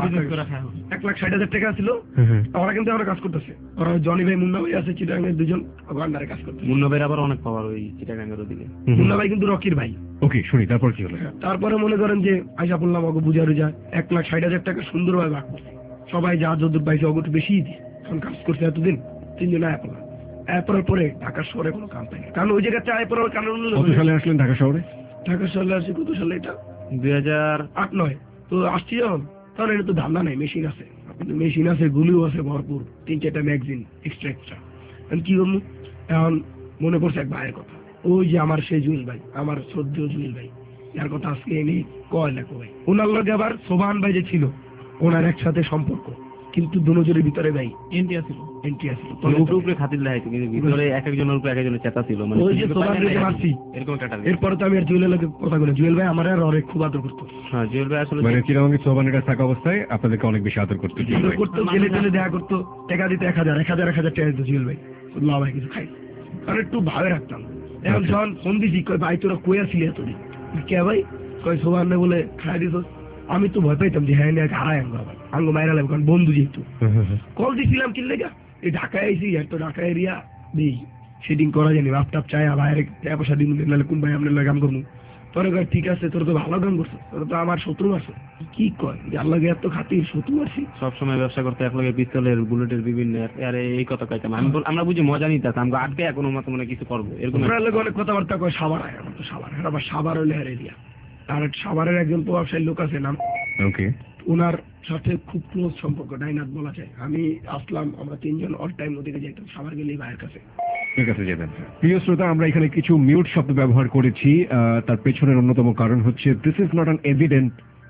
লাখ ষাট হাজার টাকা ছিল, ওরা কিন্তু আমরা কাজ করতেছে, ওরা জনি ভাই মুন্না ভাই আছে চিটাগাঙ্গের দুজন আন্ডারে কাজ করতেছে। মুন্না ভাইয়ের আবার অনেক পাওয়ার ওই চিটাগাঙ্গের ওদিকে। মুন্না ভাই কিন্তু রকির ভাই। ওকে শুনি, তারপর কি হলো? তারপরে মনে করেন যে আইসা বললাম ওকে বুঝা রুজা এক লাখ ষাট হাজার টাকা সুন্দরভাবে ভাগ করছে, সবাই যা যদুর পাইছে ওগুলো বেশিই দিয়ে, কারণ কাজ করছে এতদিন তিনজন আয় পড়লাম, আয় পড়ার পরে ঢাকা শহরে কোনো কাম পাইনি, কারণ ওই জায়গাতে আয় পড়ার কারণ কত সালে আসলেন ঢাকা শহরে? ঢাকা শহরে আসছে কত সালে, এটা দুই হাজার আট নয় তো আসছি যখন, কারণ এটা তো ধান্দা নাই, মেশিন আছে, মেশিন আছে, গুলিও আছে ভরপুর, তিন চারটা ম্যাগজিন এক্সট্রা এক্সট্রা। এখন কি করবো, এখন মনে পড়ছে এক ভাইয়ের কথা, ওই যে আমার সেই জুয়েল ভাই, আমার শ্রদ্ধেয় জুয়েল ভাই, যার কথা আজকে এনে কয় লেখো ভাই, ওনার লগে আবার সোবান ভাই যে ছিল ওনার একসাথে সম্পর্ক, কিন্তু দুজনের ভিতরে ভাই ইন্ডিয়া ছিল এন্ট্রি আছিল, উপরে উপরে খাতির লাগাইতো, কিন্তু ভিতরে এক একজনের উপরে এক একজনের চেতা ছিল, মানে ওই যে সোবান ভাই মারছি এরকম একটা। এরপরে তো আমি আর জুয়েলের লগে কথা বলি, জুয়েল ভাই আমার আর অনেক খুব আদর করতো। হ্যাঁ জুয়েল ভাই আসলে মানে চিরাঙ্গি সোবানের কাছে থাকা অবস্থায় আপনাদেরকে অনেক বেশি আদর করতো, করতো, গেলে গেলে দেখা করতো, টাকা দিতে এক হাজার এক হাজার এক হাজার টাকা দিত জুয়েল ভাই, লাভ ভাই কিছু খাই, কারণ একটু ভাবে রাখতাম। এখন যখন ফোন দিছি কয় ভাই তোরা কই আসলি এতদিন, কে ভাই কয় সোবান বলে খাই দিত, আমি তো ভয় পাইতাম যে হ্যাঁ হারাই আঙ্গ আবার আঙ্গ মায়েরা লাগবে, কারণ বন্ধু যেহেতু। কল দিছিলাম কি লেগা, এই ঢাকায় আইসি তো ঢাকা এরিয়া দিই সেটিং করা জানি, বাপ টাপ চাই বাইরে টাকা পয়সা দিন, নাহলে কোন ভাই আপনার কাম করবো, তোর কয় ঠিক আছে তোর তো ভালো কাম করছো, তোর তো আমার শত্রু আছে, কি কয় যে আল্লাহ এত খাতির শত্রু আছি, সবসময় ব্যবসা করতে এক লগে পিস্তলের বুলেটের বিভিন্ন, আরে এই কথা কইতাম আমি, আমরা বুঝি মজা নিতাম, আমরা আটকে কোনো মতো মনে কিছু করবো এরকম অনেক কথাবার্তা কয়। সাবার আয় আমার তো সাবার, আবার সাবার হলে হার এরিয়া, আর সাভারের একজন প্রভাবশালী লোক আছে নাম, ওকে ওনার সাথে খুব ক্লোজ সম্পর্ক, ডাইনাথ বলা যায়, আমি আসলাম আমরা তিনজন অল টাইম ওদিকে যাইতাম, সাভার গেলেই ভাইয়ের কাছে ঠিক আছে যাবেন। প্রিয় শ্রোতা, আমরা এখানে কিছু মিউট শব্দ ব্যবহার করেছি, তার পেছনের অন্যতম কারণ হচ্ছে this is not an evident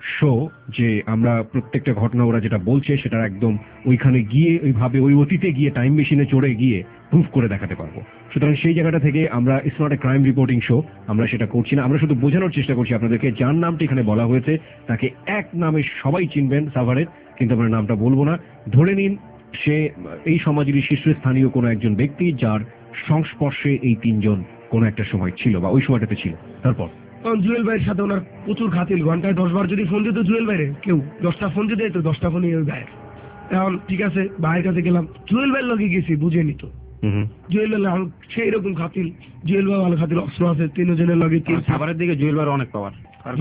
show যে আমরা প্রত্যেকটা ঘটনা ওরা যেটা বলছে সেটা একদম ওইখানে গিয়ে ওইভাবে ওই অতীতে গিয়ে টাইম মেশিনে চড়ে গিয়ে প্রুফ করে দেখাতে পারবো। সুতরাং সেই জায়গাটা থেকে আমরা it's not a crime reporting show, আমরা সেটা করছি না। আমরা শুধু বোঝানোর চেষ্টা করছি আপনাদেরকে, যার নামটা এখানে বলা হয়েছে তাকে এক নামে সবাই চিনবেন সাভারের, কিন্তু আমরা নামটা বলবো না। ধরে নিন সে এই সমাজেরই শীর্ষস্থানীয় কোনো একজন ব্যক্তি যার সংস্পর্শে এই তিনজন কোনো একটা সময় ছিল বা ওই সময়টাতে ছিল। তারপর তখন জুয়েল ভাইয়ের সাথে ওনার প্রচুর খাতিল, ঘন্টায় দশ বার যদি ফোন দিত জুয়েল ভাইরে, কেউ দশটা ফোন দিতে তো দশটা ফোনই ওই ভাইয়ের। এখন ঠিক আছে ভাইয়ের কাছে গেলাম, জুয়েল ভাইয়ের লগে গেছি বুঝে নিত। জুয়েল ভাই সেই রকম খাতিল, জুয়েল ভাই ভালো খাতিল, অস্ত্র আছে তিনজনের লগে। সাভারের দিকে জুয়েল ভাইয়ের অনেক পাওয়ার,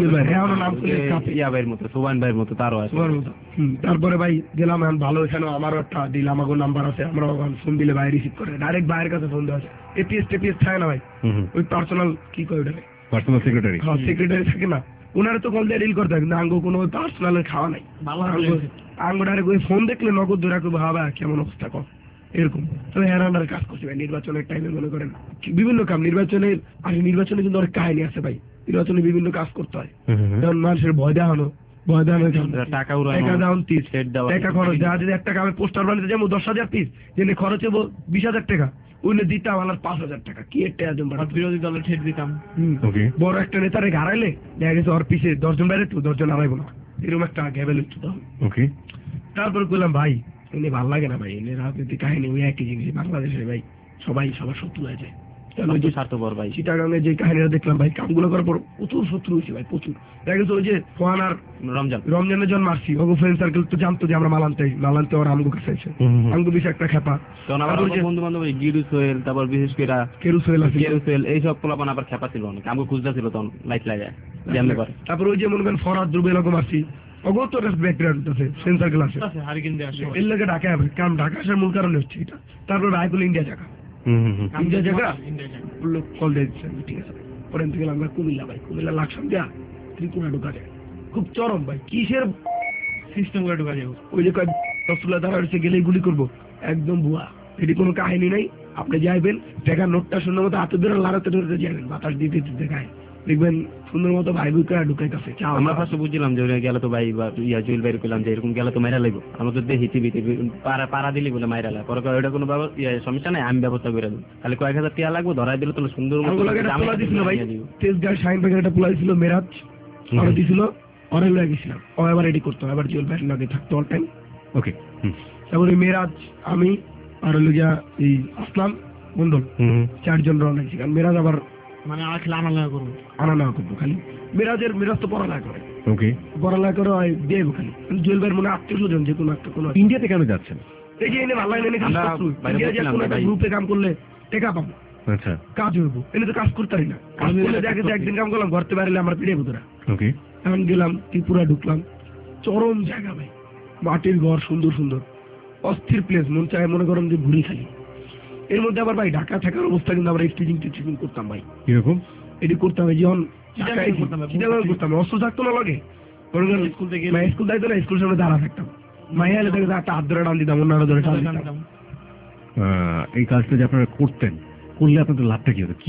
তারপরে ভাই গেলাম ভালো, এখানে আমারও একটা ডিল, আমাকে নাম্বার আছে, আমরা ফোন দিলে ভাই রিসিভ করে ডাইরেক্ট ভাইয়ের কাছে ফোন দেওয়া আছে। এপিএস টেপিএস থাকে না ভাই, ওই পার্সোনাল কি করে ওটা পার্সোনাল সেক্রেটারি, হ্যাঁ সেক্রেটারি থাকে না, ওনারা তো কল দিয়ে ডিল করতে হয়, কিন্তু আঙ্গো কোনো পার্সোনাল খাওয়া নাই। আঙ্গো ডাইরেক্ট ওই ফোন দেখলে নগদ ধরে রাখবো, ভাবা কেমন অবস্থা কম এরকম। তবে হেরান্ডার কাজ করছি ভাই নির্বাচনের টাইমে, মনে করেন বিভিন্ন কাম নির্বাচনের আগে, নির্বাচনে কিন্তু অনেক কাহিনী আছে ভাই, নির্বাচনে বিভিন্ন কাজ করতে হয়। যেমন মানুষের ভয় দেখানো, ভয় দেখানো, টাকা দেওয়ান পিস, টাকা খরচ দেওয়া, যদি একটা কামে পোস্টার বানাতে যাবো দশ হাজার পিস, যেন খরচ হবো বিশ হাজার টাকা, ওই দিতাম আমার পাঁচ হাজার টাকা, কি একটা বিরোধী দলের ঠেট দিতাম। বড় একটা নেতারে হারাইলে দেখা গেছে ওর পিছিয়ে দশজন বাইরে একটু দশজন হারাইবো না, এরকম একটা ঘেবেল একটু। তারপরে বললাম ভাই এনে ভালো লাগে না ভাই, এনে রাজনীতি কাহিনী ওই একই জিনিস, বাংলাদেশে ভাই সবাই সবার শত্রু হয়ে যায়। চিটাগাঙ্গে যে কাহিনীটা দেখলাম ভাই, কামগুলো করার পর প্রচুর শত্রু হয়েছে ভাই, প্রচুর। দেখা গেছে ওই যে ফোয়ান আর রমজান রমজানের জন্য মারছি, ওগো ফ্রেন্ড সার্কেল তো জানতো যে আমরা মালান্তে মালান্তে ওর আমগো কাছে আছে, আমগো বেশি একটা খেপা বন্ধু বান্ধব গিরু সোহেল, তারপর বিশেষ করে কেরু সোহেল আছে, কেরু সোহেল এইসব পোলাপান আবার খেপা ছিল অনেক, আমগো খুঁজতে ছিল তখন লাইট লাগায়। তারপর ওই যে মনে করেন ফরাদ দ্রুব এরকম মারছি, ওগো তো ব্যাকগ্রাউন্ড আছে, ফ্রেন্ড সার্কেল আছে, এর লাগে ঢাকা হবে কাম, ঢাকা আসার মূল কারণ হচ্ছে এটা। তারপর রায়পুর ইন্ডিয়া জায়গা, ইন্ডিয়া জায়গা কল দিয়ে দিচ্ছে, ঠিক আছে। পরে গেলাম আমরা কুমিল্লা ভাই, কুমিল্লা লাকসাম দেয়া ত্রিপুরা ঢোকা যায়, খুব চরম ভাই, কিসের সিস্টেম করে ঢোকা যাবো, ওই যে কয়েক রসুল্লাহ দ্বারা হচ্ছে গেলেই গুলি করবো, একদম ভুয়া, এটি কোনো কাহিনী নাই। আপনি যাইবেন টাকার নোটটা সুন্দর মতো হাতে ধরে লাড়াতে ধরতে যাবেন, বাতাস দিতে দিতে গায়ে দেখবেন সুন্দর মতো ভাই বুই করে ঢুকাইতেছে। আমরা ফার্স্টে বুঝলাম যে গেলে তো ভাই বা ইয়া জুয়েল ভাই কইলাম যে এরকম গেলে তো মাইরা লাগবে, আমরা তো দেখি টিভি টিভি পাড়া পাড়া দিলি বলে মাইরা লাগে, পরে ওইটা কোনো সমস্যা নাই, আমি ব্যবস্থা করে দেবো, খালি কয়েক হাজার টাকা লাগবে, ধরাই দিলে তো সুন্দর মতো দিছিল ভাই। তেজ গায়ে শাইন প্যাকেট একটা পোলা দিছিল, মেরাজ আরো দিছিল, অনেক লয়ে গেছিলাম, ও এবার রেডি করতো, এবার জুয়েল ভাইয়ের লাগে থাকতো অল টাইম। ওকে, তারপরে মেরাজ, আমি আর হলো গিয়া এই আসলাম মন্ডল, চারজন রওনা হয়েছি। কারণ মেরাজ আবার মানে আনা নেওয়া করবো, আনা নেওয়া করবো খালি। মেরাজের মেরাজ তো পড়ালেখা করে, ওকে পড়ালেখা করে দেবো খালি। জুয়েল ভাইয়ের মনে আত্মীয় স্বজন যে কোনো একটা কোনো। ইন্ডিয়াতে কেন যাচ্ছেন? এই যে এনে ভালো এনে কাজ করতো, ইন্ডিয়া যে কোনো একটা গ্রুপে কাম করলে টাকা পাবো, আচ্ছা কাজ হইব, এনে তো কাজ করতে পারি না, কাজ করলে দেখা গেছে একদিন কাম করলাম, ঘরতে পারলে আমরা পিড়ে বুতরা। ওকে, এখন গেলাম ত্রিপুরা, ঢুকলাম, চরম জায়গা ভাই, মাটির ঘর, সুন্দর সুন্দর, অস্থির প্লেস, মন চায় মনে করেন যে ঘুরি খালি। এর মধ্যে আবার ভাই ঢাকা থাকার অবস্থা কিন্তু আমরা স্টিচিং টিচিং করতাম ভাই, কিরকম এটি করতাম যখন করতাম, অস্ত্র থাকতো না লাগে, স্কুল থেকে স্কুল থাকতো না, স্কুল সামনে দাঁড়া থাকতাম, মাইয়া এলে দেখে একটা হাত ধরে টান দিতাম, অন্যরা ধরে টান দিতাম। এই কাজটা যে আপনারা করতেন, করলে আপনাদের লাভটা কি হতো?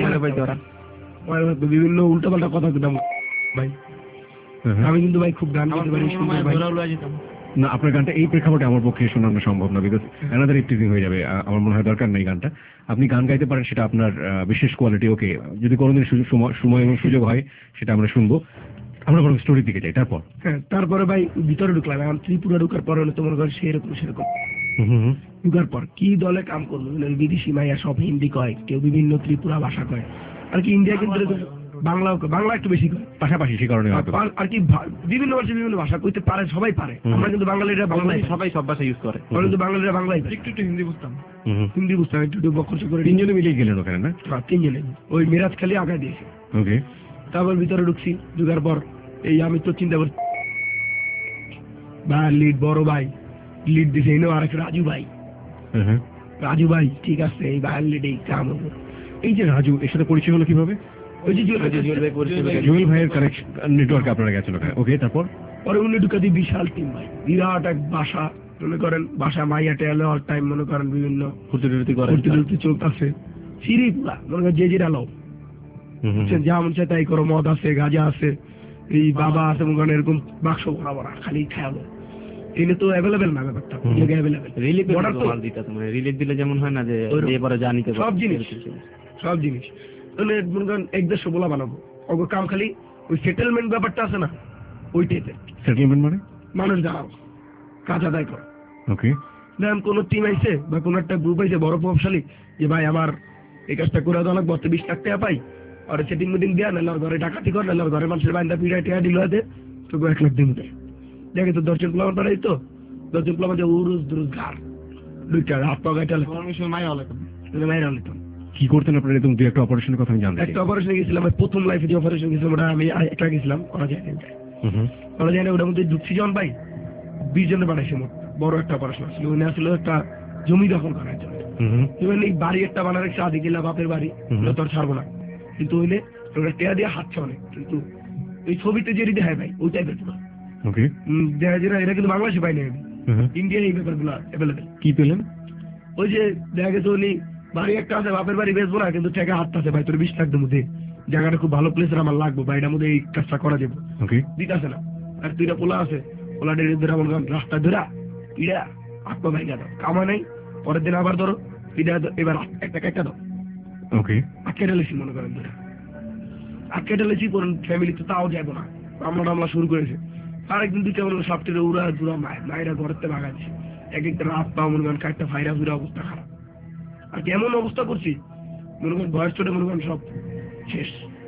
বিভিন্ন উল্টাপাল্টা কথা দিতাম ভাই, আমি কিন্তু ভাই খুব গান গাইতে পারি, না আপনার গানটা এই প্রেক্ষাপটে আমার পক্ষে শোনানো সম্ভব না, বিকজ অ্যানাদার ইফটিজিং হয়ে যাবে, আমার মনে হয় দরকার নেই গানটা। আপনি গান গাইতে পারেন, সেটা আপনার বিশেষ কোয়ালিটি, ওকে, যদি কোনোদিন সময় এবং সুযোগ হয় সেটা আমরা শুনবো। আমরা বরং স্টোরির দিকে যাই। তারপর হ্যাঁ, তারপরে ভাই ভিতরে ঢুকলাম, এখন ত্রিপুরা ঢুকার পর হলে তোমার ঘরে সেরকম সেরকম ঢুকার পর কি দলে কাম করবো, বিদেশি মাইয়া সব হিন্দি কয়, কেউ বিভিন্ন ত্রিপুরা ভাষা কয়, আর কি ইন্ডিয়া কিন্তু বাংলা বাংলা একটু বেশি করে পাশাপাশি, সে কারণে আর কি বিভিন্ন ভাষা বিভিন্ন ভাষা কইতে পারে, সবাই পারে। আমরা কিন্তু বাঙালিরা বাংলায়, সবাই সব ভাষা ইউজ করে, আমরা কিন্তু বাঙালিরা বাংলায় একটু একটু হিন্দি বুঝতাম, হিন্দি বুঝতাম একটু একটু বকরচ করে। তিনজনে মিলিয়ে গেলেন ওখানে না? হ্যাঁ, তিনজনে, ওই মিরাজ খালি আগে দিয়েছে। ওকে, তারপর ভিতরে ঢুকছি, ঢুকার পর এই আমি তো চিন্তা করছি ভাই, লিড বড় ভাই লিড দিছে, এই আর এক রাজু ভাই, রাজু ভাই ঠিক আছে, এই ভাইয়ের লিড এই কাম হবো। এই যে রাজু, এর সাথে পরিচয় হলো কিভাবে? ওই যে জুয়েল ভাইয়ের কানেকশন নেটওয়ার্কে আপনারা গেছেন ওখানে। ওকে, তারপর পরে উনি ঢুকাতে বিশাল টিম ভাই, বিরাট এক বাসা, মনে করেন বাসা মাইয়া টেলে অল টাইম, মনে করেন বিভিন্ন ফুর্তি টুর্তি চলতেছে, সিঁড়ি পুরা মনে করেন যে যেটা লো, যা মন চায় তাই করো, মদ আছে, গাঁজা আছে, এই বাবা আছে মনে করেন এরকম বাক্স ভরা ভরা খালি খাওয়াবো, এনে তো অ্যাভেলেবেল না ব্যাপারটা, অ্যাভেলেবেল রিলিফ দিতে মানে রিলিফ দিলে যেমন হয় না যে এবারে জানিতে সব জিনিস সব জিনিস তাহলে মনে করেন এক দেড়শো বলা বানাবো অগ কাম খালি ওই সেটেলমেন্ট ব্যাপারটা আছে না ওই টাইপের সেটেলমেন্ট মানে মানুষ দাঁড়াবো কাজ আদায় করে। ওকে, দেন কোনো টিম আইছে বা কোনো একটা গ্রুপ আইছে বড় প্রভাবশালী যে ভাই আমার এই কাজটা করে দেওয়া লাগবে, অত বিশ লাখ টাকা পাই, আর সেটিং মিটিং দেওয়া নাহলে ঘরে ডাকাতি কর, নাহলে ঘরে মানুষের বান্ধা পিড়া টিয়া দিল হাতে তবু এক লাখ দিন দেয়। দেখে তো দশজন প্লাবন পাঠাই তো দশজন প্লাবন যে উরুজ দুরুজ ঘাড় দুইটা হাত পা গাইটা মায়ের হলে তো কি করতেন আপনারা? এরকম দুই একটা অপারেশনের কথা আমি জানতে একটা অপারেশনে গেছিলাম, প্রথম লাইফে যে অপারেশন গেছিলাম ওটা আমি একটা গেছিলাম, করা যায় না করা যায় না ওটার মধ্যে ঢুকছি যখন ভাই বিশ জনের বানাইছে মোট, বড় একটা অপারেশন আসছিল, ওই আসলে একটা জমি দখল করার জন্য। এবার এই বাড়ি একটা বানা রেখেছে আদি গেলা বাপের বাড়ি, তোর ছাড়বো না, কিন্তু ওইলে ওটা টেয়া দিয়ে হাতছে অনেক, কিন্তু এই ছবিতে যে দেখায় ভাই ওই টাইপের পুরো দেখা যায় না, এটা কিন্তু বাংলাদেশে পাইনি আমি, ইন্ডিয়া এই ব্যাপার গুলো অ্যাভেলেবেল। কি পেলেন? ওই যে দেখা গেছে উনি বাড়ি একটা আছে বাপের বাড়ি বেচবো না, কিন্তু টাকা হাত আছে ভাই তোর বিশ লাখ দেবো দে, জায়গাটা খুব ভালো প্লেস আমার লাগবো বা এটার মধ্যে এই কাজটা করা যাবো, দিতে না। আর দুইটা পোলা আছে, পোলা ডেড়ে ধরে আমার রাস্তা ধরা পিড়া আত্মা ভাইগা দাও, কামা নাই, পরের দিন আবার ধরো পিড়া, এবার একটা একটা দাও, ওকে আটকে ঢেলেছি মনে করেন ধরে আটকে ঢেলেছি, কোন ফ্যামিলি তো তাও যাবো না, আমরা টামলা শুরু করেছে। আরেকদিন দুইটা মনে সব টেরে উড়া দুরা মায় মায়েরা ঘরের থেকে ভাগাচ্ছে, এক একটা রাত পা মনে করেন কাঠটা ফাইরা ফুরা অবস্থা খারাপ। আর কেমন অবস্থা করছি মনে করেন বয়স ছোটে মনে করেন সব শেষ,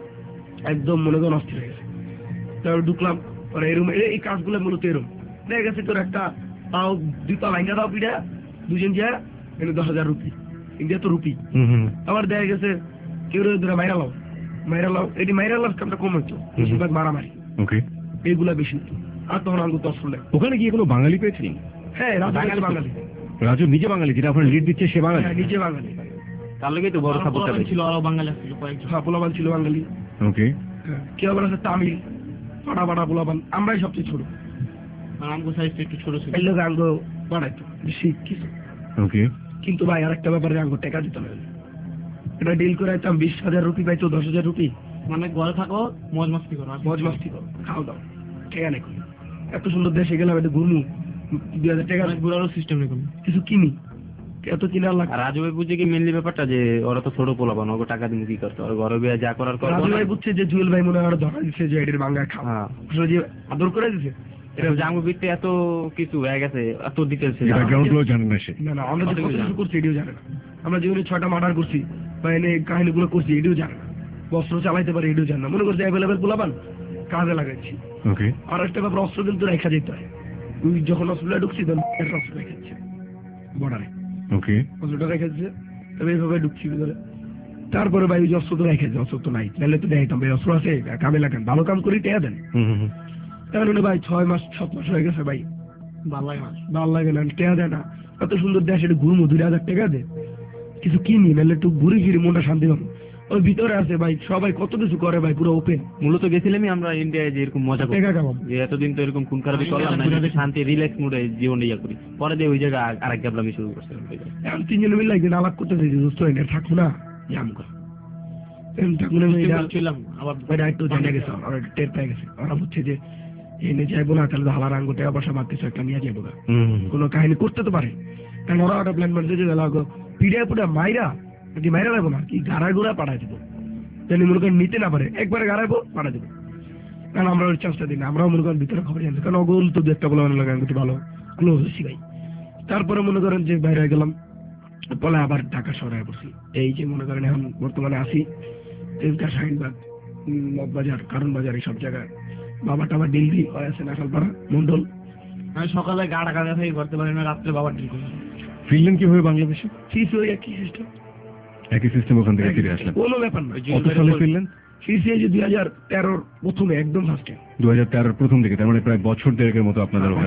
একদম মনে করেন অস্থির হয়ে গেছে। তারপর ঢুকলাম পরে এরম এই কাজগুলো মূলত এরম দেখা গেছে তোর একটা তাও দুইটা লাইঙ্গা দাও পিঠা দুজন যা এনে দশ হাজার রুপি, ইন্ডিয়া তো রুপি। আবার দেখা গেছে কেউ ধরে মাইরা লাও মাইরা লাও, এটি মাইরা লাভ কামটা কম হইতো, বেশিরভাগ মারামারি এইগুলা বেশি হতো। আর তখন আঙ্গুর দশ ফুলে ওখানে গিয়ে কোনো বাঙালি পেয়েছিলেন? হ্যাঁ বাঙালি, রাজু নিজে বাঙালি, যেটা আপনার লিড দিচ্ছে সে বাঙালি, নিজে বাঙালি, তার লগে তো বড় সাপোর্ট ছিল, আরো বাঙালি ছিল কয়েকজন, হ্যাঁ পোলাবান ছিল বাঙালি। ওকে, কেউ আবার আছে তামিল, পাড়া পাড়া পোলাবান, আমরাই সবচেয়ে ছোট, আমগো সাইজটা একটু ছোট ছিল, এই লোক আঙ্গো বাড়াইতো বেশি কিছু। ওকে, কিন্তু ভাই আর একটা ব্যাপারে আঙ্গো টাকা দিতে হবে, এটা ডিল করে আইতাম বিশ হাজার রুপি পাইতো, দশ হাজার রুপি, মানে ঘরে থাকো মজ মাস্তি করো, মজ মাস্তি করো, খাও দাও, টাকা নেই। এত সুন্দর দেশে গেলাম, এটা ঘুরমু দুই হাজার টাকা ঘুরারও সিস্টেম নেই, কিছু কিনি এত কিনার লাগে। রাজু ভাই বুঝছে কি মেনলি ব্যাপারটা যে ওরা তো ছোট পোলাবান, ওকে টাকা দিন কি করতে, আর ঘরে বিয়ে যা করার কর। রাজু ভাই বুঝছে যে জুয়েল ভাই মনে হয় ধরা দিচ্ছে যে এটির বাঙ্গা খাওয়া, আসলে যে আদর করে দিচ্ছে এটা জাঙ্গু বিতে এত কিছু হয়ে গেছে, এত ডিটেইলস ব্যাকগ্রাউন্ড গুলো জানেন না সে। না না আমরা যে কত কিছু করছি এটিও জানে না, আমরা জীবনে ছয়টা মার্ডার করছি বা এনে কাহিনীগুলো করছি এটিও জানে না, অস্ত্র চালাইতে পারে এটিও জানে না, মনে করছে অ্যাভেলেবেল পোলাবান কাজে লাগাচ্ছি। ওকে, আর একটা ব্যাপার অস্ত্র কিন্তু রেখা যেতে হয়, তুই যখন অস্ট্রেলিয়া ঢুকছি তখন একটা অস্ত্র রেখেছে বর্ডারে, ওকে অস্ত্রটা রেখেছে, তবে এইভাবে ঢুকছি ভিতরে। তারপরে ভাই যে অস্ত্র তো রেখেছে, অস্ত্র তো নাই, নাহলে তো দেখাইতাম ভাই অস্ত্র আছে কামে লাগান, ভালো কাম করি টেয়া দেন। তাহলে ভাই ছয় মাস সাত মাস হয়ে গেছে ভাই, ভালো লাগে না ভালো লাগে না, টেয়া দেয় না, এত সুন্দর দেশ এটা ঘুরমো দুই হাজার টাকা দে কিছু কিনি, নাহলে একটু ঘুরে ফিরে মনটা শান্তি পাবো। ওই ভিতরে আছে ভাই সবাই কত কিছু করে ভাই, পুরো ওপেন। মূলত গেছিলামই আমরা ইন্ডিয়ায় যে এরকম মজা করি, যে এতদিন তো এরকম খুন খারাপি করলাম না, শান্তি রিল্যাক্স মুডে জীবন ইয়া করি, পরে দিয়ে ওই জায়গায় আরেক গাবলামি শুরু করছে। এখন তিনজনে মিলে একদিন আলাপ করতে চাইছি, দোস্ত এটা থাকবো না জামকা থাকবো না, আবার একটু জানা গেছে, ওরা টের পেয়ে গেছে, ওরা বুঝছে যে এনে যাইবো না তাহলে হালার আঙ্গুল টাকা পয়সা মার কিছু একটা নিয়ে যাবো না, কোনো কাহিনী করতে তো পারে। কারণ ওরা একটা প্ল্যান মারছে যে পিড়ে পুড়ে মাইরা কি মাইরা লাগবো না কি গাড়া গুড়া পাঠাই দেবো, জানি মনে করেন নিতে না পারে, একবারে গাড়াইবো পাঠা দেবো। কারণ আমরা ওই চান্সটা দিই না, আমরাও মনে করেন ভিতরে খবর জানছি, কারণ অগোল তো একটা বলে মনে লাগে একটু ভালো ক্লোজ হয়েছি ভাই। তারপরে মনে করেন যে বাইরে গেলাম, বলে আবার ঢাকা শহরে পড়ছি, এই যে মনে করেন এখন বর্তমানে আসি শাহিনবাগ, মগবাজার, কারণ বাজার, এই সব জায়গায় বাবা টাবার ডিলডি হয়ে আছে, নাখালপাড়া, মন্ডল। আমি সকালে গাড়া গাড়া থেকে করতে পারি না, রাত্রে বাবার ডিল করি। ফিরলেন কিভাবে বাংলাদেশে? সিসি ওই একই সিস্টেম, একই সিস্টেম, ওখান থেকে ফিরে আসলেন, কোনো ব্যাপার নয়। কত সালে ফিরলেন? সিসি যে দুই হাজার তেরোর প্রথমে, একদম ফার্স্টে দু হাজার তেরোর প্রথম দিকে, তার মানে প্রায় বছর দেড়েকের মতো আপনাদের ওখানে।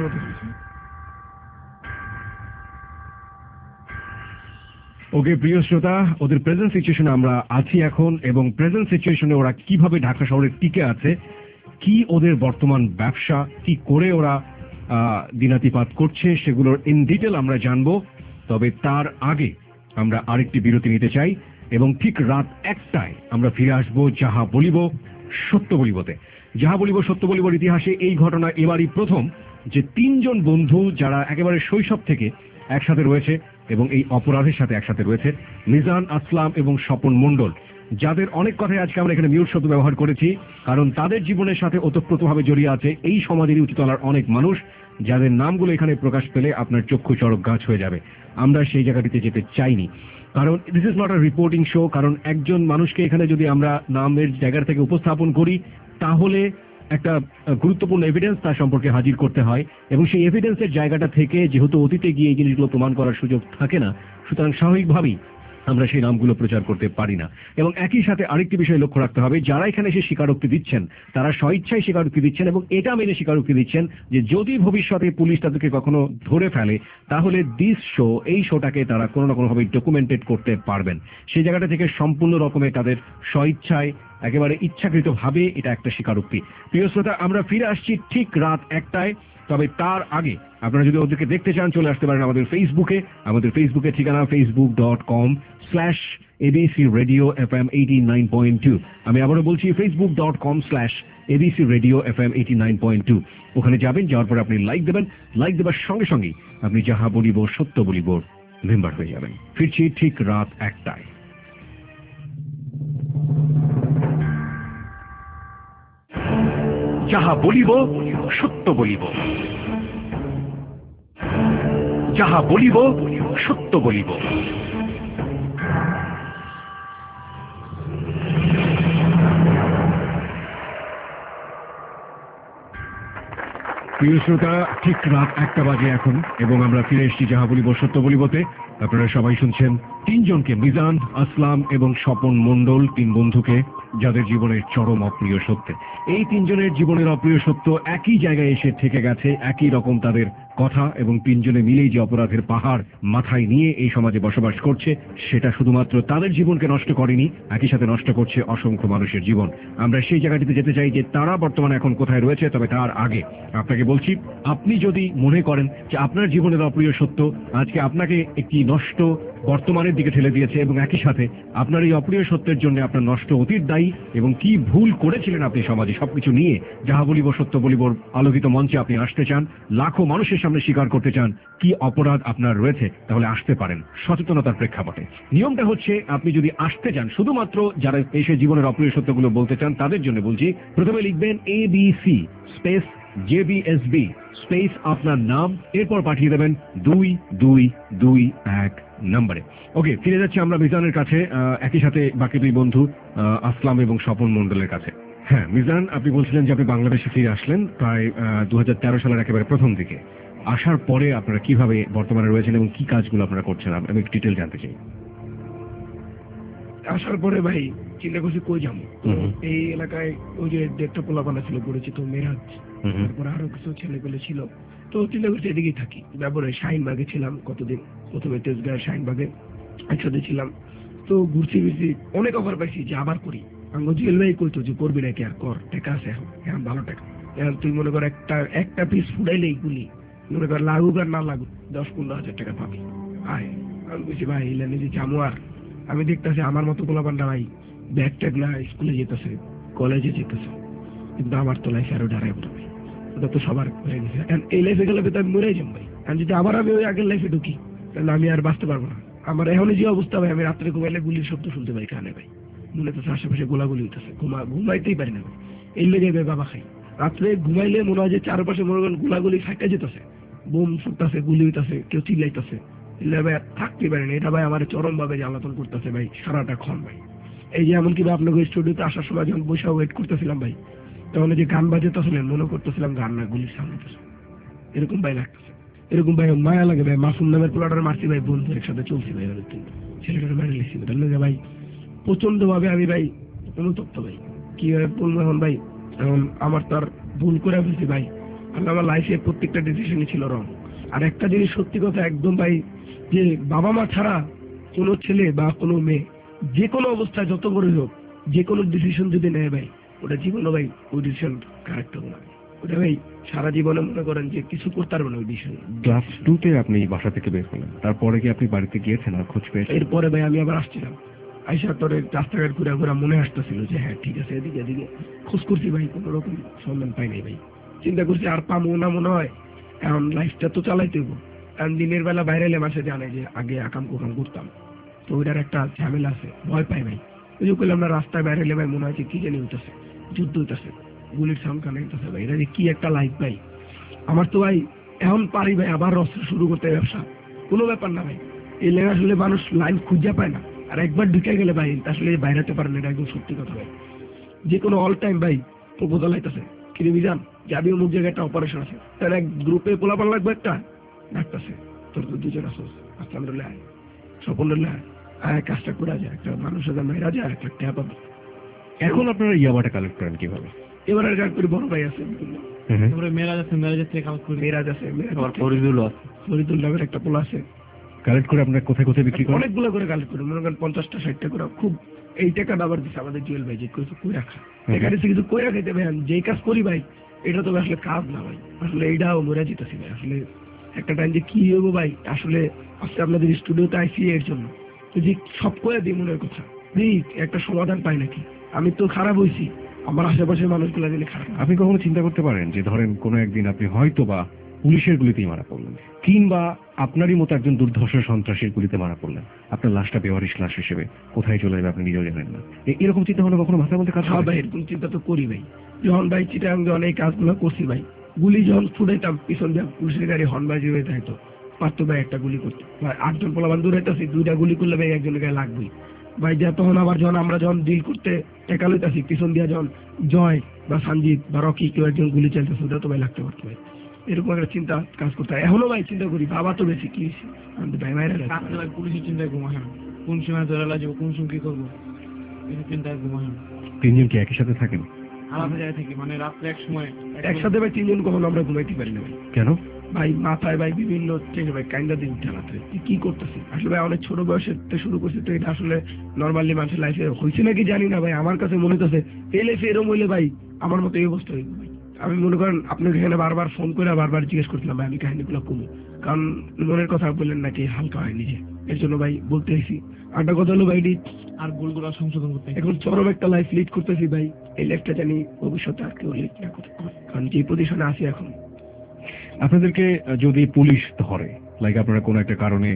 ওকে প্রিয় শ্রোতা, ওদের প্রেজেন্ট সিচুয়েশনে আমরা আছি এখন, এবং প্রেজেন্ট সিচুয়েশনে ওরা কিভাবে ঢাকা শহরে টিকে আছে, কি ওদের বর্তমান ব্যবসা, কি করে ওরা দিনাতিপাত করছে, সেগুলোর ইন ডিটেল আমরা জানবো। তবে তার আগে আমরা আরেকটি বিরতি নিতে চাই, এবং ঠিক রাত একটায় আমরা ফিরে আসবো যাহা বলিব সত্য বলিবতে। যাহা বলিব সত্য বলিবর ইতিহাসে এই ঘটনা এবারই প্রথম যে তিনজন বন্ধু যারা একেবারে শৈশব থেকে একসাথে রয়েছে এবং এই অপরাধের সাথে একসাথে রয়েছে, মিজান, আসলাম এবং স্বপন মণ্ডল, যাদের অনেক কথাই আজকে আমরা এখানে মিউট শব্দ ব্যবহার করেছি, কারণ তাদের জীবনের সাথে ওতপ্রোতভাবে জড়িয়ে আছে এই সমাজেরই উঁচুতলার অনেক মানুষ, যাদের নামগুলো এখানে প্রকাশ পেলে আপনার চক্ষু চড়ক গাছ হয়ে যাবে। আমরা সেই জায়গাটিতে যেতে চাইনি, কারণ this is not a reporting show. কারণ একজন মানুষকে এখানে যদি আমরা নামের জায়গা থেকে উপস্থাপন করি, তাহলে একটা গুরুত্বপূর্ণ এভিডেন্স তার সম্পর্কে হাজির করতে হয়, এবং সেই এভিডেন্সের জায়গাটা থেকে যেহেতু অতীতে গিয়ে এই জিনিসগুলো প্রমাণ করার সুযোগ থাকে না, সুতরাং স্বাভাবিকভাবেই আমরা সেই নামগুলো প্রচার করতে পারি না। এবং একই সাথে আরেকটি বিষয় লক্ষ্য রাখতে হবে, যারা এখানে এসে স্বীকারোক্তি দিচ্ছেন তারা স্বইচ্ছায় স্বীকারোক্তি দিচ্ছেন এবং এটা মেনে স্বীকারোক্তি দিচ্ছেন যে যদি ভবিষ্যতে পুলিশ তাদেরকে কখনো ধরে ফেলে, তাহলে দিস শো, এই শোটাকে তারা কোনো না কোনোভাবে ডকুমেন্টেড করতে পারবেন। সেই জায়গাটা থেকে সম্পূর্ণ রকমের তাদের স্বইচ্ছায়, একেবারে ইচ্ছাকৃতভাবে এটা একটা স্বীকারোক্তি। প্রিয় শ্রোতা, আমরা ফিরে আসছি ঠিক রাত একটায়। তবে তার আগে আপনারা যদি ওদেরকে দেখতে চান, চলে আসতে পারেন আমাদের ফেসবুকে। আমাদের ফেসবুকের ঠিকানা Facebook dot com slash ABC radio F M eighty nine point two. আমি আবারও বলছি Facebook dot com slash ABC radio F M eighty nine point two. ওখানে যাবেন, যাওয়ার পরে আপনি লাইক দেবেন। লাইক দেওয়ার সঙ্গে সঙ্গেই আপনি যাহা বলিব সত্য বলিব মেম্বার হয়ে যাবেন। ফিরছি ঠিক রাত একটায়। যাহা বলিব সত্য বলিব, যাহা বলিব সত্য বলিব। প্রিয় শ্রোতা, ঠিক রাত একটা বাজে এখন এবং আমরা ফিরে এসেছি যাহা বলিব সত্য বলিবতে। আপনারা সবাই শুনছেন তিনজনকে, মিজান, আসলাম এবং স্বপন মণ্ডল, তিন বন্ধুকে যাদের জীবনের চরম অপ্রিয় সত্য। এই তিনজনের জীবনের অপ্রিয় সত্য একই জায়গায় এসে থেকে গেছে, একই রকম তাদের কথা, এবং তিনজনে মিলেই যে অপরাধের পাহাড় মাথায় নিয়ে এই সমাজে বসবাস করছে, সেটা শুধুমাত্র তাদের জীবনকে নষ্ট করেনি, একই সাথে নষ্ট করছে অসংখ্য মানুষের জীবন। আমরা সেই জায়গাটিতে যেতে চাই যে তারা বর্তমানে এখন কোথায় রয়েছে। তবে তার আগে আপনাকে বলছি, আপনি যদি মনে করেন যে আপনার জীবনের অপ্রিয় সত্য আজকে আপনাকে একটি নষ্ট বর্তমানের দিকে ঠেলে দিয়েছে, এবং একই সাথে আপনার এই অপ্রিয় সত্যের জন্য আপনার নষ্ট অতীত দায়ী, এবং কি ভুল করেছিলেন আপনি সমাজে, সবকিছু নিয়ে যাহা বলিব সত্য বলিবর আলোকিত মঞ্চে আপনি আসতে চান, লাখো মানুষের সামনে স্বীকার করতে চান কি অপরাধ আপনার রয়েছে, তাহলে আসতে পারেন সচেতনতার প্রেক্ষাপটে। নিয়মটা হচ্ছে, আপনি যদি আসতে চান, শুধুমাত্র যারা এসে জীবনের অপ্রিয় সত্যগুলো বলতে চান তাদের জন্য বলছি, প্রথমে লিখবেন A B C space J B S B space আপনার নাম, এরপর পাঠিয়ে দেবেন দুই দুই দুই এক নম্বরে। ওকে, ফিরে যাচ্ছি আমরা মিজানের কাছে, একই সাথে বাকি দুই বন্ধু আসলাম এবং স্বপন মণ্ডলের কাছে। হ্যাঁ মিজান, আপনি বলছিলেন যে আপনি বাংলাদেশে ফিরে আসলেন প্রায় দু হাজার তেরো সালের একেবারে প্রথম দিকে। আসার পরে আপনারা কিভাবে বর্তমানে রয়েছেন এবং কি কাজগুলো আপনারা করছেন, আমি একটু ডিটেল জানতে চাই। আসার পরে ভাই চিন্তা করছি কই যাবো, এই এলাকায় ওই যে দেড়টা পোলাপানা ছিল পরিচিত, মেরাজ, তারপরে আরো কিছু ছেলে পেলে ছিল, তো চিন্তা করছি এদিকেই থাকি। তারপরে শাহিনবাগে ছিলাম কতদিন, প্রথমে তেজগাঁয়ের শাহিনবাগে একসাথে ছিলাম। তো ঘুরছি ফিরছি, অনেক অফার পাইছি যে আবার করি। আমি জুয়েল ভাই কইতো যে করবি নাকি, আর কর, টাকা আছে এখন, এখন ভালো টাকা। এখন তুই মনে কর একটা একটা পিস ফুটাইলে এইগুলি মনে কর লাগুক আর না লাগুক দশ পনেরো হাজার টাকা পাবি, আয়। আমি বলছি ভাই এলা নিজে জামু, আর আমি দেখতেছি আমার মতো গোলাপান্ডা ভাই ব্যাগ ট্যাগ না স্কুলে যেতেছে, কলেজে যেতেছে, কিন্তু আমার তো লাইফে আরো দাঁড়ায় পড়বে, ওটা তো সবার হয়ে গেছে। এই লাইফে গেলে তো আমি মরেই যাম ভাই। আর যদি আবার আমি ওই আগের লাইফে ঢুকি, তাহলে আমি আর বাঁচতে পারবো না। আমার এখন যে অবস্থা ভাই, আমি রাত্রে ঘুমাইলে গুলির শব্দ শুনতে পাই কানে ভাই, মনে তো আশেপাশে গোলাগুলি হইতেছে, ঘুমা ঘুমাইতেই পারি না ভাই। এই লেগে ভাই বাবা খাই, রাত্রে ঘুমাইলে মনে হয় যে চারপাশে মনে করেন গোলাগুলি ফাঁকা যেতেছে, বোম ফুটতেছে, গুলি হইতেছে, কেউ চিল্লাইতেছে, ভাই থাকতে পারেন। এটা ভাই আমার চরম ভাবে জ্বালাতন করতেছে ভাই সারাটা ক্ষণ ভাই। এই যে এমনকি আপনাকে স্টুডিওতে আসার সময় যখন বসে ওয়েট করতেছিলাম ভাই, তখন যে গান বাজাতেছিলেন মনে করতেছিলাম গান না, গুলির সামনে এরকম ভাই লাগতেছে। এরকম ভাই মায়া লাগে ভাই, মাসুম নামের পোলাটার মারছি ভাই, বন্ধু একসাথে চলছি ভাই, ছেলেটার মেরে লিখছি তার লগে ভাই প্রচন্ড ভাবে আমি ভাই অনুতপ্ত ভাই, কি বলবো এখন ভাই। এখন আমার তো আর ভুল করে ফেলছি ভাই, আমি আমার লাইফে প্রত্যেকটা ডিসিশনই ছিল রং। আর একটা জিনিস সত্যি কথা একদম ভাই, যে বাবা মা ছাড়া কোনো ছেলে বা কোনো মেয়ে যে কোনো অবস্থায় যত বড় হোক, যে কোনো ডিসিশন যদি নেয় ভাই, ওটা জীবনে ভাই ওই ডিসিশন কারেক্ট হবে না, ওটা ভাই সারা জীবনে মনে করেন যে কিছু করতে পারবে না ওই ডিসিশন। ক্লাস টু তে আপনি বাসা থেকে বের হলেন, তারপরে কি আপনি বাড়িতে গিয়েছেন আর খোঁজ পেয়েছেন? এরপরে ভাই আমি আবার আসছিলাম, আইসা তোর রাস্তাঘাট ঘুরা ঘুরা মনে আসতেছিল যে হ্যাঁ ঠিক আছে এদিকে এদিকে খোঁজ করছি ভাই, কোনো রকম সন্ধান পাই নাই ভাই। চিন্তা করছি আর পামো না মনে হয়, এখন লাইফটা তো চালাইতে হইব। কারণ দিনের বেলা বাইরে এলে মাসে জানে যে আগে আকাম কুকাম করতাম, তো ওইটার একটা ঝামেলা আছে, ভয় পাই ভাই। ওই যে করলাম না রাস্তায় বাইরে এলে ভাই মনে হয় যে কি জানি হইতেছে, যুদ্ধ হইতেছে, গুলির সাউন্ড কানে হইতেছে ভাই, এটা যে কি একটা লাইফ ভাই। আমার তো ভাই এখন পারি ভাই আবার অস্ত্র শুরু করতে ব্যবসা, কোনো ব্যাপার না ভাই। এই লেগে আসলে মানুষ লাইন খুঁজে পায় না, আর একবার ঢুকে গেলে ভাই আসলে বাইরেতে পারে না, এটা একদম সত্যি কথা ভাই। যে কোনো অল টাইম ভাই প্রপোজাল আইতেছে, কিনে বিজান যাবি অমুক জায়গায় একটা অপারেশন আছে, তার এক গ্রুপে পোলাপান লাগবে একটা ডাকতেছে, তোর তো দুজন আসোস আসলাম রলে আয় স্বপন রলে আয় আয় কাজটা করে যায়, একটা মানুষের দাম মেয়েরা যায় একটা ট্যাপ পাবে। এখন আপনারা ইয়াবাটা কালেক্ট করেন কিভাবে? এবার আর কাজ করি, বড় ভাই আছে, তারপরে মেরাজ আছে, মেরাজের থেকে কালেক্ট করি। মেয়েরাজ আছে, আবার ফরিদুল আছে, ফরিদুল নামের একটা পোলা আছে, কালেক্ট করে আপনারা কোথায় কোথায় বিক্রি করেন? অনেকগুলো করে কালেক্ট করি, মনে করেন পঞ্চাশটা ষাটটা করে। খুব এই টাকাটা আবার দিচ্ছে আমাদের জুয়েল ভাই, যে কিছু কই রাখা এখানে কিছু কই রাখাইতে ভাই। যেই কাজ করি ভাই এটা তো আসলে কাজ না ভাই, আসলে এইটাও মরে যেতেছি ভাই। আসলে একটা টাইম যে কি হবো ভাই, আসলে আজকে আপনাদের স্টুডিওতে আইসি এর জন্য, তো যে সব করে দিই মনের কথা দিই, একটা সমাধান পাই নাকি। আমি তো খারাপ হয়েছি, আমার আশেপাশের মানুষগুলো দিলে খারাপ। আপনি কখনো চিন্তা করতে পারেন যে ধরেন কোনো একদিন আপনি হয়তো বা পুলিশের গুলিতেই মারা পড়লেন, কিংবা আপনারই মতো একজন দুর্ধর্ষ সন্ত্রাসীর গুলিতে মারা পড়লেন, আপনার লাশটা বেওয়ারিশ লাশ হিসেবে কোথায় চলে যাবে আপনি নিজেও জানেন না। এ- এরকম চিন্তা ভাবনা কখনো মাথার মধ্যে কাজ হ্যাঁ করে? ভাই এরকম চিন্তা তো করি ভাই। যখন ভাই চিটাং যখন এই কাজগুলো করছি ভাই, গুলি যখন ছুটাইতাম পিছন দিয়ে পুলিশের গাড়ি হর্ন বাজি হয়ে থাকতো, পারতো ভাই একটা গুলি করতে ভাই। আটজন পোলাবান দূরাইতেছি, দুইটা গুলি করলে ভাই একজনের গায়ে লাগবেই ভাই। যা তখন আবার যখন আমরা যখন ডিল করতে টেকা লইতাছি, পিছন দিয়ে যখন জয় বা সঞ্জিত বা রকি কেউ একজন গুলি চাইতেছে, ওটা তো ভাই লাগতে পারতো ভাই। এরকম একটা চিন্তা কাজ করতে হয়। এখনো ভাই চিন্তা করি, বাবা তো বেশি কি হয়েছে, আমি তো ভাই মায়েরা রাত্রে ভাই পুলিশের চিন্তায় ঘুম আসে না, কোন সময় ধরে লাগবে, কোন সময় কি করবো, এই চিন্তায় ঘুম আসে না। তিনজন কি একই সাথে থাকেন? আলাদা জায়গায় থাকি, মানে রাত্রে এক সময় একসাথে ভাই তিনজন কখনো আমরা ঘুমাইতে পারি না ভাই। কেন? ভাই মাথায় ভাই বিভিন্ন চেঞ্জ ভাই কাইন্ডা দিন উঠে রাত্রে কি করতেছি। আসলে ভাই অনেক ছোট বয়সে শুরু করছি, তো এটা আসলে নর্মালি মানুষের লাইফে হয়েছে নাকি জানি না ভাই। আমার কাছে মনে হচ্ছে এই লাইফে এরকম হইলে ভাই আমার মতো এই অবস্থা হইবে ভাই। আমি মনে করেন আপনাকে এখানে বারবার ফোন করে বারবার জিজ্ঞেস করছিলাম ভাই আমি কাহিনীগুলো কমু, কারণ মনের কথা বললেন নাকি হালকা হয় নিজে, এর জন্য ভাই বলতে এসেছি। আরেকটা কথা হলো ভাই আর ভুলগুলো সংশোধন করতে এখন চরম একটা লাইফ লিড করতেছি ভাই, এই লাইফটা জানি ভবিষ্যতে আর কেউ লিড না করতে পারে, কারণ যে পজিশনে আছি এখন। আপনাদেরকে যদি পুলিশ ধরে, লাইক আপনারা কোনো একটা কারণে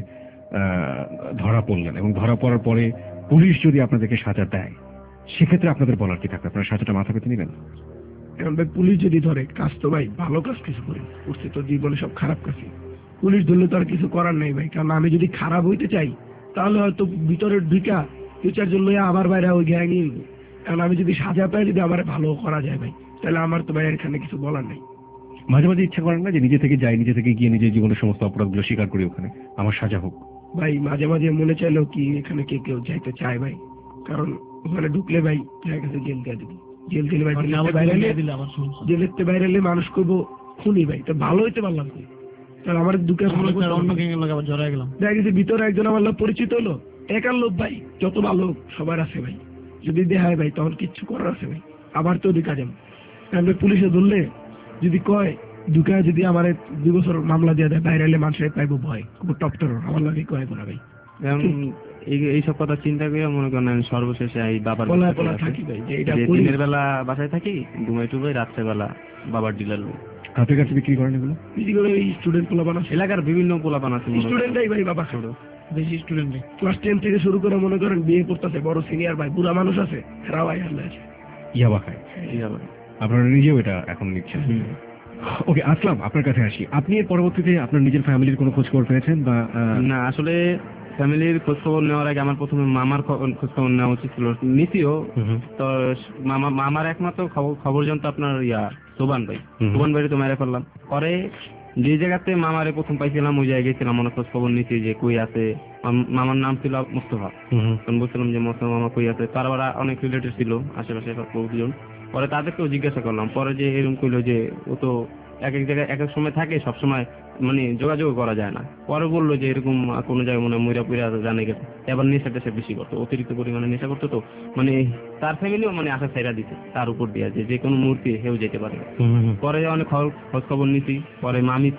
আহ, ধরা পড়লেন, এবং ধরা পড়ার পরে পুলিশ যদি আপনাদেরকে সাজা দেয়, সেক্ষেত্রে আপনাদের বলার কি থাকবে? আপনারা সাজাটা মাথা পেতে নেবেন? এখন ভাই পুলিশ যদি ধরে, কাজ তো ভাই ভালো কাজ কিছু করি করছে, তো জীবনে সব খারাপ কাজই। পুলিশ ধরলে তো আর কিছু করার নেই ভাই, কারণ আমি যদি খারাপ হইতে চাই তাহলে হয়তো ভিতরের ঢুকা ফিউচার জন্য আবার বাইরে ওই গ্যাং নিয়ে নিবো। কারণ আমি যদি সাজা পাই, যদি আমার ভালো করা যায় ভাই, তাহলে আমার তো ভাই এখানে কিছু বলার নেই। মাঝে মাঝে ইচ্ছা করেন না যে নিজে থেকে যাই, নিজে থেকে গিয়ে নিজের জীবনের সমস্ত অপরাধগুলো স্বীকার করি, ওখানে আমার সাজা হোক? ভাই মাঝে মাঝে মনে চাইলেও কি এখানে কে কেউ যাইতে চায় ভাই, কারণ ওখানে ঢুকলে ভাই দেখা গেছে জেল দিয়ে দিবি, জেল দিলে ভাই দিলে আবার সমস্যা। জেলের বাইরে এলে মানুষ করবো খুনি ভাই, তো ভালো হইতে পারলাম কই, তাহলে আমার দুঃখে অন্য গ্যাংয়ের লোক আবার জড়াই গেলাম। দেখা গেছে ভিতরে একজন আমার লোক পরিচিত হলো, একার লোক ভাই, যত ভালো সবার আছে ভাই, যদি দেখায় ভাই তখন কিচ্ছু করার আছে ভাই, আবার তো দিকা যাবো। আমরা পুলিশে ধরলে যদি কয় দুকা, যদি আমার দুই বছর মামলা দিয়ে দেয়, বাইরে এলে মানুষের পাইবো ভয়, খুব টপটার আমার লাগে কয় করা ভাই। যেমন এই- এইসব কথা চিন্তা করে মনে করেন আমি সর্বশেষে এই বাবার বলা বাসায় বলা আছি। থাকি ভাই যে এটা যে করি। দিনের বেলা বাসায় থাকি, ঘুমাই টুমাই, রাত্রে বেলা বাবার ডিলার লই। হাতে কাছে বিক্রি করেন এগুলো? বিশেষ করে এই স্টুডেন্ট পোলাপান আছে, এলাকার বিভিন্ন পোলাপান আছে, মনে করেন। স্টুডেন্টরাই ভাই বাবা ছোট, বেশি স্টুডেন্ট ক্লাস টেন থেকে শুরু করে মনে করেন বিয়ে করতেছে, বড় সিনিয়র ভাই, বুড়া মানুষ আছে, এরাও ভাই হাল্লা আছে। ইয়াবা খায়? এই আবার। আপনারা নিজেও এটা এখন নিচ্ছেন? ওকে, আসলাম আপনার কাছে আসি। আপনি এর পরবর্তীতে আপনার নিজের ফ্যামিলির কোনো খোঁজ খবর পেয়েছেন বা আহ, না, আসলে ফ্যামিলির খোঁজ খবর নেওয়ার আগে আমার প্রথমে মামার খ- খোঁজ খবর নেওয়া উচিত ছিল, নিতিও। হুম হুম। তো মামা মামার একমাত্র খবর খবর জানতো আপনার ইয়া সোবান ভাই। হুম। সোবান ভাই তো মেরে ফেললাম। পরে যে জায়গাতে মামারে প্রথম পাইছিলাম ওই জায়গায় গেছিলাম, অনেক খোঁজ খবর নিচ্ছি যে কই আছে। মাম- মামার নাম ছিল মুস্তফা। হুম হুম। তখন বলছিলাম যে মোস্তফা মামা কই আছে, তার আবার অনেক রিলেটিভ ছিল আশেপাশে সব লোকজন। পরে তাদেরকেও জিজ্ঞাসা করলাম, পরে যে এরকম কইলো যে ও তো এক এক জায়গায় এক এক সময় থাকে, সব সময় মানে যোগাযোগ করা যায় না। পরে বললো যে এরকম কোনো জায়গায় মনে হয় ময়রা পুরা জানে গেছে। এবার নেশা টেশা বেশি করতো, অতিরিক্ত পরিমাণে নেশা করতো, তো মানে তার ফ্যামিলিও মানে আশা ছেড়া দিতে তার উপর দিয়ে যে যে কোনো মুহূর্তে হেউ যেতে পারে। হুম হুম। পরে অনেক খবর- খোঁজ খবর নিছি। পরে মামি ছিল,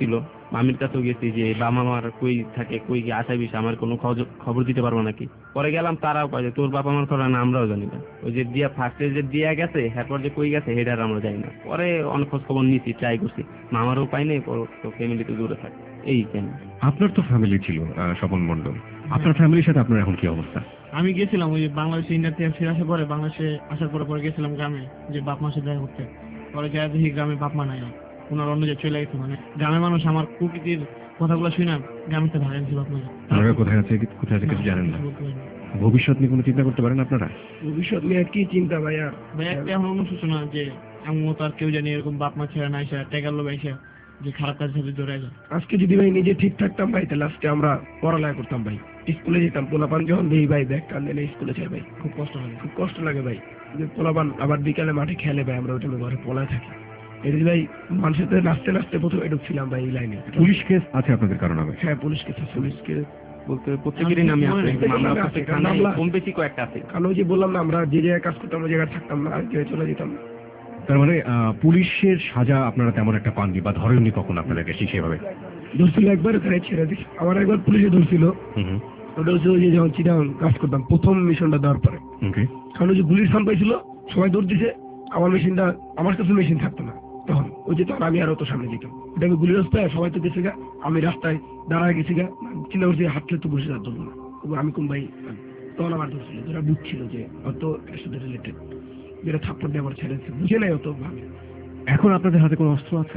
মামির কাছেও গেছি যে বাবা আমার কই থাকে, কই কি আসা বিষয় আমার কোনো খবর- খবর দিতে পারবো নাকি। পরে গেলাম, তারাও কয় যে তোর বাবা আমার খবর না, আমরাও জানি না। ওই যে দিয়া ফার্স্টে যে দিয়া গেছে, এরপর যে কই গেছে সেটা আর আমরা জানি না। পরে অনেক খোঁজ খবর নিয়েছি, ট্রাই করছি, মামারও পাই নাই, তো ফ্যামিলি তো দূরে থাকে। এই কেন আপনার তো ফ্যামিলি ছিল আহ, স্বপন মণ্ডল, আপনার ফ্যামিলির সাথে আপনার এখন কি অবস্থা? আমি গেছিলাম ওই বাংলাদেশে ইন্ডিয়া থেকে ফিরে আসার পরে, বাংলাদেশে আসার পরে পরে গেছিলাম গ্রামে যে বাপ মার সাথে দেখা করতে। পরে যা দেখি গ্রামে বাপ মা নাই, ওনার অন্য জায়গায় চলে গেছে। মানে গ্রামের মানুষ আমার প্রকৃতির কথাগুলো শুনে গ্রামের থেকে ভাগে গেছে বাপ মা। আপনারা কোথায় আছে কোথায় আছে কিছু জানেন না? ভবিষ্যৎ নিয়ে কোনো চিন্তা করতে পারেন আপনারা? ভবিষ্যৎ নিয়ে কি চিন্তা ভাই? আর ভাই একটা এখন অনুশোচনা যে এমন মতো আর কেউ জানি এরকম বাপ মা ছেড়ে না এসে টেকার লোক এসে যে খারাপ কাজের সাথে জড়ায় যায়। আজকে যদি ভাই নিজে ঠিক থাকতাম ভাই, তাহলে আজকে আমরা পড়ালেখা করতাম ভাই, স্কুলে যেতাম। পোলাপান যখন দেই ভাই ব্যাগ কান্দে না স্কুলে চাই ভাই, খুব কষ্ট লাগে। খুব কষ্ট লাগে ভাই যে পোলাপান আবার বিকালে মাঠে খেলে ভাই, আমরা ওইটা ঘরে পলায় থাকি। এটা ভাই মানুষের সাথে নাচতে নাচতে প্রথমে ঢুকছিলাম ভাই এই লাইনে। পুলিশ কেস আছে আপনাদের কারণ হবে? হ্যাঁ পুলিশ কেস আছে। পুলিশ কেস বলতে প্রত্যেকেরই নামে আছে, মামলা করতে থানায় কম বেশি কয়েকটা আছে। কারণ ওই যে বললাম না, আমরা যে জায়গায় কাজ করতাম ওই জায়গায় থাকতাম না, আর জায়গায় চলে যেতাম। তার মানে আহ, পুলিশের সাজা আপনারা তেমন একটা পাননি বা ধরেননি কখন আপনাদেরকে ঠিক সেভাবে? ধরছিল একবার, তাই ছেড়ে দিই। আমার একবার পুলিশে ধরছিল, হুম হুম, ওটা হচ্ছে ওই যে যখন চিটাং কাজ করতাম প্রথম মিশনটা দেওয়ার পরে। ওকে। কারণ ওই যে গুলির সান পাইছিল, সবাই দৌড় দিছে, আমার মেশিনটা, আমার কাছে মেশিন থাকতো না তখন। ওই যে তখন আমি আর অত সামনে যেতাম, ওটা আমি গুলির রাস্তায় সবাই তো গেছে গা, আমি রাস্তায় দাঁড়ায় গেছি গা, চিন্তা করছি হাঁটলে তো পুলিশ আর ধরবো না। তবু আমি কোন ভাই তখন আমার ধরছিল, যারা বুঝছিল যে অত এর সাথে রিলেটেড, যেটা থাপ্পড় দিয়ে আমার ছেড়েছে, বুঝে নাই অত ভাবে। এখন আপনাদের হাতে কোনো অস্ত্র আছে?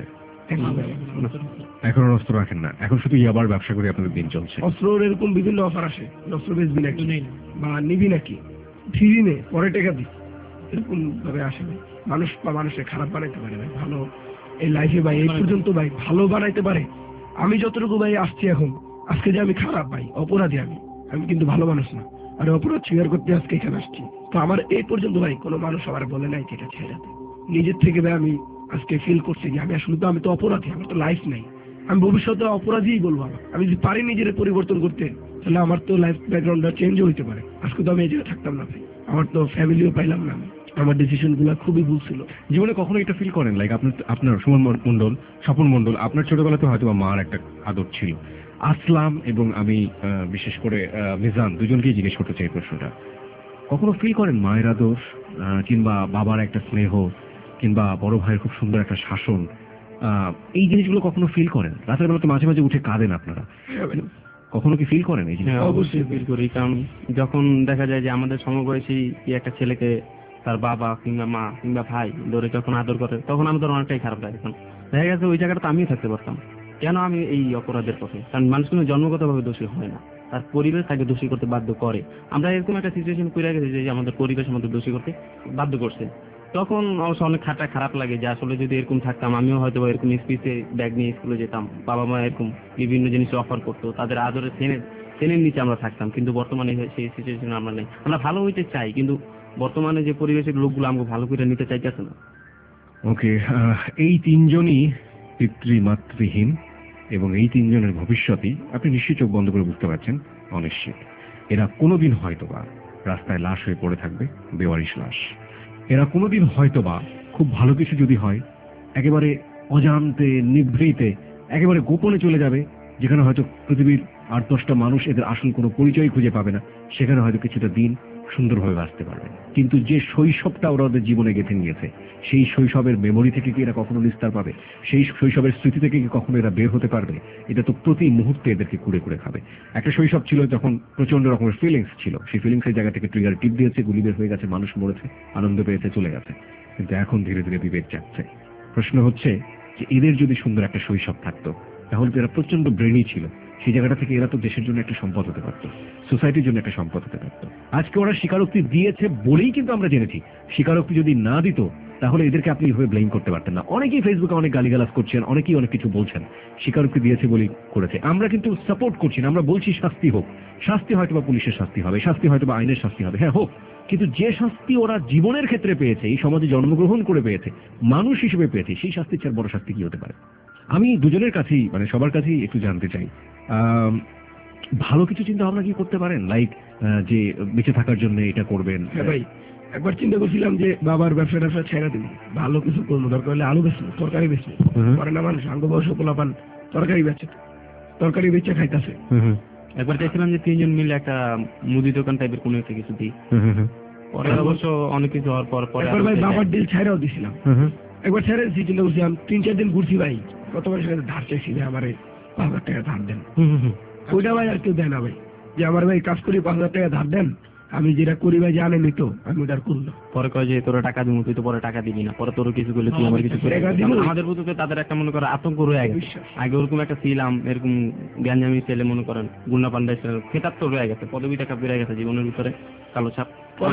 এখন আর অস্ত্র রাখেন না, এখন শুধু ইয়াবার ব্যবসা করে আপনাদের দিন চলছে? অস্ত্রের এরকম বিভিন্ন অফার আসে, অস্ত্র বেচবি নাকি বা নিবি নাকি, ফিরি নে পরে টাকা দিস, এরকম ভাবে আসে ভাই। মানুষ বা মানুষের খারাপ বানাইতে পারে ভাই, ভালো এই লাইফে ভাই এই পর্যন্ত ভাই ভালো বানাইতে পারে। আমি যতটুকু ভাই আসছি এখন, আজকে যে আমি খারাপ ভাই, অপরাধী আমি, আমি কিন্তু ভালো মানুষ না, আর অপরাধ স্বীকার করতে আজকে এখানে আসছি। তো আমার এই পর্যন্ত ভাই কোনো মানুষ আমার বলে নাই যেটা ছেড়ে দে। নিজের থেকে ভাই আমি আজকে ফিল করছি যে আমি আসলে তো আমি তো অপরাধী, আমার তো লাইফ নাই, আমি ভবিষ্যতে অপরাধীই বলবো। আমার আমি যদি পারি নিজের পরিবর্তন করতে, তাহলে আমার তো লাইফ ব্যাকগ্রাউন্ডটা চেঞ্জও হইতে পারে। আজকে তো আমি এই জায়গায় থাকতাম না ভাই, আমার তো ফ্যামিলিও পাইলাম না, আমি আমার ডিসিশন গুলো খুবই ভুল ছিল। জীবনে কখনো এটা ফিল করেন লাইক আপনার আপনার সুমন মণ্ডল, স্বপন মণ্ডল, আপনার ছোটবেলাতে হয়তো বা মার একটা আদর ছিল। আসলাম এবং আমি আহ, বিশেষ করে আহ, মিজান দুজনকেই জিজ্ঞেস করতে চাই প্রশ্নটা, কখনো ফিল করেন মায়ের আদর আহ, কিংবা বাবার একটা স্নেহ কিংবা বড় ভাইয়ের খুব সুন্দর একটা শাসন, আহ, এই জিনিসগুলো কখনো ফিল করেন? রাতের বেলা তো মাঝে মাঝে উঠে কাঁদেন আপনারা, কখনো কি ফিল করেন এই জিনিস? হ্যাঁ অবশ্যই ফিল করি, কারণ যখন দেখা যায় যে আমাদের সমবয়সী কি একটা ছেলেকে তার বাবা কিংবা মা কিংবা ভাই ধরে যখন আদর করে, তখন আমাদের অনেকটাই খারাপ লাগে। এখন দেখা গেছে ওই জায়গাটা আমিও থাকতে পারতাম, কেন আমি এই অপরাধের পথে? কারণ মানুষ কিন্তু জন্মগতভাবে দোষী হয় না, তার পরিবেশ তাকে দোষী করতে বাধ্য করে। আমরা এরকম একটা সিচুয়েশন করে গেছি যে আমাদের পরিবেশ আমাদের দোষী করতে বাধ্য করছে, তখন অবশ্য অনেক খাটা খারাপ লাগে যে আসলে যদি এরকম থাকতাম আমিও হয়তো এরকম স্পিচে ব্যাগ নিয়ে স্কুলে যেতাম, বাবা মা এরকম বিভিন্ন জিনিস অফার করতো, তাদের আদরে সেনের সেনের নিচে আমরা থাকতাম। কিন্তু বর্তমানে সেই সিচুয়েশন আমরা নেই। আমরা ভালো হইতে চাই, কিন্তু বর্তমানে যে পরিবেশের লোকগুলো আমাকে ভালো করে নিতে চাইতেছে না। ওকে, এই তিনজনই পিতৃমাতৃহীন এবং এই তিনজনের ভবিষ্যৎই আপনি নিশ্চয়ই চোখ বন্ধ করে বুঝতে পারছেন অনিশ্চিত। এরা কোনোদিন হয়তোবা রাস্তায় লাশ হয়ে পড়ে থাকবে, বেওয়ারিশ লাশ। এরা কোনোদিন হয়তোবা খুব ভালো কিছু যদি হয় একেবারে অজান্তে নিভৃতে একেবারে গোপনে চলে যাবে, যেখানে হয়তো পৃথিবীর আট দশটা মানুষ এদের আসল কোনো পরিচয় খুঁজে পাবে না, সেখানে হয়তো কিছুটা দিন সুন্দরভাবে বাঁচতে পারবে। কিন্তু যে শৈশবটা ওরা ওদের জীবনে গেঁথে নিয়েছে, সেই শৈশবের মেমোরি থেকে কি এরা কখনো নিস্তার পাবে? সেই শৈশবের স্মৃতি থেকে কি কখনো এরা বের হতে পারবে? এটা তো প্রতি মুহূর্তে এদেরকে কুড়ে কুড়ে খাবে। একটা শৈশব ছিল যখন প্রচন্ড রকমের ফিলিংস ছিল, সেই ফিলিংসের জায়গা থেকে ট্রিগার টিপ দিয়েছে, গুলি বের হয়ে গেছে, মানুষ মরেছে, আনন্দ পেয়েছে, চলে গেছে। কিন্তু এখন ধীরে ধীরে বিবেক জাগছে। প্রশ্ন হচ্ছে যে এদের যদি সুন্দর একটা শৈশব থাকতো, তাহলে তো এরা প্রচন্ড ব্রেনি ছিল, সেই জায়গাটা থেকে এরা তো দেশের জন্য একটা সম্পদ হতে পারতো, সোসাইটির জন্য একটা সম্পদ হতে পারতো। আজকে ওরা স্বীকারোক্তি দিয়েছে বলেই কিন্তু আমরা জেনেছি। স্বীকারোক্তি যদি না দিত তাহলে এদেরকে আপনি এইভাবে ব্লেম করতে পারতেন না। অনেকেই ফেসবুকে অনেক গালিগালাজ করছেন, অনেকেই অনেক কিছু বলছেন, স্বীকারোক্তি দিয়েছে বলেই করেছে। আমরা কিন্তু সাপোর্ট করছি না, আমরা বলছি শাস্তি হোক। শাস্তি হয়তো বা পুলিশের শাস্তি হবে, শাস্তি হয়তো বা আইনের শাস্তি হবে, হ্যাঁ হোক, কিন্তু যে শাস্তি ওরা জীবনের ক্ষেত্রে পেয়েছে, এই সমাজে জন্মগ্রহণ করে পেয়েছে, মানুষ হিসেবে পেয়েছে, সেই শাস্তির চেয়ে বড় শাস্তি কি হতে পারে? আমি দুজনের কাছেই মানে সবার কাছেই একটু জানতে চাই, ভালো কিছু চিন্তা ভাবনা কি করতে পারেন? লাইক যে বেঁচে থাকার জন্য এটা করবেন? হ্যাঁ ভাই, একবার চিন্তা করছিলাম যে বাবার ব্যবসা ব্যবসা ছেড়ে দিন, ভালো কিছু করবো, দরকার হলে আলু বেচবো, তরকারি বেচবো, করে না মানুষ আঙ্গ বয়স পোলাপান তরকারি বেচে, তরকারি বেচে খাইতেছে। একবার চাইছিলাম যে তিনজন মিলে একটা মুদি দোকান টাইপের কোনো একটা কিছু দিই, পরে অবশ্য অনেক কিছু হওয়ার পর পরে একবার ভাই বাবার ডিল ছাইরাও দিছিলাম, একবার ছেড়ে দিচ্ছি, চিন্তা করছিলাম তিন চার দিন ঘুরছি ভাই, কত মাসের কাছে ধার চাইছি যে আমার পাঁচ হাজার টাকা ধার দেন, ওইটা ভাই আর কেউ দেয় না ভাই, যে আমার ভাই কাজ করি পাঁচ হাজার টাকা ধার দেন, আমি যেটা করি ভাই জানেনি তো আমি ওটা করলো। পরে কয় যে তোরা টাকা দিব, তুই তো পরে টাকা দিবি না, পরে তোর কিছু করলে তুই আমার কিছু করে। আমাদের প্রতি তাদের একটা মনে করো আতঙ্ক রয়ে গেছে, আগে ওরকম একটা ছিলাম, এরকম গ্যাঞ্জামি ছেলে মনে করেন গুন্ডা পান্ডা খেতাব তো রয়ে গেছে, পদবি টাকা বেড়ে গেছে জীবনের ভিতরে কালো ছাপ,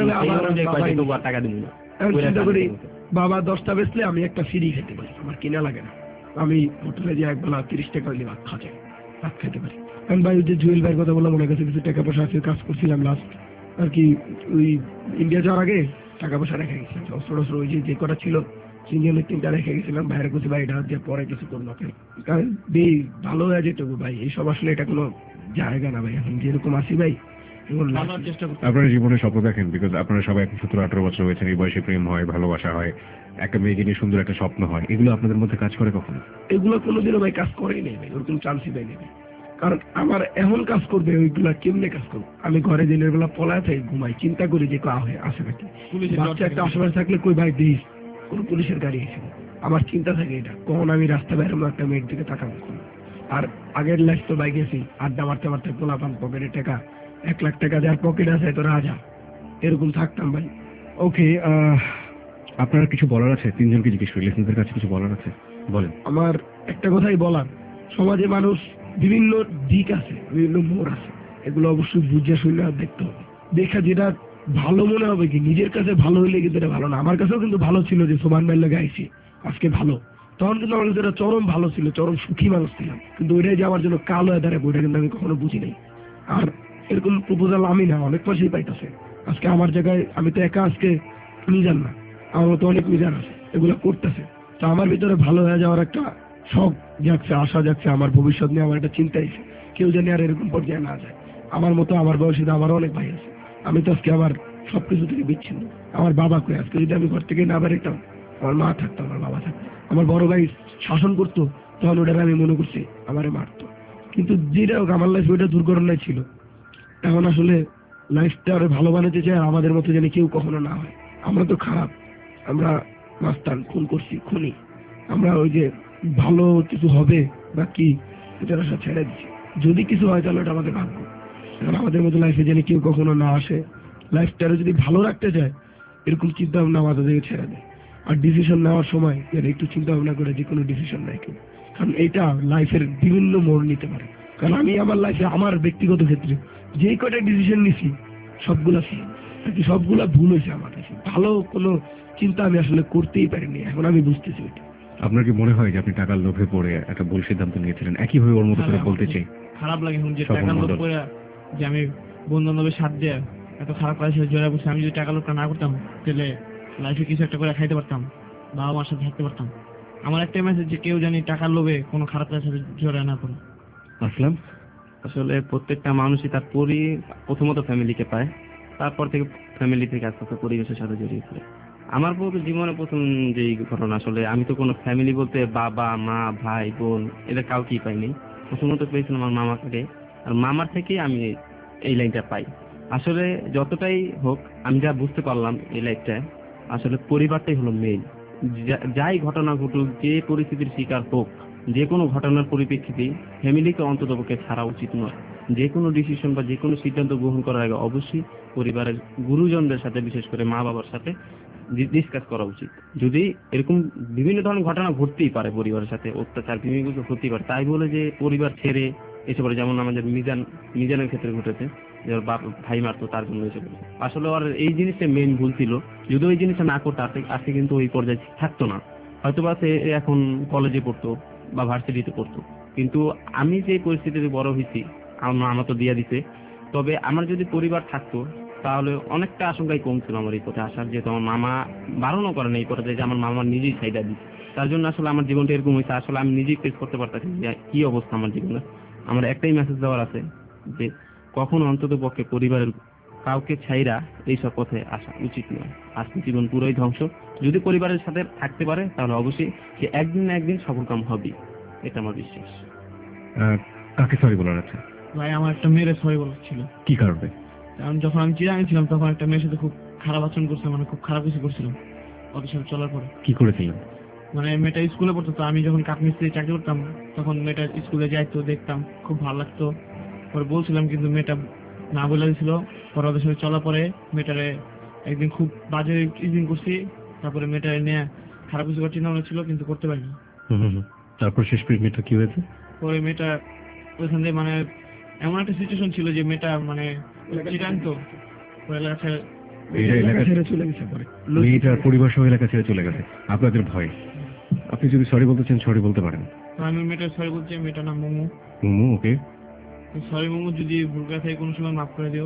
টাকা দিব না। চিন্তা করি বাবা দশটা বেচলে আমি একটা ফ্রি খেতে পারি, আমার কিনা লাগে না, আমি হোটেলে যে একবেলা তিরিশ টাকা হইলে ভাত খাওয়া যায়, ভাত খেতে পারি। কারণ ভাই যে জুয়েল ভাইয়ের কথা বললাম, মনে কাছে কিছু টাকা পয়সা আছে, কাজ করছিলাম লাস্ট আর কি ওই ইন্ডিয়া যাওয়ার আগে টাকা পয়সা রেখে গেছিলাম, অস্ত্র অস্ত্র ওই যে কটা ছিল সিঙ্গেলের তিনটা রেখে গেছিলাম, বাইরে কিছু ভাই এটা দিয়ে পরে কিছু করলো, কারণ বেশ ভালো হয়ে যেত ভাই, এইসব আসলে এটা কোনো জায়গা না ভাই, এখন যেরকম আসি ভাই আপনারা জীবনে স্বপ্ন দেখেন, বিকজ আপনারা সবাই এখন সতেরো আঠারো বছর হয়েছেন, এই বয়সে প্রেম হয়, ভালোবাসা হয়, একটা মেয়েকে নিয়ে সুন্দর একটা স্বপ্ন হয়, এগুলো আপনাদের মধ্যে কাজ করে কখনো? এগুলো কোনোদিনও ভাই কাজ করেই নেই ভাই, ওরকম চান্সই দেয় নেই, কারণ আমার এমন কাজ করবে ওইগুলা কেমনে কাজ করবো, আমি ঘরে দিনের বেলা পলায় থাকি ঘুমাই, চিন্তা করি যে কা হয়ে আসে নাকি বাচ্চা একটা আশেপাশে থাকলে কই ভাই দিস কোনো পুলিশের গাড়ি এসে, আমার চিন্তা থাকে এটা কখন আমি রাস্তা বেরোনো একটা মেয়ের দিকে তাকাবো। আর আগের লাইফ তো বাইক গেছি আড্ডা মারতে মারতে পোলা পান পকেটে টাকা এক লাখ টাকা যার পকেট আছে তো রাজা, এরকম থাকতাম ভাই। ওকে, আপনার কিছু বলার আছে? তিনজনকে জিজ্ঞেস করি, লিসেনারদের কাছে কিছু বলার আছে বলেন। আমার একটা কথাই বলার, সমাজে মানুষ বিভিন্ন দিক আছে, বিভিন্ন মোড় আছে, এগুলো অবশ্যই বুঝে শুনে দেখতে হবে, দেখা যেটা ভালো মনে হবে কি নিজের কাছে ভালো হইলে কিন্তু এটা ভালো না। আমার কাছেও কিন্তু ভালো ছিল যে সোমান মেলে গাইছি আজকে ভালো, তখন কিন্তু আমার কাছে চরম ভালো ছিল, চরম সুখী মানুষ ছিলাম, কিন্তু ওইটাই যে আমার জন্য কালো হয়ে দাঁড়ায় ওইটা কিন্তু আমি কখনো বুঝি নাই। আর এরকম প্রপোজাল আমি না অনেক পাশেই পাইতেছে, আজকে আমার জায়গায় আমি তো একা আজকে মিজান না, আমার মতো অনেক মিজান আছে, এগুলো করতেছে, তো আমার ভিতরে ভালো হয়ে যাওয়ার একটা শখ যাচ্ছে, আশা যাচ্ছে, আমার ভবিষ্যৎ নিয়ে আমার একটা চিন্তা এসে কেউ জানি আর এরকম পর্যায়ে না যায়। আমার মতো আমার বয়সী আমারও অনেক ভাই আছে, আমি তো আজকে আমার সবকিছু থেকে বিচ্ছিন্ন, আমার বাবা কই, আজকে যদি আমি ঘর থেকে না বেরোতাম আমার মা থাকতো, আমার বাবা থাকতো, আমার বড় ভাই শাসন করতো তখন ওটা আমি মনে করছি আমারে মারতো, কিন্তু যেটা হোক আমার লাইফ ওইটা দুর্ঘটনায় ছিল। এখন আসলে লাইফটা আরো ভালো বানাতে চাই, আর আমাদের মতো যেন কেউ কখনো না হয়। আমরা তো খারাপ, আমরা মাস্তান, খুন করছি, খুনি, আমরা ওই যে ভালো কিছু হবে বা কি এটার আশা ছেড়ে দিচ্ছি, যদি কিছু হয় তাহলে ওটা আমাদের ভাগ্য। এখন আমাদের মতো লাইফে যেন কেউ কখনো না আসে, লাইফটারে যদি ভালো রাখতে চায় এরকম চিন্তা ভাবনা মাথা থেকে ছেড়ে দেয়, আর ডিসিশন নেওয়ার সময় যেন একটু চিন্তা ভাবনা করে যে কোনো ডিসিশন নেয় কেউ, কারণ এটা লাইফের বিভিন্ন মোড় নিতে পারে। কারণ আমি আমার লাইফে আমার ব্যক্তিগত ক্ষেত্রে যে কয়টা ডিসিশন নিছি সবগুলা ফেল, সবগুলা ভুল হয়েছে আমার কাছে, ভালো কোনো চিন্তা আমি আসলে করতেই পারিনি, এখন আমি বুঝতেছি ওইটা। আপনার কি মনে হয় যে আপনি টাকার লোভে পড়ে একটা ভুল সিদ্ধান্ত নিয়েছিলেন? একইভাবে ওর মতো করে বলতে চাই, খারাপ লাগে এখন যে টাকার লোভ করে যে আমি বন্ধু বান্ধবের সাথ দিয়ে এত খারাপ কাজের সাথে জড়িয়ে বসে, আমি যদি টাকার লোভটা না করতাম তাহলে লাইফে কিছু একটা করে খাইতে পারতাম, বাবা মার সাথে থাকতে পারতাম। আমার একটাই মেসেজ যে কেউ জানি টাকার লোভে কোনো খারাপ কাজের সাথে জড়িয়ে না করে। আসলাম, আসলে প্রত্যেকটা মানুষই তার পরি প্রথমত ফ্যামিলিকে পায়, তারপর থেকে ফ্যামিলি থেকে আস্তে আস্তে পরিবেশের সাথে জড়িয়ে পড়ে। আমার পুরো জীবনে প্রথম যে ঘটনা, আসলে আমি তো কোনো ফ্যামিলি বলতে বাবা মা ভাই বোন এদের কাউকেই পাইনি, প্রথমত পেয়েছিলাম আমার মামাকে, আর মামার থেকেই আমি এই লাইনটা পাই। আসলে যতটাই হোক আমি যা বুঝতে পারলাম এই লাইফটায়, আসলে পরিবারটাই হলো মেইন। যাই ঘটনা ঘটুক, যে পরিস্থিতির শিকার হোক, যে কোনো ঘটনার পরিপ্রেক্ষিতে ফ্যামিলিকে অন্ততপক্ষে ছাড়া উচিত নয়। যে কোনো ডিসিশন বা যে কোনো সিদ্ধান্ত গ্রহণ করার আগে অবশ্যই পরিবারের গুরুজনদের সাথে, বিশেষ করে মা বাবার সাথে ডিসকাস করা উচিত। যদি এরকম বিভিন্ন ধরনের ঘটনা ঘটতেই পারে, পরিবারের সাথে অত্যাচার বিভিন্ন কিছু হতেই পারে, তাই বলে যে পরিবার ছেড়ে এসে পড়ে, যেমন আমাদের মিজান মিজানের ক্ষেত্রে ঘটেছে, যে ওর বাপ ভাই মারতো তার জন্য এসে পড়েছে। আসলে ওর এই জিনিসটা মেইন ভুল ছিল, যদি ওই জিনিসটা না করতো আজকে কিন্তু ওই পর্যায়ে থাকতো না, হয়তো বা সে এখন কলেজে পড়তো বা ভার্সিটিতে পড়তো। কিন্তু আমি যে পরিস্থিতিতে বড় হয়েছি, আমার আমার তো দিয়ে দিতে, তবে আমার যদি পরিবার থাকতো তাহলে অনেকটা আশঙ্কাই কম ছিল আমার এই পথে আসার, যেহেতু আমার মামা বারণও করেন এই পথে, যে আমার মামার নিজেই সাইডা দিচ্ছে, তার জন্য আসলে আমার জীবনটা এরকম হয়েছে। আসলে আমি নিজেই ফেস করতে পারতাম যে কি অবস্থা আমার জীবনে। আমার একটাই মেসেজ দেওয়ার আছে যে কখনো অন্তত পক্ষে পরিবারের কাউকে ছাইরা এইসব পথে আসা উচিত নয়। আজকে জীবন পুরোই ধ্বংস, যদি পরিবারের সাথে থাকতে পারে তাহলে অবশ্যই সে একদিন না একদিন সফলকাম হবে, এটা আমার বিশ্বাস। আহ, কাকে সরি বলার আছে? ভাই আমার একটা মেয়ের সরি বলার ছিল। কি কারণে? কারণ যখন আমি চিরাঙে ছিলাম তখন একটা মেয়ের সাথে খুব খারাপ আচরণ করছিলাম, মানে খুব খারাপ কিছু করছিলাম ওদের সাথে চলার পরে। কি করেছিলেন? মানে মেয়েটা স্কুলে পড়তো, তো আমি যখন কাঠমিস্ত্রি চাকরি করতাম তখন মেয়েটা স্কুলে যাইতো, দেখতাম খুব ভালো লাগতো। পরে বলছিলাম কিন্তু মেয়েটা না বলে দিয়েছিল। পরে ওদের সাথে চলার পরে মেয়েটারে একদিন খুব বাজে ইজিং করছি, তারপরে মেয়েটারে নিয়ে খারাপ কিছু করার চিন্তা ভাবনা ছিল কিন্তু করতে পারিনি। হুম হুম হুম। তারপর শেষ মেয়েটা কি হয়েছে? পরে মেয়েটা ওইখান থেকে মানে এমন একটা সিচুয়েশন ছিল যে মেয়েটা মানে চিরাং তো ওই এলাকা ছেড়ে এই এলাকা ছেড়ে চলে গেছে পরে। মেয়েটার পরিবার সহ এলাকা ছেড়ে চলে গেছে আপনাদের ভয়। আপনি যদি সরি বলতে চান সরি বলতে পারেন। তো আমি মেয়েটার সরি বলছি, মেয়েটার নাম মোমো। মোমো, ওকে। সরি মোমো, যদি ভুল করে থাকে কোনো সময় মাফ করে দিও।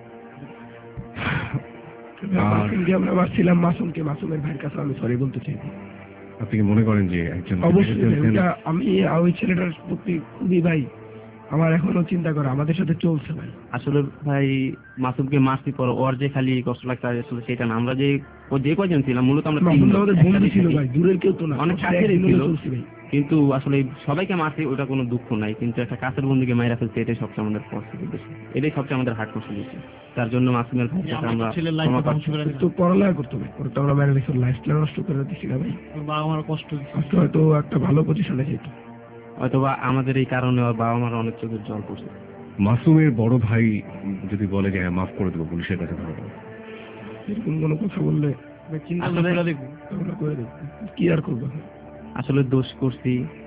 মাসুমকে আমরা ভাবছিলাম মাসুমকে মাসুমের ভাইয়ের কাছে আমি সরি বলতে চাই। আপনি কি মনে করেন যে একজন অবশ্যই এটা আমি ওই ছেলেটার প্রতি খুবই ভাই আমার এখনো চিন্তা করে আমাদের সাথে চলছে ভাই। আসলে ভাই মাসুমকে মারছি পর ওর যে খালি কষ্ট লাগছে আসলে সেটা না, আমরা যে ও যে কয়জন ছিলাম মূলত আমরা মাসুম আমাদের বন্ধু ছিল ভাই, দূরের কেউ তো না, অনেক কাছেরই ছিল, চলছে ভাই। কিন্তু আসলে সবাইকে মারছি ওটা কোনো দুঃখ নাই, কিন্তু একটা কাছের বন্ধুকে মাইরা ফেলছে এটাই সবচেয়ে আমাদের কষ্ট বেশি, এটাই সবচেয়ে আমাদের হার্ট কষ্ট বেশি। তার জন্য মাসুমের ভাইয়ের সাথে আমরা ক্ষমা প্রার্থী। তো পড়ালেখা করতে হবে, ওর তো আমরা মেরে রেখে লাইফটা নষ্ট করে দিচ্ছি না ভাই। ওর বাবা আমার কষ্ট দিচ্ছে, আজকে হয়তো একটা ভালো পজিশনে যেত, হয়তোবা আমাদের এই কারণে ওর বাবা মার অনেক চোখের জল পড়ছে। মাসুমের বড় ভাই যদি বলে যে হ্যাঁ মাফ করে দেবো, পুলিশের কাছে ধরে দেবো, এরকম কোনো কথা বললে চিন্তা করে দেখবো, আমরা করে দেখবো, কি আর করবো। আসলে দোষ করছি,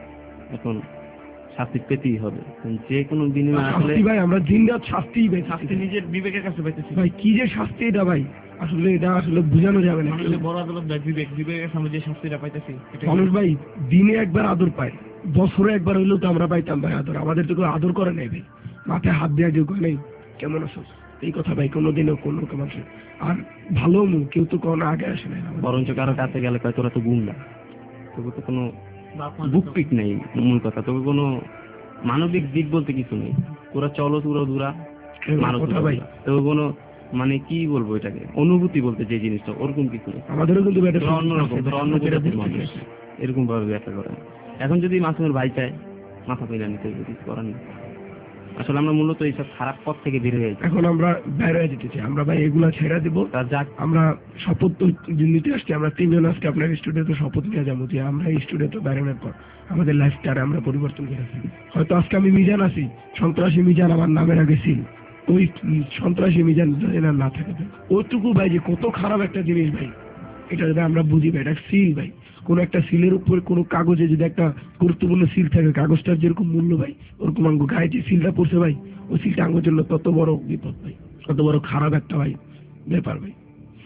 এখন শাস্তি পেতেই হবে যে কোনো বিনিময়ে। আসলে শাস্তি ভাই আমরা দিন রাত শাস্তিই ভাই, শাস্তি নিজের বিবেকের কাছে পাইতেছি ভাই। কি যে শাস্তি এটা ভাই, আসলে এটা আসলে বোঝানো যাবে না। মানুষের বড় আদালত দেয় বিবেক, বিবেকের সামনে যে শাস্তিটা পাইতেছি মানুষ ভাই দিনে একবার আদর পায়, বছরে একবার হইলেও তো আমরা পাইতাম ভাই আদর। আমাদের তো কেউ আদর করে নাই ভাই, মাথায় হাত দেওয়া কেউ করে নাই কেমন আছো এই কথা ভাই কোনোদিনও কোনো মানুষের। আর ভালো মুখ কেউ তো কোনো আগে আসে নাই, বরঞ্চ কারো কাছে গেলে কয় তোরা তো গুন্ডা, তবু তো কোনো বুক পিক নেই মূল কথা, তবে কোনো মানবিক দিক বলতে কিছু নেই। তোরা চলো তোরা দূরা মানুষ ভাই, তবে কোনো মানে কি বলবো এটাকে অনুভূতি বলতে যে জিনিসটা ওরকম কিছু নেই। আমাদেরও কিন্তু অন্যরকম তোরা অন্য জায়গায় মানুষ এরকম ভাবে ব্যাখ্যা করে। এখন যদি মাসুমের ভাই চায় মাথা পেলে নিতে কিছু করার নেই। আসলে আমরা মূলত এইসব খারাপ পথ থেকে বের হয়ে যাই, এখন আমরা বের হয়ে যেতে চাই। আমরা ভাই এগুলা ছেড়ে দেবো। যাক আমরা শপথ তো নিতে আসছি, আমরা তিনজন আজকে আপনার স্টুডিওতে শপথ নিয়ে যাবো যে আমরা এই স্টুডিওতে বেরোনোর পর আমাদের লাইফটা আমরা পরিবর্তন করে ফেলি। হয়তো আজকে আমি মিজান আছি, সন্ত্রাসী মিজান আমার নামের আগে ছিল, ওই সন্ত্রাসী মিজান যদি না থাকে ওইটুকু ভাই যে কত খারাপ একটা জিনিস ভাই, এটা যদি আমরা বুঝি ভাই, এটা সিল ভাই। কোন একটা সিলের উপর কোন কাগজে যদি একটা গুরুত্বপূর্ণ সিল থাকে, কাগজটার যেরকম মূল্য ভাই ওরকম আঙ্গ গায়ে যে সিলটা পড়ছে ভাই, ওই সিলটা আঙ্গের জন্য তত বড় বিপদ ভাই, তত বড় খারাপ একটা ভাই ব্যাপার ভাই।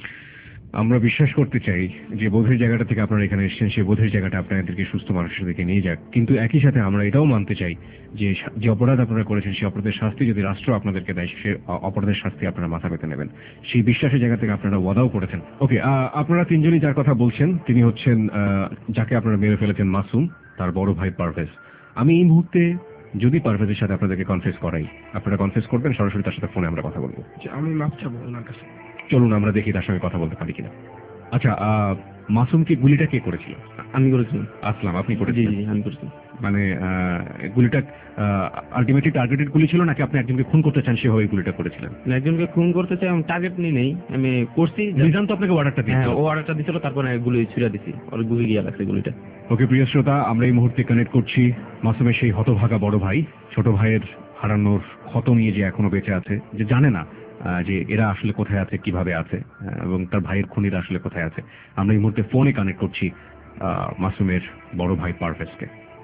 আমরা বিশ্বাস করতে চাই যে বোধের জায়গাটা থেকে আপনারা এখানে এসেছেন, সেই বোধের জায়গাটা আপনাদেরকে সুস্থ মানুষের দিকে নিয়ে যাক, কিন্তু একই সাথে আমরা এটাও মানতে চাই যে যে অপরাধ আপনারা করেছেন সেই অপরাধের শাস্তি যদি রাষ্ট্র আপনাদেরকে দেয় সে অপরাধের শাস্তি আপনারা মাথা পেতে নেবেন, সেই বিশ্বাসের জায়গা থেকে আপনারা ওয়াদাও করেছেন। ওকে, আপনারা তিনজনই যার কথা বলছেন তিনি হচ্ছেন যাকে আপনারা মেরে ফেলেছেন মাসুম, তার বড় ভাই পারভেজ। আমি এই মুহূর্তে যদি পারভেজের সাথে আপনাদেরকে কনফেস করাই, আপনারা কনফেস করবেন? সরাসরি তার সাথে ফোনে আমরা কথা বলবো। আমি মাপ চাবো ওনার কাছে, চলুন আমরা দেখি তার সঙ্গে কথা বলতে পারি কিনা। আচ্ছা, মাসুমকে গুলিটা কে করেছিল? আমি করেছিলাম। আসলাম, আপনি করেছিলেন? জি আমি করেছি। মানে গুলিটা আলটিমেটলি টার্গেটেড গুলি ছিল নাকি আপনি একজনকে খুন করতে চান সেভাবে গুলিটা করেছিলেন? একজনকে খুন করতে চাই, আমি টার্গেট নিয়ে নেই, আমি করছি। নিজাম তো আপনাকে অর্ডারটা দিয়েছিল? হ্যাঁ, ও অর্ডারটা দিয়েছিল, তারপরে গুলি ছুড়ে দিছি, ওর গুলি গিয়ে লাগছে গুলিটা। ওকে প্রিয় শ্রোতা, আমরা এই মুহূর্তে কানেক্ট করছি মাসুমের সেই হতভাগা বড় ভাই, ছোট ভাইয়ের হারানোর ক্ষত নিয়ে যে এখনো বেঁচে আছে, যে জানে না যে এরা আসলে কোথায় আছে, কিভাবে আছে, এবং তার ভাইয়ের খুনিরা আসলে কোথায় আছে। আমরা এই মুহূর্তে ফোনে কানেক্ট করছি মাসুমের বড় ভাই পারভেজকে।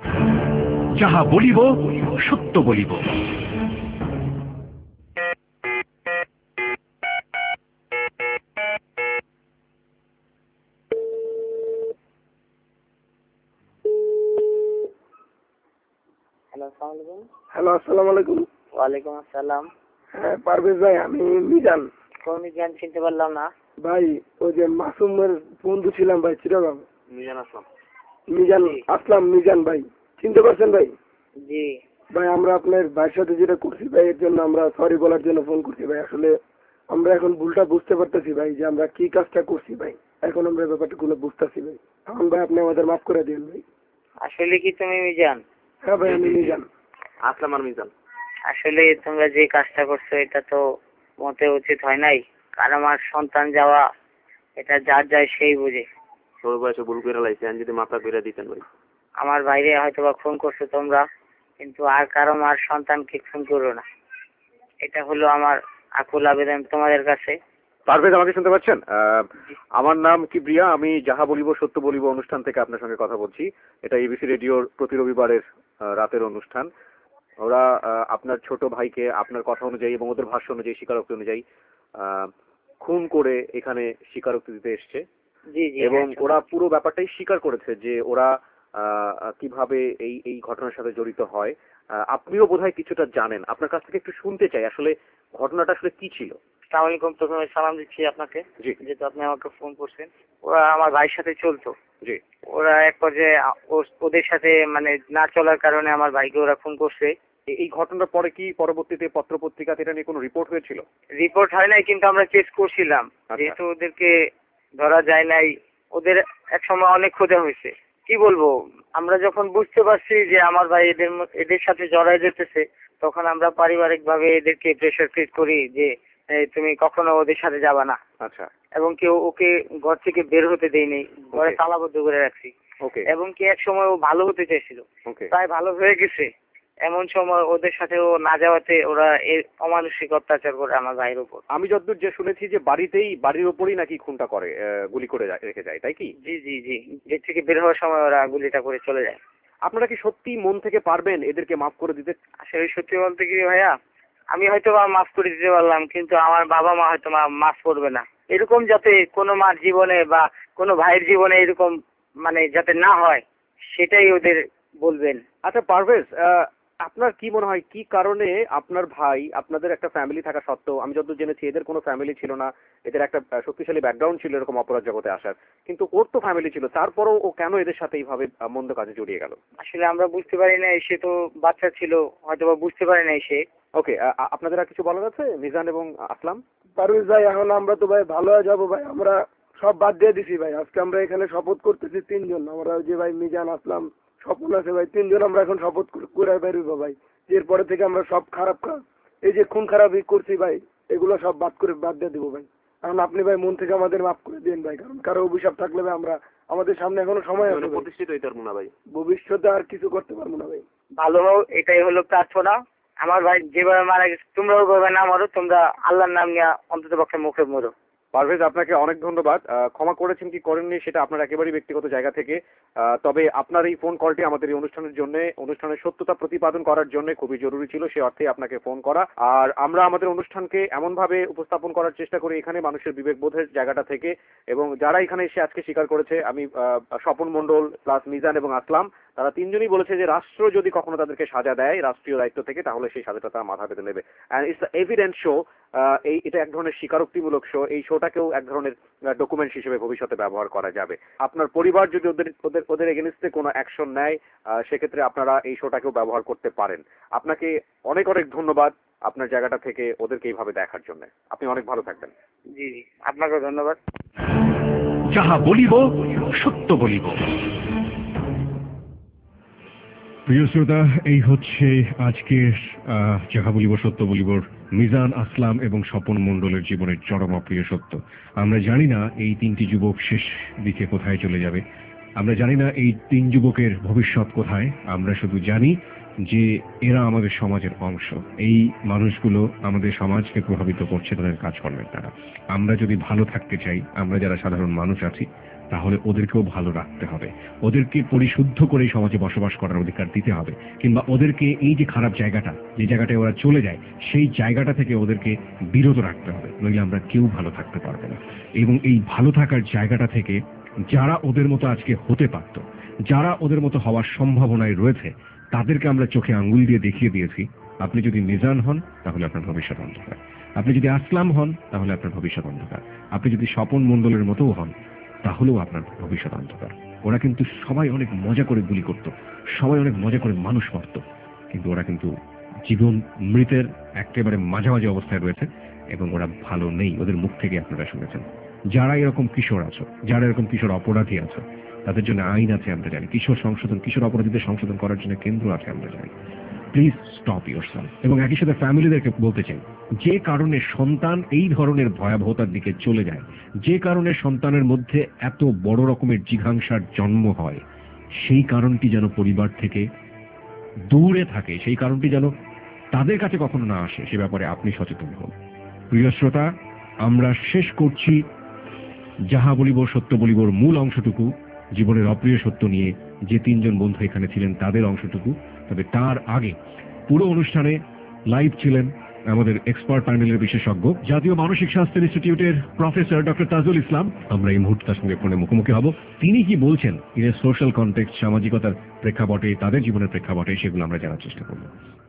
যাহা বলিব সত্য বলিব। হ্যালো, আসসালামু আলাইকুম। ওয়ালাইকুম আসসালাম। হ্যাঁ পারভেজ ভাই, আমি মিজান। কোন মিজান? চিনতে পারলাম না ভাই। ওই যে মাসুমের বন্ধু ছিলাম ভাই, চিটাগাং। মিজান আসলাম। মিজান আসলাম, মিজান ভাই, চিনতে পারছেন ভাই? জি ভাই, আমরা আপনার ভাইয়ের সাথে যেটা করছি ভাই, এর জন্য আমরা সরি বলার জন্য ফোন করছি ভাই। আসলে আমরা এখন ভুলটা বুঝতে পারতেছি ভাই যে আমরা কি কাজটা করছি ভাই, এখন আমরা ব্যাপারটা গুলো বুঝতেছি ভাই। এখন ভাই আপনি আমাদের মাফ করে দিন ভাই। আসলে কি তুমি মিজান? হ্যাঁ ভাই, আমি মিজান। আসলাম আর মিজান। আসলে তোমরা যে কাজটা করছো এটা তো মোটে উচিত হয় নাই, কারণ আমার সন্তান যাওয়া এটা যার যায় সেই বুঝে। ছোট বয়সে ভুল করে লাইছে, আমি যদি মাথা করে দিতেন ভাই। আমার বাইরে হয়তো বা ফোন করছো তোমরা, কিন্তু আর কারো আমার সন্তানকে ফোন করো না। এটা হলো আমার আকুল আবেদন তোমাদের কাছে। পারভেজ, আমাকে শুনতে পাচ্ছেন? আমার নাম কিবরিয়া, আমি যাহা বলিব সত্য বলিব অনুষ্ঠান থেকে আপনার সঙ্গে কথা বলছি। এটা এবিসি রেডিওর প্রতি রবিবারের রাতের অনুষ্ঠান। ওরা আপনার ছোট ভাইকে আপনার কথা অনুযায়ী এবং ওদের ভাষ্য অনুযায়ী, স্বীকারোক্তি অনুযায়ী খুন করে এখানে স্বীকারোক্তি দিতে এসছে এবং ওরা পুরো ব্যাপারটাই স্বীকার করেছে যে ওরা কিভাবে এই এই ঘটনার সাথে জড়িত হয়। আপনিও বোধহয় কিছুটা জানেন, আপনার কাছ থেকে একটু শুনতে চাই আসলে ঘটনাটা আসলে কি ছিল। আসসালামু আলাইকুম, প্রথমে সালাম দিচ্ছি আপনাকে, যেহেতু আপনি আমাকে ফোন করছেন। ওরা আমার ভাইয়ের সাথে চলতো, জি। ওরা এক পর্যায়ে ওদের সাথে মানে না চলার কারণে আমার ভাইকে ওরা ফোন করছে। এই ঘটনার পরে কি পরবর্তীতে পত্র পত্রিকাতে এটা নিয়ে কোনো রিপোর্ট হয়েছিল? রিপোর্ট হয় নাই, কিন্তু আমরা কেস করছিলাম, যেহেতু ওদেরকে ধরা যায় নাই। ওদের এক সময় অনেক খোঁজা হয়েছে। কি বলবো, আমরা যখন বুঝতে পারছি যে আমার ভাই এদের এদের সাথে জড়ায় যেতেছে, তখন আমরা পারিবারিক ভাবে এদেরকে প্রেশার ক্রিয়েট করি যে তুমি কখনো ওদের সাথে যাবা না। আচ্ছা। এবং কেউ ওকে ঘর থেকে বের হতে দেয়নি, ঘরে তালাবদ্ধ করে রাখছি। এবং কি এক সময় ও ভালো হতে চাইছিল, তাই ভালো হয়ে গেছে। এমন সময় ওদের সাথে ও না যাওয়াতে ওরা এই অমানসিক অত্যাচার করে আমার ভাইয়ের উপর। আমি যতদূর যে শুনেছি যে বাড়িতেই বাড়ির উপরই নাকি খুনটা করে, গুলি করে রেখে যায়, তাই কি? জি জি জি, গেট থেকে বের হওয়ার সময় ওরা গুলিটা করে চলে যায়। আপনারা কি সত্যি মন থেকে পারবেন এদেরকে মাফ করে দিতে? আসলে সত্যি বলতে কি ভাইয়া, আমি হয়তো বা মাফ করে দিতে পারলাম, কিন্তু আমার বাবা মা হয়তো মাফ করবে না। এরকম যাতে কোনো মার জীবনে বা কোনো ভাইয়ের জীবনে এরকম মানে যাতে না হয়, সেটাই ওদের বলবেন। আচ্ছা পারভেজ, আপনার কি মনে হয় কি কারণে আপনার ভাই, আপনাদের একটা ফ্যামিলি থাকা সত্ত্বেও, আমি যতদূর জেনেছি এদের কোনো ফ্যামিলি ছিল না, এদের একটা শক্তিশালী ব্যাকগ্রাউন্ড ছিল এরকম অপরাধ জগতে আসার, কিন্তু ওর তো ফ্যামিলি ছিল, তারপরও ও কেন এদের সাথে এইভাবে মন্দ কাজে জড়িয়ে গেল? আসলে আমরা বুঝতে পারি না, সে তো বাচ্চা ছিল, হয়তো বা বুঝতে পারে না সে। ওকে, আপনাদের আর কিছু বলার আছে মিজান এবং আসলাম? পারভেজ ভাই, এখন আমরা তো ভাই ভালো হয়ে যাবো ভাই, আমরা সব বাদ দিয়ে দিছি ভাই। আজকে আমরা এখানে শপথ করতেছি তিনজন, আমরা যে ভাই মিজান, আসলাম, স্বপন আছে ভাই, তিনজন আমরা এখন শপথ করে বেরোবো ভাই। এরপরে থেকে আমরা সব খারাপ কাজ, এই যে খুন খারাপই করছি ভাই, এগুলো সব বাদ করে বাদ দিয়ে দেবো ভাই। কারণ আপনি ভাই মন থেকে আমাদের মাফ করে দিন ভাই, কারণ কারো অভিশাপ থাকলে ভাই আমরা, আমাদের সামনে এখনো সময় আছে, প্রতিষ্ঠিত হইতে পারবো না ভাই, ভবিষ্যতে আর কিছু করতে পারবো না ভাই। ভালো হোক, এটাই হলো প্রার্থনা। আমার ভাই যেভাবে মারা গেছে তোমরা ওইভাবে না মরো, তোমরা আল্লাহর নাম নিয়ে অন্তত পক্ষে মুখে মরো। পারভেজ, আপনাকে অনেক ধন্যবাদ। ক্ষমা করেছেন কি করেননি সেটা আপনার একেবারেই ব্যক্তিগত জায়গা থেকে, তবে আপনার এই ফোন কলটি আমাদের এই অনুষ্ঠানের জন্য, অনুষ্ঠানের সত্যতা প্রতিপাদন করার জন্য খুবই জরুরি ছিল, সে অর্থে আপনাকে ফোন করা। আর আমরা আমাদের অনুষ্ঠানকে এমনভাবে উপস্থাপন করার চেষ্টা করি এখানে মানুষের বিবেকবোধের জায়গাটা থেকে, এবং যারা এখানে এসে আজকে স্বীকার করেছে, আমি স্বপন মণ্ডল প্লাস মিজান এবং আসলাম, তারা তিনজনই বলেছে যে রাষ্ট্র যদি কখনো তাদেরকে সাজা দেয় রাষ্ট্রীয় দায়িত্ব থেকে, তাহলে সেই সাজাটা তারা মাথা পেতে নেবে। And it's the evidence show, এই এটা এক ধরনের স্বীকারোক্তিমূলক শো, এই শোটাকেও এক ধরনের ডকুমেন্ট হিসেবে ভবিষ্যতে ব্যবহার করা যাবে। আপনার পরিবার যদি ওদের ওদের ওদের এগেনস্টে কোনো অ্যাকশন নেয়, সেক্ষেত্রে আপনারা এই শোটাকেও ব্যবহার করতে পারেন। আপনাকে অনেক অনেক ধন্যবাদ আপনার জায়গাটা থেকে ওদেরকে এইভাবে দেখার জন্য। আপনি অনেক ভালো থাকবেন। জি জি, আপনাকেও ধন্যবাদ। যাহা বলিব সত্য বলিব। প্রিয় শ্রোতা, এই হচ্ছে আজকের যাহা বলিব সত্য বলিবর মিজান, আসলাম এবং স্বপন মণ্ডলের জীবনের চরম অপ্রিয় সত্য। আমরা জানি না এই তিনটি যুবক শেষ দিকে কোথায় চলে যাবে, আমরা জানি না এই তিন যুবকের ভবিষ্যৎ কোথায়, আমরা শুধু জানি যে এরা আমাদের সমাজের অংশ। এই মানুষগুলো আমাদের সমাজকে প্রভাবিত করছে তাদের কাজকর্মের দ্বারা। আমরা যদি ভালো থাকতে চাই, আমরা যারা সাধারণ মানুষ আছি, তাহলে ওদেরকেও ভালো রাখতে হবে, ওদেরকে পরিশুদ্ধ করে এই সমাজে বসবাস করার অধিকার দিতে হবে, কিংবা ওদেরকে এই যে খারাপ জায়গাটা, যে জায়গাটায় ওরা চলে যায়, সেই জায়গাটা থেকে ওদেরকে বিরত রাখতে হবে, নইলে আমরা কেউ ভালো থাকতে পারবো না। এবং এই ভালো থাকার জায়গাটা থেকে যারা ওদের মতো আজকে হতে পারত, যারা ওদের মতো হওয়ার সম্ভাবনায় রয়েছে, তাদেরকে আমরা চোখে আঙ্গুল দিয়ে দেখিয়ে দিয়েছি, আপনি যদি মিজান হন তাহলে আপনার ভবিষ্যৎ অন্ধকার, আপনি যদি আসলাম হন তাহলে আপনার ভবিষ্যৎ অন্ধকার, আপনি যদি স্বপন মণ্ডলের মতোও হন তাহলেও আপনার ভবিষ্যৎ অন্ধকার। ওরা কিন্তু সবাই অনেক মজা করে গুলি করত, সবাই অনেক মজা করে মানুষ মারত, কিন্তু ওরা কিন্তু জীবন মৃতের একেবারে মাঝামাঝি অবস্থায় রয়েছে এবং ওরা ভালো নেই। ওদের মুখ থেকে আপনারা শুনেছেন। যারা এরকম কিশোর আছো, যারা এরকম কিশোর অপরাধী আছো, তাদের জন্য আইন আছে আমরা জানি, কিশোর সংশোধন, কিশোর অপরাধীদের সংশোধন করার জন্য কেন্দ্র আছে আমরা জানি। Please stop yourself. এবং একই সাথে ফ্যামিলিদেরকে বলতে চাই, যে কারণে সন্তান এই ধরনের ভয়াবহতার দিকে চলে যায়, যে কারণে সন্তানের মধ্যে এত বড় রকমের জিঘাংসার জন্ম হয়, সেই কারণটি যেন পরিবার থেকে দূরে থাকে, সেই কারণটি যেন তাদের কাছে কখনো না আসে, সে ব্যাপারে আপনি সচেতন হন। প্রিয় শ্রোতা, আমরা শেষ করছি যাহা বলিব সত্য বলিবর মূল অংশটুকু, জীবনের অপ্রিয় সত্য নিয়ে যে তিনজন বন্ধু এখানে ছিলেন তাদের অংশটুকু। তবে তার আগে পুরো অনুষ্ঠানে লাইভ ছিলেন আমাদের এক্সপার্ট প্যানেলের বিশেষজ্ঞ, জাতীয় মানসিক স্বাস্থ্য ইনস্টিটিউটের প্রফেসর ডক্টর তাজুল ইসলাম। আমরা এই মুহূর্তে তার সঙ্গে ফোনে মুখোমুখি হব। তিনি কি বলছেন ইন এ সোশ্যাল কনটেক্সট, সামাজিকতার প্রেক্ষাপটে, তাদের জীবনের প্রেক্ষাপটে, সেগুলো আমরা জানার চেষ্টা করব।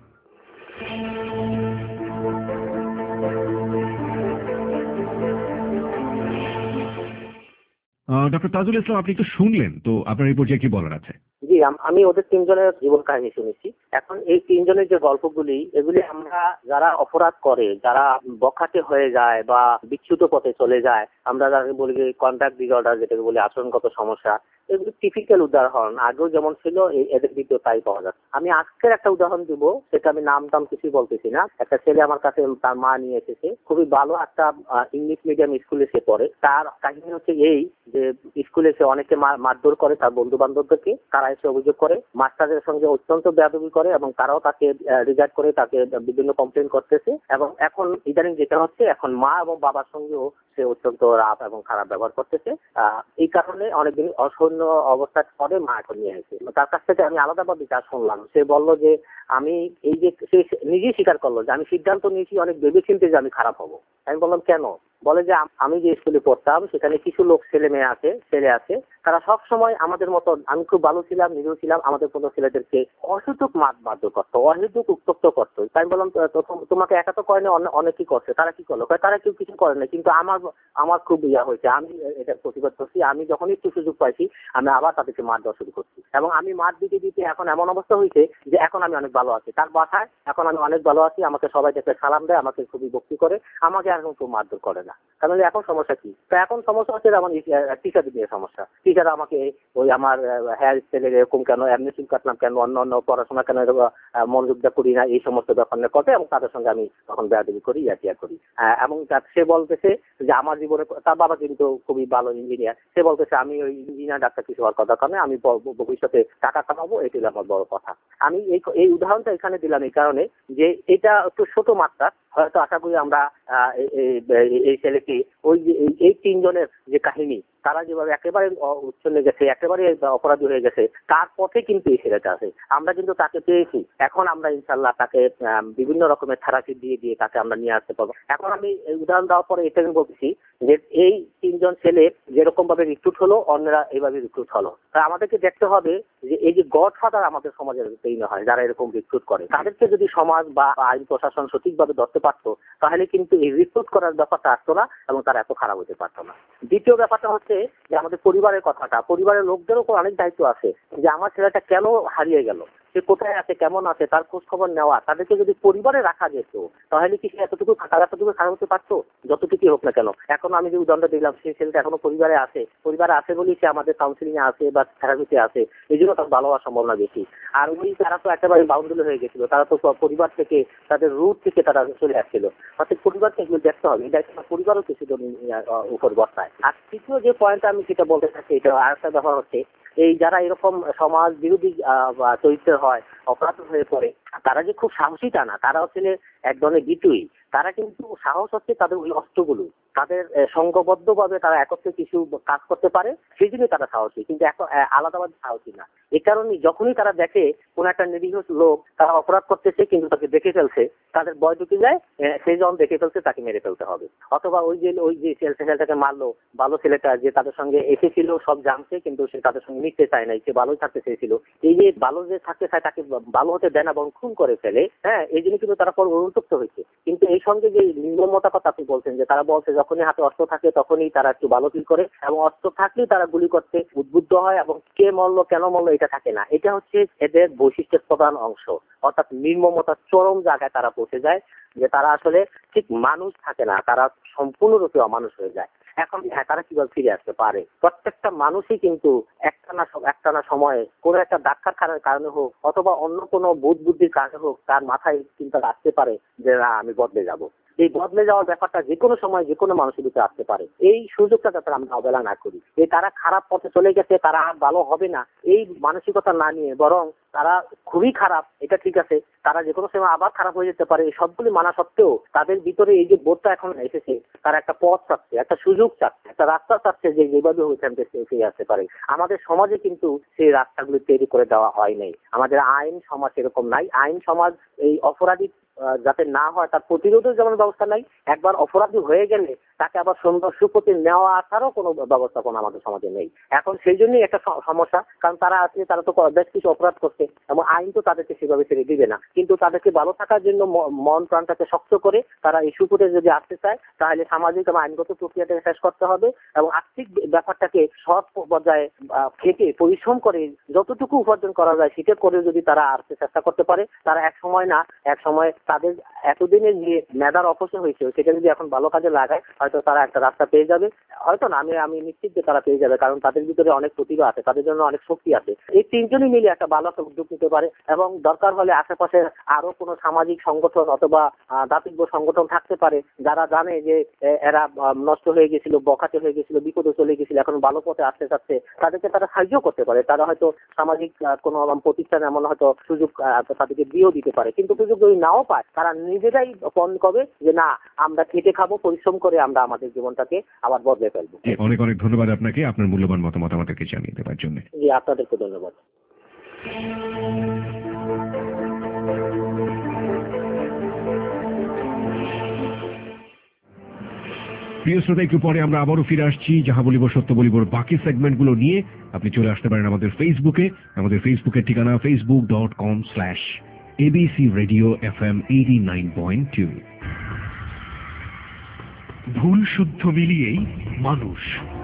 ডক্টর তাজুল ইসলাম, আপনি একটু শুনলেন তো, আপনার এই পর্যায়ে কি বলার আছে? জি, আমি ওদের তিনজনের জীবন কাহিনী শুনেছি। এখন এই তিনজনের যে গল্পগুলি, এগুলি আমরা যারা অপরাধ করে, যারা বখাটে হয়ে যায় বা বিচ্যুত পথে চলে যায়, আমরা যাকে বলি কন্ডাক্ট ডিসঅর্ডার, যেটাকে বলি আচরণগত সমস্যা, এগুলি টিপিক্যাল উদাহরণ। আগেও যেমন ছিল এদের ভিতরে তাই পাওয়া যায়। আমি আজকের একটা উদাহরণ দিব, সেটা আমি নাম টাম কিছুই বলতেছি না। একটা ছেলে আমার কাছে তার মা নিয়ে এসেছে, খুবই ভালো একটা ইংলিশ মিডিয়াম স্কুলে সে পড়ে। তার কাহিনী হচ্ছে এই যে স্কুলে সে অনেকে মারধর করে তার বন্ধু বান্ধবদেরকে, তারা এসে অভিযোগ করে, মাস্টারদের সঙ্গে অত্যন্ত বেয়াদবি করে এবং তারাও তাকে রিজার্ভ করে, তাকে বিভিন্ন কমপ্লেন করতেছে। এবং এখন ইদানিং যেটা হচ্ছে, এখন মা এবং বাবার সঙ্গেও সে অত্যন্ত রাফ এবং খারাপ ব্যবহার করতেছে। এই কারণে অনেকদিন অসহ্য অবস্থা পরে মা এখন নিয়ে আসে। তার কাছ থেকে আমি আলাদাভাবে যা শুনলাম, সে বলল যে আমি এই যে, সে নিজেই স্বীকার করলো যে আমি সিদ্ধান্ত নিয়েছি অনেক ভেবে চিন্তে যে আমি খারাপ হবো। আমি বললাম কেন? বলে যে আমি যে স্কুলে পড়তাম সেখানে কিছু লোক ছেলে মেয়ে আছে, ছেলে আছে, তারা সব সময় আমাদের মতো, আমি খুব ভালো ছিলাম, নিজেও ছিলাম, আমাদের কোনো ছেলেদেরকে অহেতুক মাত বাধ্য করতো, অহেতুক উত্তপ্ত করতো। তাই বললাম তোমাকে একা তো করে না, অনেকেই করছে। তারা কি করলো? তারা কেউ কিছু করে না, কিন্তু আমার আমার খুব ইয়া হয়েছে, আমি এটার প্রতিবাদ করছি। আমি যখন একটু সুযোগ পাইছি আমি আবার তাদেরকে মার দেওয়া শুরু করছি, এবং আমি মার দিতে দিতে এখন এমন অবস্থা হয়েছে যে এখন আমি অনেক ভালো আছি। তার বাসায় এখন আমি অনেক ভালো আছি, আমাকে সবাই দেখে সালাম দেয়, আমাকে খুবই ভক্তি করে, আমাকে এখন কেউ মারধর করে না। তাহলে এখন সমস্যা কি? তো এখন সমস্যা হচ্ছে যেমন টিচারদের নিয়ে সমস্যা। টিচার আমাকে ওই আমার হেয়ার স্টাইলের এরকম কেন, এমনি চুল কাটলাম কেন, অন্য অন্য পড়াশোনা কেন মনোযোগটা করি না, এই সমস্ত ব্যাপার নিয়ে করে, এবং তাদের সঙ্গে আমি তখন বেয়াদবি করি, ইয়াটিয়া করি। এবং সে বলতেছে যে আমার জীবনে, তার বাবা কিন্তু খুবই ভালো ইঞ্জিনিয়ার, সে বলতেছে আমি ওই ইঞ্জিনিয়ার ডাক্তার কিছু হওয়ার কথা কারণে আমি ভবিষ্যতে টাকা কামাবো, এটি আমার বড় কথা। আমি এই এই উদাহরণটা এখানে দিলাম এই কারণে যে এটা একটু ছোট মাত্রা, হয়তো আশা করি আমরা এই ছেলেকে ওই যে এই তিনজনের যে কাহিনী, তারা যেভাবে একেবারে উচ্ছন্নে গেছে, একেবারে অপরাধী হয়ে গেছে, তার পথে কিন্তু এই ছেলেটা আছে। আমরা কিন্তু তাকে পেয়েছি, এখন আমরা ইনশাল্লাহ তাকে বিভিন্ন রকমের থেরাপি দিয়ে দিয়ে তাকে আমরা নিয়ে আসতে পারবো। এখন আমি উদাহরণ দেওয়ার পরে এটা বলছি যে এই তিনজন ছেলে যেরকম ভাবে রিক্রুট হলো, অন্যরা এইভাবে রিক্রুট হলো। তাই আমাদেরকে দেখতে হবে যে এই যে গডফাদার আমাদের সমাজে তৈরি হয়, যারা এরকম রিক্রুট করে, তাদেরকে যদি সমাজ বা আইন প্রশাসন সঠিকভাবে ধরতে পারতো, তাহলে কিন্তু এই রিক্রুট করার ব্যাপারটা আসতো না এবং তারা এত খারাপ হতে পারতো না। দ্বিতীয় ব্যাপারটা হচ্ছে যে আমাদের পরিবারের কথাটা, পরিবারের লোকদের উপর অনেক দায়িত্ব আছে যে আমার ছেলেটা কেন হারিয়ে গেল, সে কোথায় আছে, কেমন আছে, তার খোঁজ খবর নেওয়া। তাদেরকে যদি পরিবারে রাখা যেত তাহলে কি সে এতটুকু তারা এতটুকু খারাপ হতে পারতো, যতটুকুই হোক না কেন। এখন আমি যে উদাহরণটা দিলাম, সেই ছেলেটা এখনো পরিবারে আছে, পরিবারে আছে বলেই সে আমাদের কাউন্সিলিং এ আছে বা থেরাপিতে আছে, এই জন্য তার ভালো হওয়ার সম্ভাবনা বেশি। আর ওই তারা তো একেবারে বাউন্ডুল হয়ে গেছিল, তারা তো পরিবার থেকে, তাদের রুট থেকে তারা চলে আসছিল। অর্থাৎ পরিবারকে এগুলো দেখতে হবে, এই দায়িত্ব পরিবারও কিছু উপর বর্তায়। আর তৃতীয় যে পয়েন্টটা আমি সেটা বলতে চাচ্ছি, এটা আর একটা ব্যাপার হচ্ছে এই যারা এরকম সমাজ বিরোধী চরিত্রের হয়, অপরাধ হয়ে পড়ে, তারা যে খুব সাহসী তা না, তারা হচ্ছে এক ধরনের বিটুই। তারা কিন্তু সাহস হচ্ছে তাদের ওই অস্ত্রগুলো, তাদের সংঘবদ্ধ ভাবে তারা একত্রে কিছু কাজ করতে পারে, সেই জন্যই তারা সাহসী, কিন্তু আলাদাভাবে সাহসী না। এ কারণে যখনই তারা দেখে কোন একটা নিরীহ লোক তারা অপরাধ করতেছে কিন্তু তাকে দেখে ফেলছে, তাদের ভয় ঢুকে যায়, সে যখন দেখে ফেলছে তাকে মেরে ফেলতে হবে। অথবা ওই যে ওই যে ছেলেটাকে মারলো, ভালো ছেলেটা যে তাদের সঙ্গে এসেছিল, সব জানছে কিন্তু সে তাদের সঙ্গে মিশতে চায় নাই, সে ভালোই থাকতে চেয়েছিল, এই যে ভালো যে থাকতে চায় তাকে ভালো হতে দেয় না বরং খুন করে ফেলে। হ্যাঁ, এই জন্য কিন্তু তারা পর অনুতপ্ত হয়েছে। কিন্তু এই সঙ্গে যে নির্মমতার কথা আপনি বলছেন, যে তারা বলছে যখনই হাতে অস্ত্র থাকে তখনই তারা একটু ভালো ফিল করে, এবং অস্ত্র থাকলেই তারা গুলি করতে উদ্বুদ্ধ হয়, এবং কে মরলো কেন মরলো এটা থাকে না। এটা হচ্ছে এদের বৈশিষ্ট্যের প্রধান অংশ। অর্থাৎ নির্মমতার চরম জায়গায় তারা পৌঁছে যায়, যে তারা আসলে ঠিক মানুষ থাকে না, তারা সম্পূর্ণরূপে অমানুষ হয়ে যায়। এখন হ্যাঁ তারা কিভাবে ফিরে আসতে পারে? প্রত্যেকটা মানুষই কিন্তু একটা না একটা না সময়ে কোনো একটা ডাক্তারখানার কারণে হোক অথবা অন্য কোনো বোধ বুদ্ধির কারণে হোক তার মাথায় চিন্তা আসতে পারে যে না আমি বদলে যাব। এই বদলে যাওয়ার ব্যাপারটা যে কোনো সময় যে কোনো মানুষের ভিতরে আসতে পারে। এই সুযোগটা যাতে আমরা অবহেলা না করি। এই তারা খারাপ পথে চলে গেছে, তারা আর ভালো হবে না, এই মানসিকতা না নিয়ে বরং তারা খুবই খারাপ, এটা ঠিক আছে, তারা যে কোনো সময় আবার খারাপ হয়ে যেতে পারে, এই সবগুলি মানা সত্ত্বেও তাদের ভিতরে এই যে বোধটা এখন এসেছে, তারা একটা পথ চাচ্ছে, একটা সুযোগ চাচ্ছে, একটা রাস্তা চাচ্ছে যে যেভাবে ওইখান থেকে ফিরে আসতে পারে। আমাদের সমাজে কিন্তু সেই রাস্তাগুলি তৈরি করে দেওয়া হয় নাই। আমাদের আইন সমাজ এরকম নাই। আইন সমাজ এই অপরাধী যাতে না হয় তার প্রতিরোধের যেমন ব্যবস্থা নাই, একবার অপরাধী হয়ে গেলে তাকে আবার সুন্দর সুপথে নেওয়া আসারও কোনো ব্যবস্থাপনা আমাদের সমাজে নেই। এখন সেই জন্যই একটা সমস্যা, কারণ তারা আছে তারা তো বেশ কিছু অপরাধ করছে এবং আইন তো তাদেরকে সেভাবে ছেড়ে দিবে না, কিন্তু তাদেরকে ভালো থাকার জন্য মন প্রাণটাকে শক্ত করে তারা এই সুপথে যদি আসতে চায় তাহলে সামাজিক এবং আইনগত প্রক্রিয়াটাকে শেষ করতে হবে এবং আর্থিক ব্যাপারটাকে সৎ পর্যায়ে খেটে পরিশ্রম করে যতটুকু উপার্জন করা যায় সেটা করে যদি তারা আসতে চেষ্টা করতে পারে, তারা এক সময় না এক সময় তাদের এতদিনের যে মেধার অপচয় হয়েছে সেটা যদি এখন ভালো কাজে লাগায় হয়তো তারা একটা রাস্তা পেয়ে যাবে। হয়তো না, আমি আমি নিশ্চিত যে তারা পেয়ে যাবে, কারণ তাদের ভিতরে অনেক প্রতিভা আছে, তাদের জন্য অনেক শক্তি আছে। এই তিনজনই মিলে একটা ভালো একটা উদ্যোগ নিতে পারে এবং দরকার হলে আশেপাশে আরো কোনো সামাজিক সংগঠন অথবা দাতব্য সংগঠন থাকতে পারে যারা জানে যে এরা নষ্ট হয়ে গেছিল, বখাটে হয়ে গেছিল, বিপদে চলে গেছিল, এখন ভালো পথে আসতে চাচ্ছে, তাদেরকে তারা সাহায্য করতে পারে। তারা হয়তো সামাজিক কোনো প্রতিষ্ঠান এমন হয়তো সুযোগ তাদেরকে দিয়েও দিতে পারে, কিন্তু সুযোগ যদি নাও পায় তারা নিজেরাই পণ করবে যে না আমরা খেটে খাবো, পরিশ্রম করে আমরা আমাদের জীবনটাকে আবার বদলে ফেলবো। অনেক অনেক ধন্যবাদ আপনাকে আপনার মূল্যবান মতামত আমাদেরকে জানিয়ে দেওয়ার জন্য। জি, আপনাদেরকে ধন্যবাদ। প্রিয় শ্রোতা, একটু পরে আমরা আবারও ফিরে আসছি যাহা বলিব সত্য বলিবর বাকি সেগমেন্টগুলো নিয়ে। আপনি চলে আসতে পারেন আমাদের ফেসবুকে। আমাদের ফেসবুকের ঠিকানা Facebook dot com slash ABC radio F M eighty nine point two. ভুল শুদ্ধ মিলিয়েই মানুষ।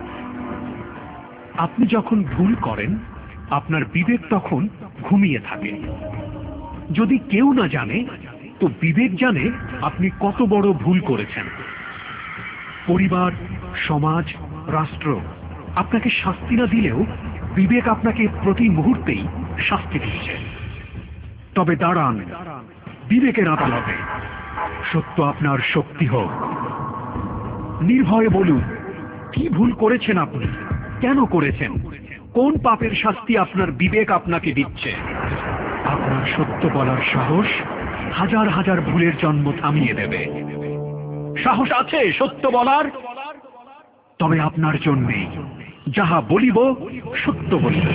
আপনি যখন ভুল করেন আপনার বিবেক তখন ঘুমিয়ে থাকে। যদি কেউ না জানে তো বিবেক জানে আপনি কত বড় ভুল করেছেন। পরিবার, সমাজ, রাষ্ট্র আপনাকে শাস্তি না দিলেও বিবেক আপনাকে প্রতি মুহূর্তেই শাস্তি দিচ্ছে। তবে দাঁড়ান বিবেকের আদালতে, সত্য আপনার শক্তি হোক। নির্ভয়ে বলুন কি ভুল করেছেন আপনি, কেন করেছেন, কোন পাপের শাস্তি আপনার বিবেক আপনাকে দিচ্ছে। আপনার সত্য বলার সাহস হাজার হাজার ভুলের জন্ম থামিয়ে দেবে। সাহস আছে সত্য বলার? তবে আপনার জন্যে যাহা বলিব সত্য বলিব।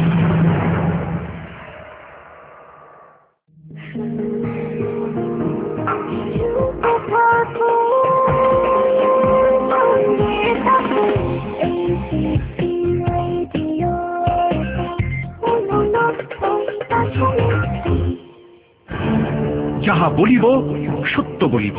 যাহা বলিব সত্য বলিব।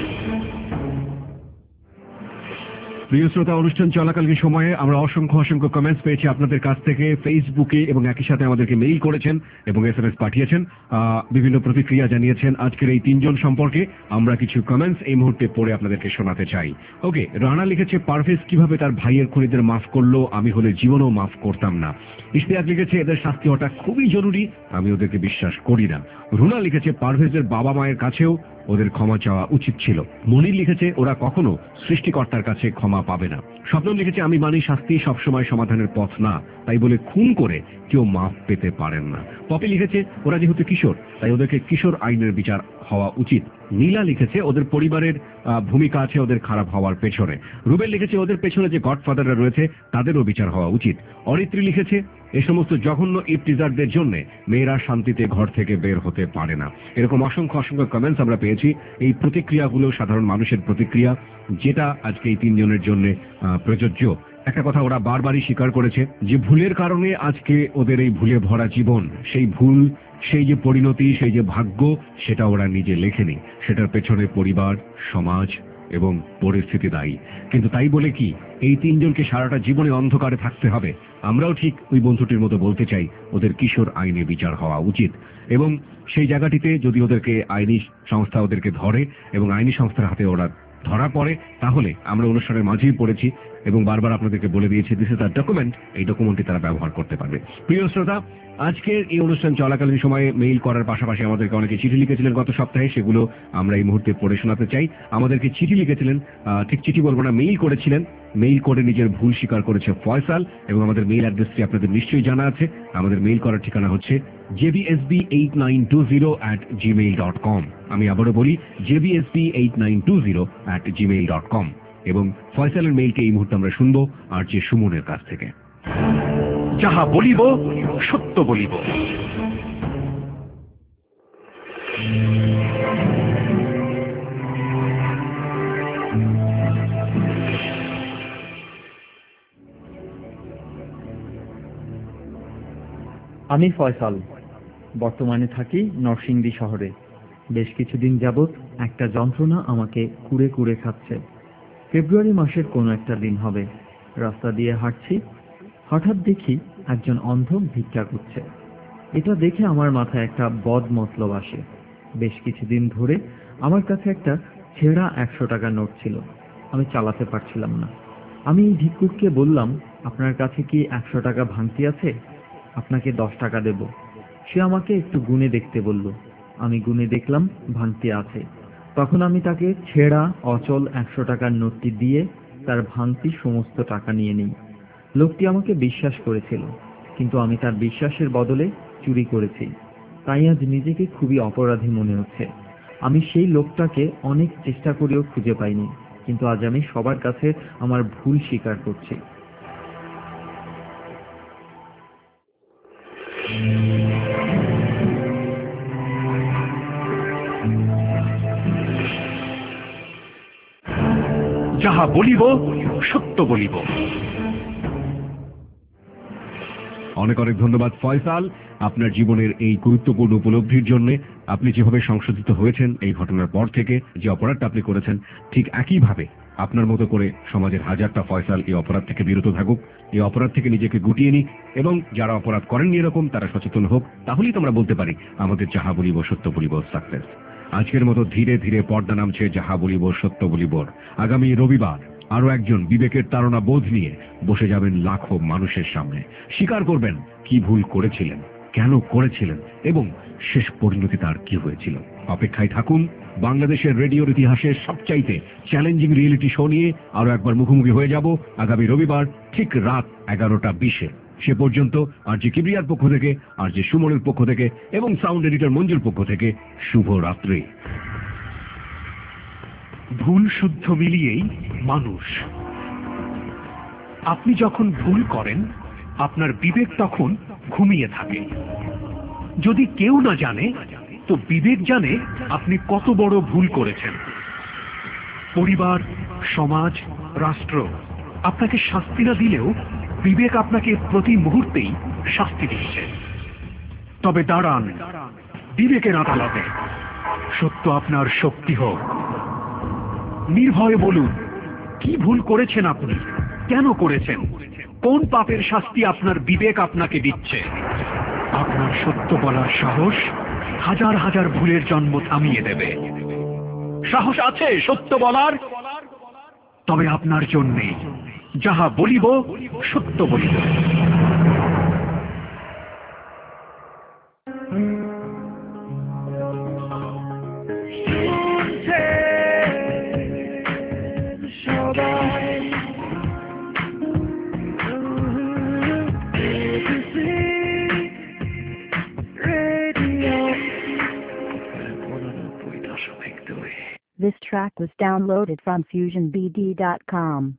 প্রিয় শ্রোতা, অনুষ্ঠান চলাকালীন সময়ে আমরা অসংখ্য অসংখ্য কমেন্টস পেয়েছি আপনাদের কাছ থেকে ফেসবুকে, এবং একই সাথে আমাদেরকে মেইল করেছেন এবং এস এম এস পাঠিয়েছেন, বিভিন্ন প্রতিক্রিয়া জানিয়েছেন আজকের এই তিনজন সম্পর্কে। আমরা কিছু কমেন্টস এই মুহূর্তে পড়ে আপনাদেরকে শোনাতে চাই। ওকে, রানা লিখেছে পারভেজ কিভাবে তার ভাইয়ের খুনিদের মাফ করলো, আমি হলে জীবনেও মাফ করতাম না। ইশতিয়াক লিখেছে এদের শাস্তি হওয়াটা খুবই জরুরি, আমি ওদেরকে বিশ্বাস করি না। রুনা লিখেছে পারভেজের বাবা মায়ের কাছেও ওদের ক্ষমা চাওয়া উচিত ছিল। মনির লিখেছে ওরা কখনো সৃষ্টিকর্তার কাছে ক্ষমা পাবে না। স্বপ্ন লিখেছে আমি মানি শাস্তি সবসময় সমাধানের পথ না, তাই বলে খুন করে কেউ মাফ পেতে পারেন না। পপি লিখেছে ওরা যেহেতু কিশোর তাই ওদেরকে কিশোর আইনের বিচার হওয়া উচিত। নীলা লিখেছে ওদের পরিবারের ভূমিকা আছে ওদের খারাপ হওয়ার পেছনে। রুবেল লিখেছে ওদের পেছনে যে গডফাদাররা রয়েছে তাদেরও বিচার হওয়া উচিত। অরিত্রী লিখেছে এ সমস্ত জঘন্য ইফতিজারদের জন্য মেয়েরা শান্তিতে ঘর থেকে বের হতে পারে না। এরকম অসংখ্য অসংখ্য কমেন্টস আমরা পেয়েছি। এই প্রতিক্রিয়াগুলো সাধারণ মানুষের প্রতিক্রিয়া, যেটা আজকে এই তিনজনের জন্য প্রযোজ্য। একটা কথা ওরা বারবারই স্বীকার করেছে যে ভুলের কারণে আজকে ওদের এই ভুলে ভরা জীবন, সেই ভুল, সেই যে পরিণতি, সেই যে ভাগ্য, সেটা ওরা নিজে লেখেনি, সেটার পেছনে পরিবার, সমাজ এবং পরিস্থিতি দায়ী। কিন্তু তাই বলে কি এই তিনজনকে সারাটা জীবনে অন্ধকারে থাকতে হবে? আমরাও ঠিক ওই বন্ধুটির মতো বলতে চাই ওদের কিশোর আইনে বিচার হওয়া উচিত, এবং সেই জায়গাটিতে যদি ওদেরকে আইনি সংস্থা ওদেরকে ধরে এবং আইনি সংস্থার হাতে ওরা ধরা পড়ে, তাহলে আমরা অনুষ্ঠানের মাঝেই পড়েছি এবং বারবার আপনাদেরকে বলে দিয়েছে দিস ইজ দ্য ডকুমেন্ট, এই ডকুমেন্টটি তারা ব্যবহার করতে পারবে। প্রিয় শ্রোতা, আজকের এই অনুষ্ঠান চলাকালীন সময়ে মেইল করার পাশাপাশি আমাদেরকে অনেকে চিঠি লিখেছিলেন গত সপ্তাহে, সেগুলো আমরা এই মুহূর্তে পড়ে শোনাতে চাই। আমাদেরকে চিঠি লিখেছিলেন, ঠিক চিঠি বলবো না, মেইল করেছিলেন। মেইল করে নিজের ভুল স্বীকার করেছে ফয়সাল, এবং আমাদের মেইল অ্যাড্রেসটি আপনাদের নিশ্চয়ই জানা আছে। আমাদের মেইল করার ঠিকানা হচ্ছে J B S B eight nine two zero at Gmail dot com. আমি আবারও বলি J B S B eight nine two zero at Gmail dot com. এবং ফয়সালের মেইলকে এই মুহূর্তে আমরা শুনবো আর যে সুমনের কাছ থেকে। যাহা বলিব সত্য বলিব। আমি ফয়সাল, বর্তমানে থাকি নরসিংদী শহরে। বেশ কিছুদিন যাবৎ একটা যন্ত্রণা আমাকে কুড়ে কুড়ে খাচ্ছে। ফেব্রুয়ারি মাসের কোনো একটা দিন হবে, রাস্তা দিয়ে হাঁটছি, হঠাৎ দেখি একজন অন্ধ ভিক্ষা করছে। এটা দেখে আমার মাথায় একটা বদ মতলব আসে। বেশ কিছুদিন ধরে আমার কাছে একটা ছেঁড়া একশো টাকার নোট ছিল, আমি চালাতে পারছিলাম না। আমি ভিক্ষুককে বললাম, আপনার কাছে কি একশো টাকা ভাঙতি আছে? আপনাকে দশ টাকা দেব। সে আমাকে একটু গুনে দেখতে বলল। আমি গুনে দেখলাম ভাঙতি আছে। তখন আমি তাকে ছেঁড়া অচল একশো টাকার নোটটি দিয়ে তার ভাঙতি সমস্ত টাকা নিয়ে নিই। লোকটি আমাকে বিশ্বাস করেছিল, কিন্তু আমি তার বিশ্বাসের বদলে চুরি করেছি। তাই আজ নিজেকে খুবই অপরাধী মনে হচ্ছে। আমি সেই লোকটাকে অনেক চেষ্টা করেও খুঁজে পাইনি, কিন্তু আজ আমি সবার কাছে আমার ভুল স্বীকার করছি। যাহা বলিব সত্য বলিব। অনেক অনেক ধন্যবাদ ফয়সাল, আপনার জীবনের এই গুরুত্বপূর্ণ উপলব্ধির জন্য। আপনি যেভাবে সংশোধিত হয়েছেন এই ঘটনার পর থেকে, যে অপরাধটা আপনি করেছেন, ঠিক একইভাবে আপনার মতো করে সমাজের হাজারটা ফয়সাল এই অপরাধ থেকে বিরত থাকুক, এই অপরাধ থেকে নিজেকে গুটিয়ে নিক, এবং যারা অপরাধ করেননি এরকম তারা সচেতন হোক। তাহলেই তো আমরা বলতে পারি আমাদের যাহা বলিব সত্য বলিব সাকসেস। আজকের মতো ধীরে ধীরে পর্দা নামছে যাহা বলিব সত্য বলিবর। আগামী রবিবার আরো একজন বিবেকের তাড়না বোধ নিয়ে বসে যাবেন লাখো মানুষের সামনে, স্বীকার করবেন কি ভুল করেছিলেন, কেন করেছিলেন, এবং শেষ পরিণতি তার কি হয়েছিল। অপেক্ষায় থাকুন। বাংলাদেশের রেডিওর ইতিহাসের সবচাইতে চ্যালেঞ্জিং রিয়েলিটি শো নিয়ে আরো একবার মুখোমুখি হয়ে যাব আগামী রবিবার ঠিক রাত এগারোটা বিশে। সে পর্যন্ত আর জি কিবরিয়ার পক্ষ থেকে, আর জি সুমনের পক্ষ থেকে, এবং সাউন্ড এডিটর মঞ্জুর পক্ষ থেকে শুভ রাত্রি। ভুল শুদ্ধ মিলিয়েই মানুষ। আপনি যখন ভুল করেন আপনার বিবেক তখন ঘুমিয়ে থাকে। যদি কেউ না জানে তো বিবেক জানে আপনি কত বড় ভুল করেছেন। পরিবার, সমাজ, রাষ্ট্র আপনাকে শাস্তি না দিলেও বিবেক আপনাকে প্রতি মুহূর্তেই শাস্তি দিচ্ছে। তবে দাঁড়ান বিবেকের আদালতে, সত্য আপনার শক্তি হোক। নির্ভয়ে বলুন কি ভুল করেছেন আপনি, কেন করেছেন, কোন পাপের শাস্তি আপনার বিবেক আপনাকে দিচ্ছে। আপনার সত্য বলার সাহস হাজার হাজার ভুলের জন্ম থামিয়ে দেবে। সাহস আছে সত্য বলার? তবে আপনার জন্যে যাহা বলিব সত্য বলিব। This track was downloaded from fusion b d dot com.